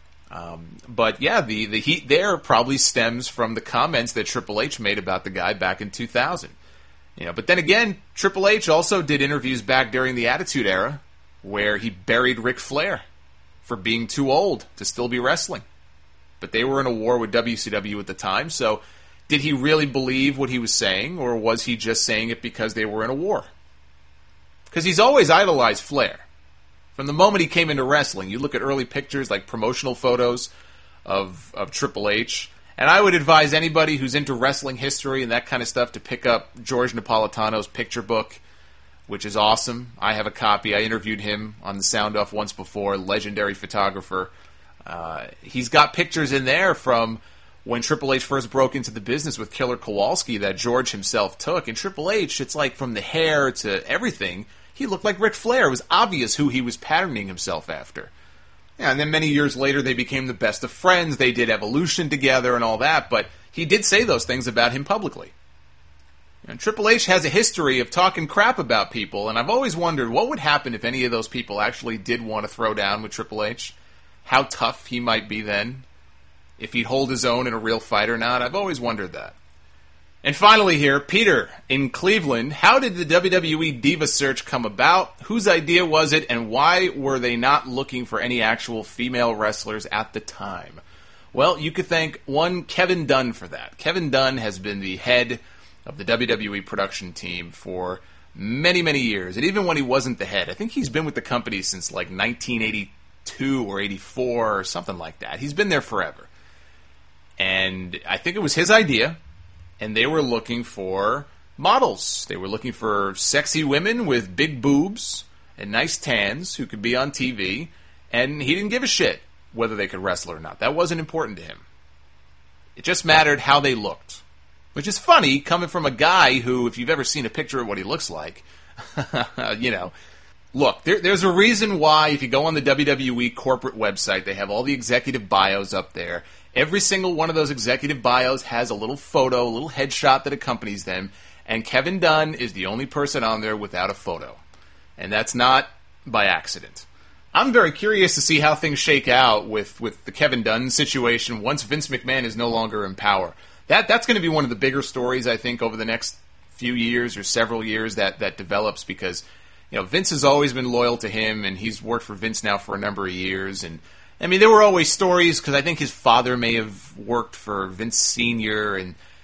But yeah, the heat there probably stems from the comments that Triple H made about the guy back in 2000. But then again, Triple H also did interviews back during the Attitude Era, where he buried Ric Flair for being too old to still be wrestling. But they were in a war with WCW at the time, so did he really believe what he was saying, or was he just saying it because they were in a war? Because he's always idolized Flair. From the moment he came into wrestling, you look at early pictures like promotional photos of Triple H, and I would advise anybody who's into wrestling history and that kind of stuff to pick up George Napolitano's picture book, which is awesome. I have a copy. I interviewed him on the Sound Off once before, legendary photographer. He's got pictures in there from when Triple H first broke into the business with Killer Kowalski that George himself took. And Triple H, it's like from the hair to everything, he looked like Ric Flair. It was obvious who he was patterning himself after. Yeah, and then many years later, they became the best of friends. They did Evolution together and all that, but he did say those things about him publicly. And Triple H has a history of talking crap about people, and I've always wondered what would happen if any of those people actually did want to throw down with Triple H. How tough he might be then. If he'd hold his own in a real fight or not. I've always wondered that. And finally here, Peter in Cleveland. How did the WWE Diva search come about? Whose idea was it, and why were they not looking for any actual female wrestlers at the time? Well, you could thank one Kevin Dunn for that. Kevin Dunn has been the head of the WWE production team for many, many years. And even when he wasn't the head, I think he's been with the company since like 1982 or 84 or something like that. He's been there forever. And I think it was his idea, and they were looking for models. They were looking for sexy women with big boobs and nice tans who could be on TV, and he didn't give a shit whether they could wrestle or not. That wasn't important to him. It just mattered how they looked. Which is funny, coming from a guy who, if you've ever seen a picture of what he looks like, look, there's a reason why if you go on the WWE corporate website, they have all the executive bios up there. Every single one of those executive bios has a little photo, a little headshot that accompanies them, and Kevin Dunn is the only person on there without a photo. And that's not by accident. I'm very curious to see how things shake out with the Kevin Dunn situation once Vince McMahon is no longer in power. That's going to be one of the bigger stories, I think, over the next few years or several years that develops because, Vince has always been loyal to him, and he's worked for Vince now for a number of years. And, I mean, there were always stories because I think his father may have worked for Vince Sr., and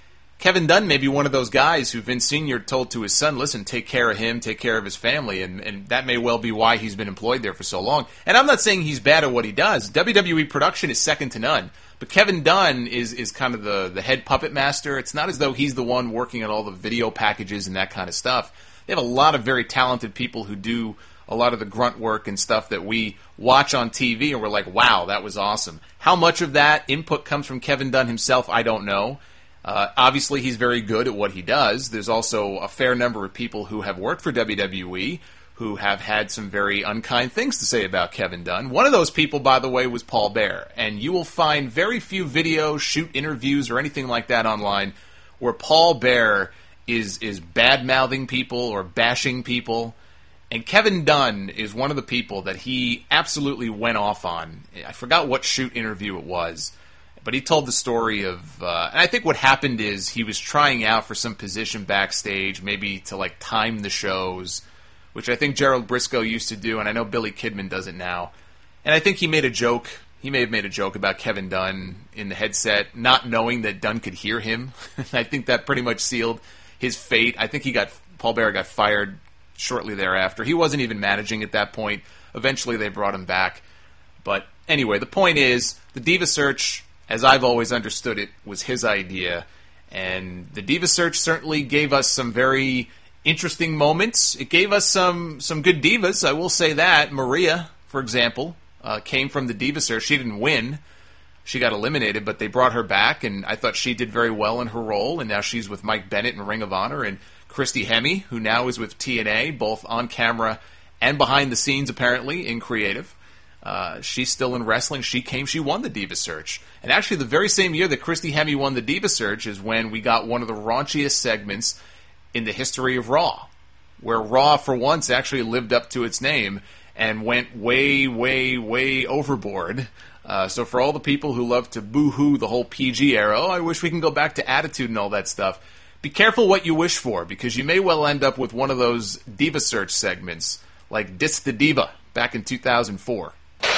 Kevin Dunn may be one of those guys who Vince Sr. told to his son, listen, take care of him, take care of his family, and that may well be why he's been employed there for so long. And I'm not saying he's bad at what he does. WWE production is second to none. But Kevin Dunn is kind of the head puppet master. It's not as though he's the one working on all the video packages and that kind of stuff. They have a lot of very talented people who do a lot of the grunt work and stuff that we watch on TV, and we're like, wow, that was awesome. How much of that input comes from Kevin Dunn himself, I don't know. Obviously, he's very good at what he does. There's also a fair number of people who have worked for WWE who have had some very unkind things to say about Kevin Dunn. One of those people, by the way, was Paul Bearer. And you will find very few videos, shoot interviews, or anything like that online where Paul Bearer is bad-mouthing people or bashing people. And Kevin Dunn is one of the people that he absolutely went off on. I forgot what shoot interview it was, but he told the story of, and I think what happened is he was trying out for some position backstage, maybe to like time the shows, which I think Gerald Briscoe used to do, and I know Billy Kidman does it now. And I think he made a joke. He may have made a joke about Kevin Dunn in the headset, not knowing that Dunn could hear him. I think that pretty much sealed his fate. I think Paul Bearer got fired shortly thereafter. He wasn't even managing at that point. Eventually they brought him back. But anyway, the point is, the Diva Search, as I've always understood it, was his idea. And the Diva Search certainly gave us some very interesting moments. It gave us some good divas, I will say that. Maria, for example, came from the Diva Search. She didn't win. She got eliminated, but they brought her back, and I thought she did very well in her role, and now she's with Mike Bennett in Ring of Honor, and Christy Hemme, who now is with TNA, both on camera and behind the scenes, apparently, in creative. She's still in wrestling. She won the Diva Search. And actually, the very same year that Christy Hemme won the Diva Search is when we got one of the raunchiest segments in the history of Raw, where Raw, for once, actually lived up to its name and went way, way, way overboard. So for all the people who love to boo-hoo the whole PG era, I wish we can go back to Attitude and all that stuff, be careful what you wish for, because you may well end up with one of those Diva Search segments, like Dis the Diva, back in 2004.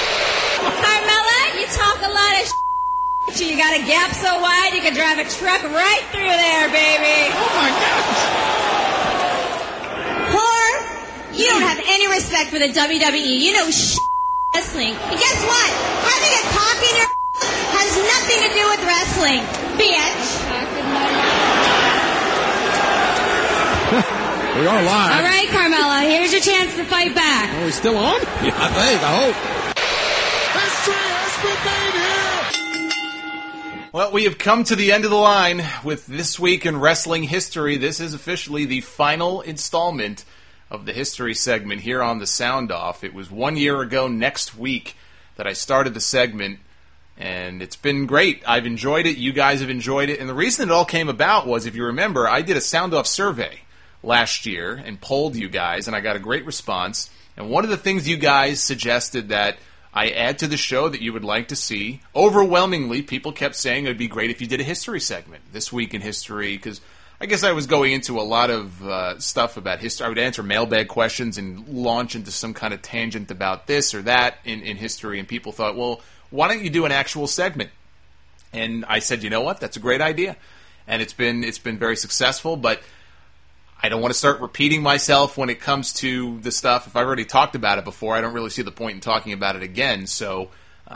Carmella, you talk a lot of shit. You got a gap so wide you can drive a truck right through there, baby. Oh my God! Whore, you don't have any respect for the WWE. You know wrestling. And guess what? Having a cock in your has nothing to do with wrestling, bitch. We are live. All right, Carmella, here's your chance to fight back. Are we still on? Yeah, I hope. History has been made here. Well, we have come to the end of the line with This Week in Wrestling History. This is officially the final installment of the history segment here on the Sound Off. It was 1 year ago next week that I started the segment, and it's been great. I've enjoyed it. You guys have enjoyed it. And the reason it all came about was, if you remember, I did a Sound Off survey last year and polled you guys, and I got a great response. And one of the things you guys suggested that I add to the show that you would like to see, overwhelmingly, people kept saying it would be great if you did a history segment, This Week in History, because I guess I was going into a lot of stuff about history. I would answer mailbag questions and launch into some kind of tangent about this or that in history, and people thought, well, why don't you do an actual segment? And I said, you know what, that's a great idea. And it's been very successful, but I don't want to start repeating myself when it comes to the stuff. If I've already talked about it before, I don't really see the point in talking about it again. So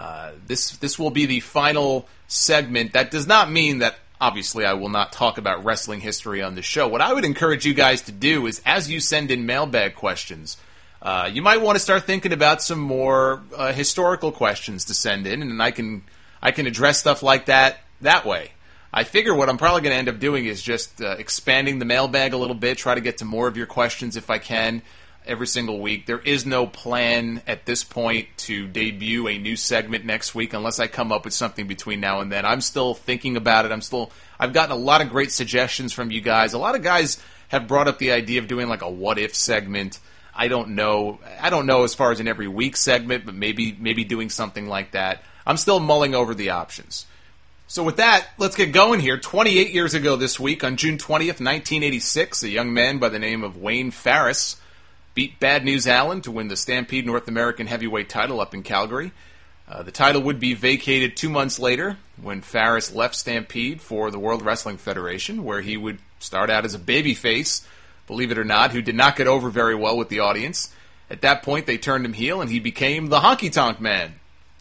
this will be the final segment. That does not mean that, obviously, I will not talk about wrestling history on the show. What I would encourage you guys to do is, as you send in mailbag questions, you might want to start thinking about some more historical questions to send in, and I can address stuff like that way. I figure what I'm probably going to end up doing is just expanding the mailbag a little bit, try to get to more of your questions if I can every single week. There is no plan at this point to debut a new segment next week unless I come up with something between now and then. I'm still thinking about it. I've gotten a lot of great suggestions from you guys. A lot of guys have brought up the idea of doing like a what if segment. I don't know as far as an every week segment, but maybe doing something like that. I'm still mulling over the options. So with that, let's get going here. 28 years ago this week, on June 20th, 1986, a young man by the name of Wayne Farris beat Bad News Allen to win the Stampede North American Heavyweight title up in Calgary. The title would be vacated 2 months later when Farris left Stampede for the World Wrestling Federation, where he would start out as a babyface, believe it or not, who did not get over very well with the audience. At that point, they turned him heel, and he became the Honky Tonk Man.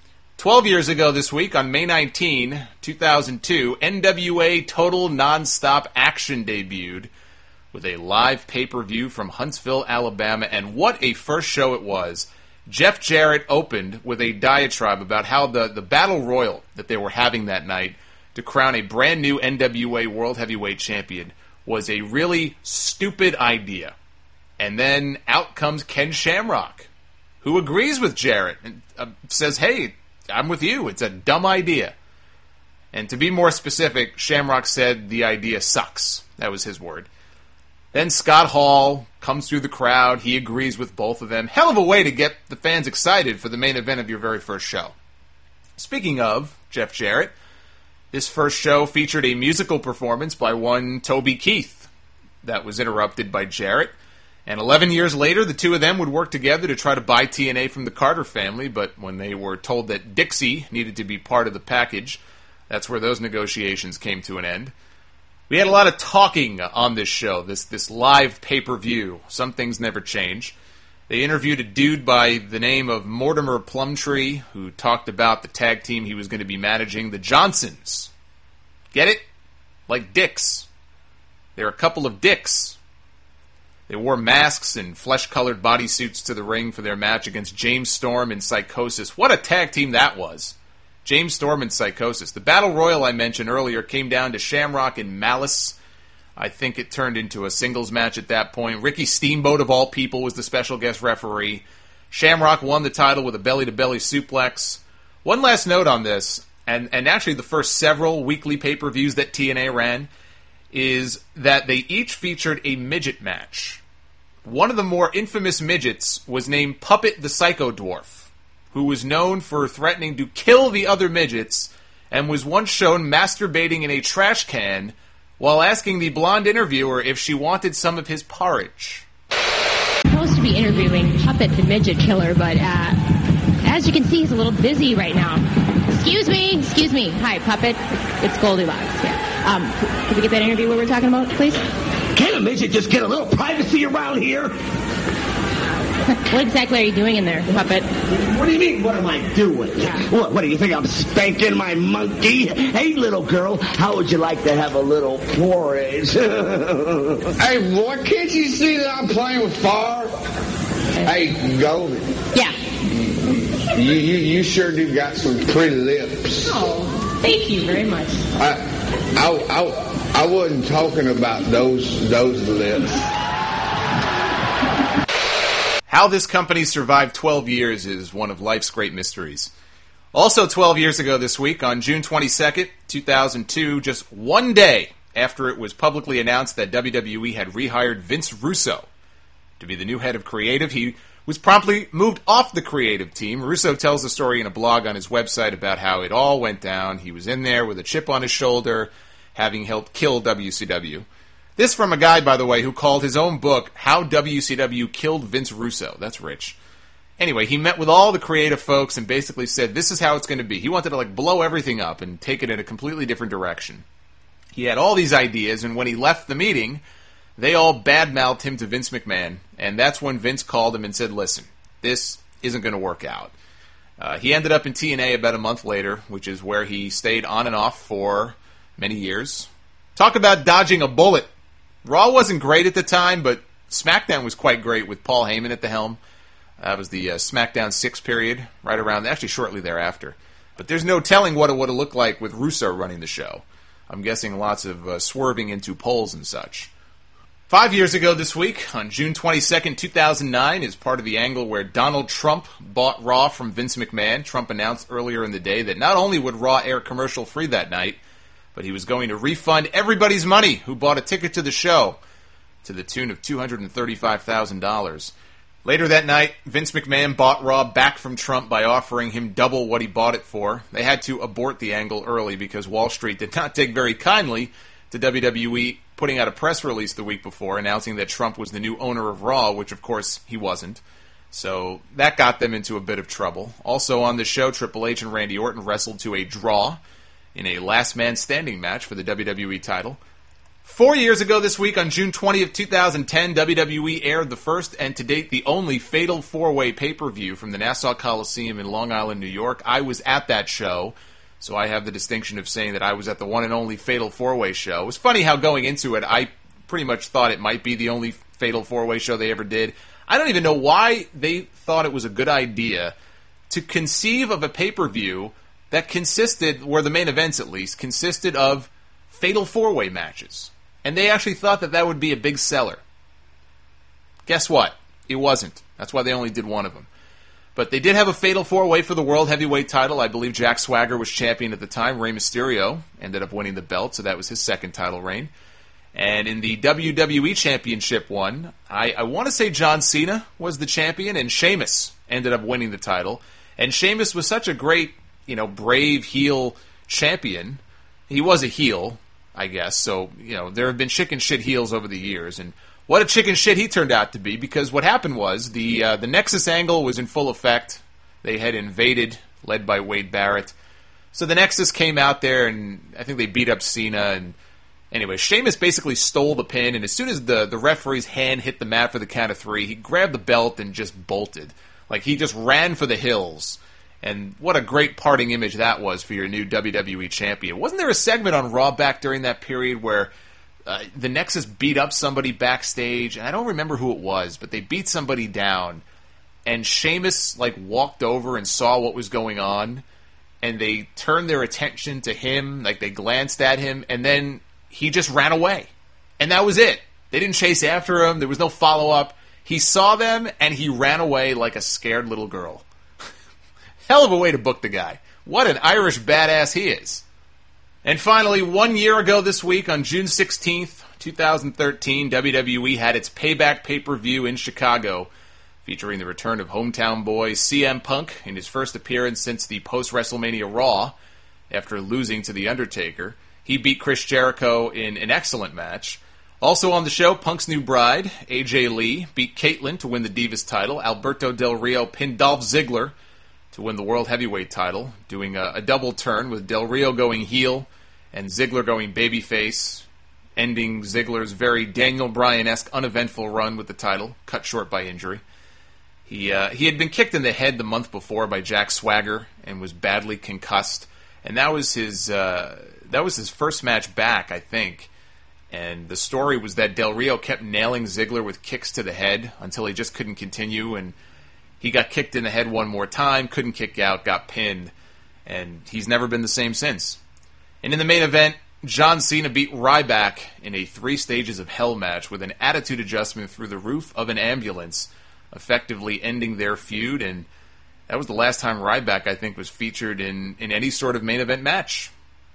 12 years ago this week, on May 19, 2002, NWA Total Nonstop Action debuted with a live pay-per-view from Huntsville, Alabama, and what a first show it was. Jeff Jarrett opened with a diatribe about how the Battle Royal that they were having that night to crown a brand new NWA World Heavyweight Champion was a really stupid idea. And then out comes Ken Shamrock, who agrees with Jarrett and says, hey, I'm with you, it's a dumb idea. And to be more specific, Shamrock said the idea sucks. That was his word. Then Scott Hall comes through the crowd. He agrees with both of them. Hell of a way to get the fans excited for the main event of your very first show. Speaking of Jeff Jarrett, this first show featured a musical performance by one Toby Keith that was interrupted by Jarrett. And 11 years later, the two of them would work together to try to buy TNA from the Carter family, but when they were told that Dixie needed to be part of the package, that's where those negotiations came to an end. We had a lot of talking on this show, this live pay-per-view. Some things never change. They interviewed a dude by the name of Mortimer Plumtree, who talked about the tag team he was going to be managing, the Johnsons. Get it? Like dicks. They're a couple of dicks. They wore masks and flesh-colored bodysuits to the ring for their match against James Storm and Psychosis. What a tag team that was. James Storm and Psychosis. The Battle Royal I mentioned earlier came down to Shamrock and Malice. I think it turned into a singles match at that point. Ricky Steamboat, of all people, was the special guest referee. Shamrock won the title with a belly-to-belly suplex. One last note on this, and actually the first several weekly pay-per-views that TNA ran, is that they each featured a midget match. One of the more infamous midgets was named Puppet the Psycho Dwarf, who was known for threatening to kill the other midgets and was once shown masturbating in a trash can while asking the blonde interviewer if she wanted some of his porridge. I'm supposed to be interviewing Puppet the Midget Killer, but as you can see, he's a little busy right now. Excuse me. Hi, Puppet. It's Goldilocks. Yeah. Could we get that interview what we're talking about, please? Can a midget just get a little privacy around here? What exactly are you doing in there, Puppet? What do you mean, what am I doing? Yeah. What do you think I'm spanking my monkey? Hey, little girl, how would you like to have a little porridge? Hey, boy, can't you see that I'm playing with fire? Hey, Goldie. Yeah. You sure do got some pretty lips. Oh, thank you very much. I wasn't talking about those lips. How this company survived 12 years is one of life's great mysteries. Also 12 years ago this week, on June 22nd, 2002, just one day after it was publicly announced that WWE had rehired Vince Russo to be the new head of creative, he was promptly moved off the creative team. Russo tells the story in a blog on his website about how it all went down. He was in there with a chip on his shoulder, having helped kill WCW. This from a guy, by the way, who called his own book, How WCW Killed Vince Russo. That's rich. Anyway, he met with all the creative folks and basically said, this is how it's going to be. He wanted to blow everything up and take it in a completely different direction. He had all these ideas, and when he left the meeting, they all badmouthed him to Vince McMahon, and that's when Vince called him and said, listen, this isn't going to work out. He ended up in TNA about a month later, which is where he stayed on and off for many years. Talk about dodging a bullet. Raw wasn't great at the time, but SmackDown was quite great with Paul Heyman at the helm. That was the SmackDown 6 period, right around, actually shortly thereafter. But there's no telling what it would have looked like with Russo running the show. I'm guessing lots of swerving into poles and such. 5 years ago this week, on June 22nd, 2009, is part of the angle where Donald Trump bought Raw from Vince McMahon. Trump announced earlier in the day that not only would Raw air commercial-free that night, but he was going to refund everybody's money who bought a ticket to the show to the tune of $235,000. Later that night, Vince McMahon bought Raw back from Trump by offering him double what he bought it for. They had to abort the angle early because Wall Street did not take very kindly to WWE putting out a press release the week before announcing that Trump was the new owner of Raw, which of course he wasn't. So that got them into a bit of trouble. Also on the show, Triple H and Randy Orton wrestled to a draw in a last man standing match for the WWE title. 4 years ago this week, on June 20th, 2010, WWE aired the first and to date the only Fatal 4-Way pay-per-view from the Nassau Coliseum in Long Island, New York. I was at that show, so I have the distinction of saying that I was at the one and only Fatal 4-Way show. It was funny how going into it, I pretty much thought it might be the only Fatal 4-Way show they ever did. I don't even know why they thought it was a good idea to conceive of a pay-per-view that consisted, or the main events at least, consisted of Fatal 4-Way matches. And they actually thought that that would be a big seller. Guess what? It wasn't. That's why they only did one of them. But they did have a Fatal 4-Way for the World Heavyweight title. I believe Jack Swagger was champion at the time. Rey Mysterio ended up winning the belt, so that was his second title reign. And in the WWE Championship one, I want to say John Cena was the champion, and Sheamus ended up winning the title. And Sheamus was such a great, brave heel champion. He was a heel, I guess. So, there have been chicken shit heels over the years. And what a chicken shit he turned out to be, because what happened was the Nexus angle was in full effect. They had invaded, led by Wade Barrett. So the Nexus came out there, and I think they beat up Cena. And anyway, Sheamus basically stole the pin, and as soon as the referee's hand hit the mat for the count of 3, he grabbed the belt and just bolted. Like, he just ran for the hills. And what a great parting image that was for your new WWE champion. Wasn't there a segment on Raw back during that period where the Nexus beat up somebody backstage? And I don't remember who it was, but they beat somebody down. And Sheamus, walked over and saw what was going on. And they turned their attention to him, they glanced at him, and then he just ran away. And that was it. They didn't chase after him. There was no follow-up. He saw them, and he ran away like a scared little girl. Hell of a way to book the guy. What an Irish badass he is. And finally, 1 year ago this week, on June 16th, 2013, WWE had its Payback pay-per-view in Chicago, featuring the return of hometown boy CM Punk in his first appearance since the post-WrestleMania Raw, after losing to The Undertaker. He beat Chris Jericho in an excellent match. Also on the show, Punk's new bride, AJ Lee, beat Caitlyn to win the Divas title. Alberto Del Rio pinned Dolph Ziggler to win the World Heavyweight title, doing a double turn with Del Rio going heel and Ziggler going babyface, ending Ziggler's very Daniel Bryan-esque uneventful run with the title, cut short by injury. He had been kicked in the head the month before by Jack Swagger and was badly concussed, and that was his first match back, I think. And the story was that Del Rio kept nailing Ziggler with kicks to the head until he just couldn't continue, and he got kicked in the head one more time, couldn't kick out, got pinned, and he's never been the same since. And in the main event, John Cena beat Ryback in a 3 stages of hell match with an attitude adjustment through the roof of an ambulance, effectively ending their feud, and that was the last time Ryback, I think, was featured in any sort of main event match.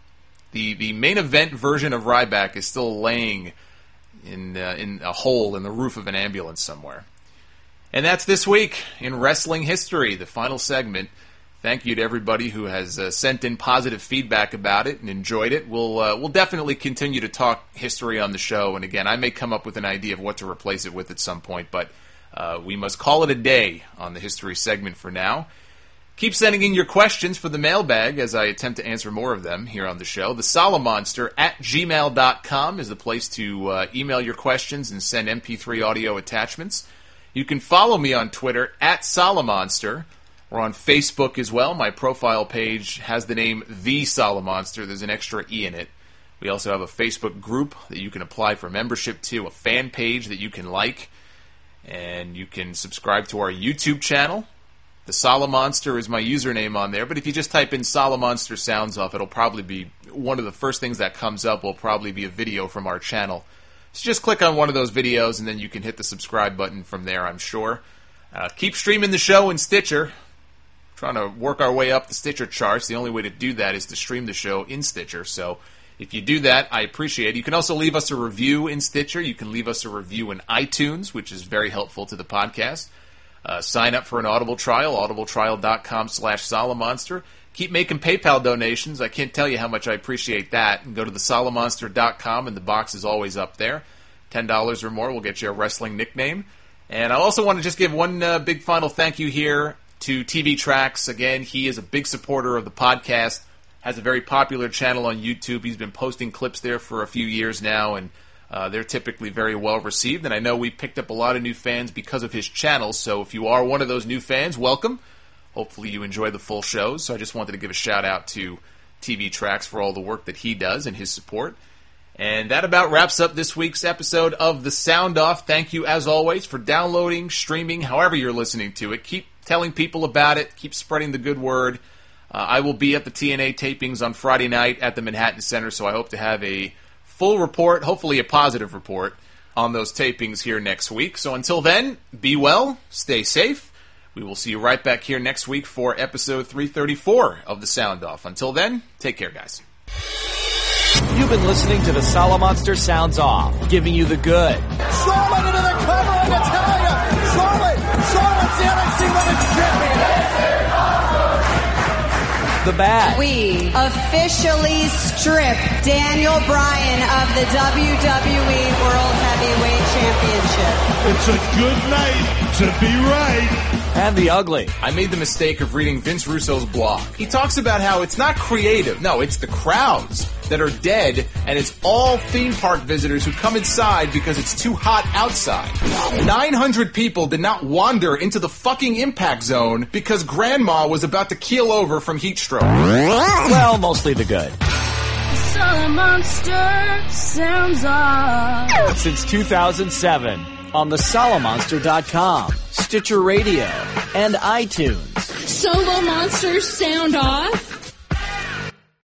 The main event version of Ryback is still laying in a hole in the roof of an ambulance somewhere. And that's this week in wrestling history, the final segment. Thank you to everybody who has sent in positive feedback about it and enjoyed it. We'll definitely continue to talk history on the show, and again, I may come up with an idea of what to replace it with at some point, but we must call it a day on the history segment for now. Keep sending in your questions for the mailbag as I attempt to answer more of them here on the show. The Solomonster@gmail.com is the place to email your questions and send MP3 audio attachments. You can follow me on Twitter @Solomonster. We're on Facebook as well. My profile page has the name The Solomonster. There's an extra E in it. We also have a Facebook group that you can apply for membership to, a fan page that you can like, and you can subscribe to our YouTube channel. The Solomonster is my username on there, but if you just type in Solomonster Sounds Off, it'll probably be one of the first things that comes up will probably be a video from our channel. So just click on one of those videos, and then you can hit the subscribe button from there, I'm sure. Keep streaming the show in Stitcher. Trying to work our way up the Stitcher charts. The only way to do that is to stream the show in Stitcher, so if you do that, I appreciate it. You can also leave us a review in Stitcher. You can leave us a review in iTunes, which is very helpful to the podcast. Sign up for an Audible trial, audibletrial.com/Solomonster. Keep making PayPal donations. I can't tell you how much I appreciate that. And go to thesolomonster.com, and the box is always up there. $10 or more will get you a wrestling nickname. And I also want to just give one big final thank you here to TV Tracks. Again, he is a big supporter of the podcast, has a very popular channel on YouTube. He's been posting clips there for a few years now, and they're typically very well received. And I know we picked up a lot of new fans because of his channel, so if you are one of those new fans, welcome. Hopefully you enjoy the full shows. So I just wanted to give a shout out to TV Tracks for all the work that he does and his support. And that about wraps up this week's episode of The Sound Off. Thank you, as always, for downloading, streaming, however you're listening to it. Keep telling people about it. Keep spreading the good word. I will be at the TNA tapings on Friday night at the Manhattan Center, so I hope to have a full report, hopefully a positive report, on those tapings here next week. So until then, be well, stay safe. We will see you right back here next week for episode 334 of The Sound Off. Until then, take care, guys. You've been listening to the Salamonster Sounds Off, giving you the good. Charlotte into the cover of Natalia. Charlotte's the NXT Women's Champion. The bad. We officially strip Daniel Bryan of the WWE World Heavyweight Championship. It's a good night to be right. And the ugly. I made the mistake of reading Vince Russo's blog. He talks about how it's not creative. No, it's the crowds that are dead, and it's all theme park visitors who come inside because it's too hot outside. 900 people did not wander into the fucking impact zone because Grandma was about to keel over from heat stroke. Well, mostly the good. Salamonster Sounds Off. Since 2007 on the Salamonster.com, Stitcher Radio, and iTunes. Solo Monsters Sound Off.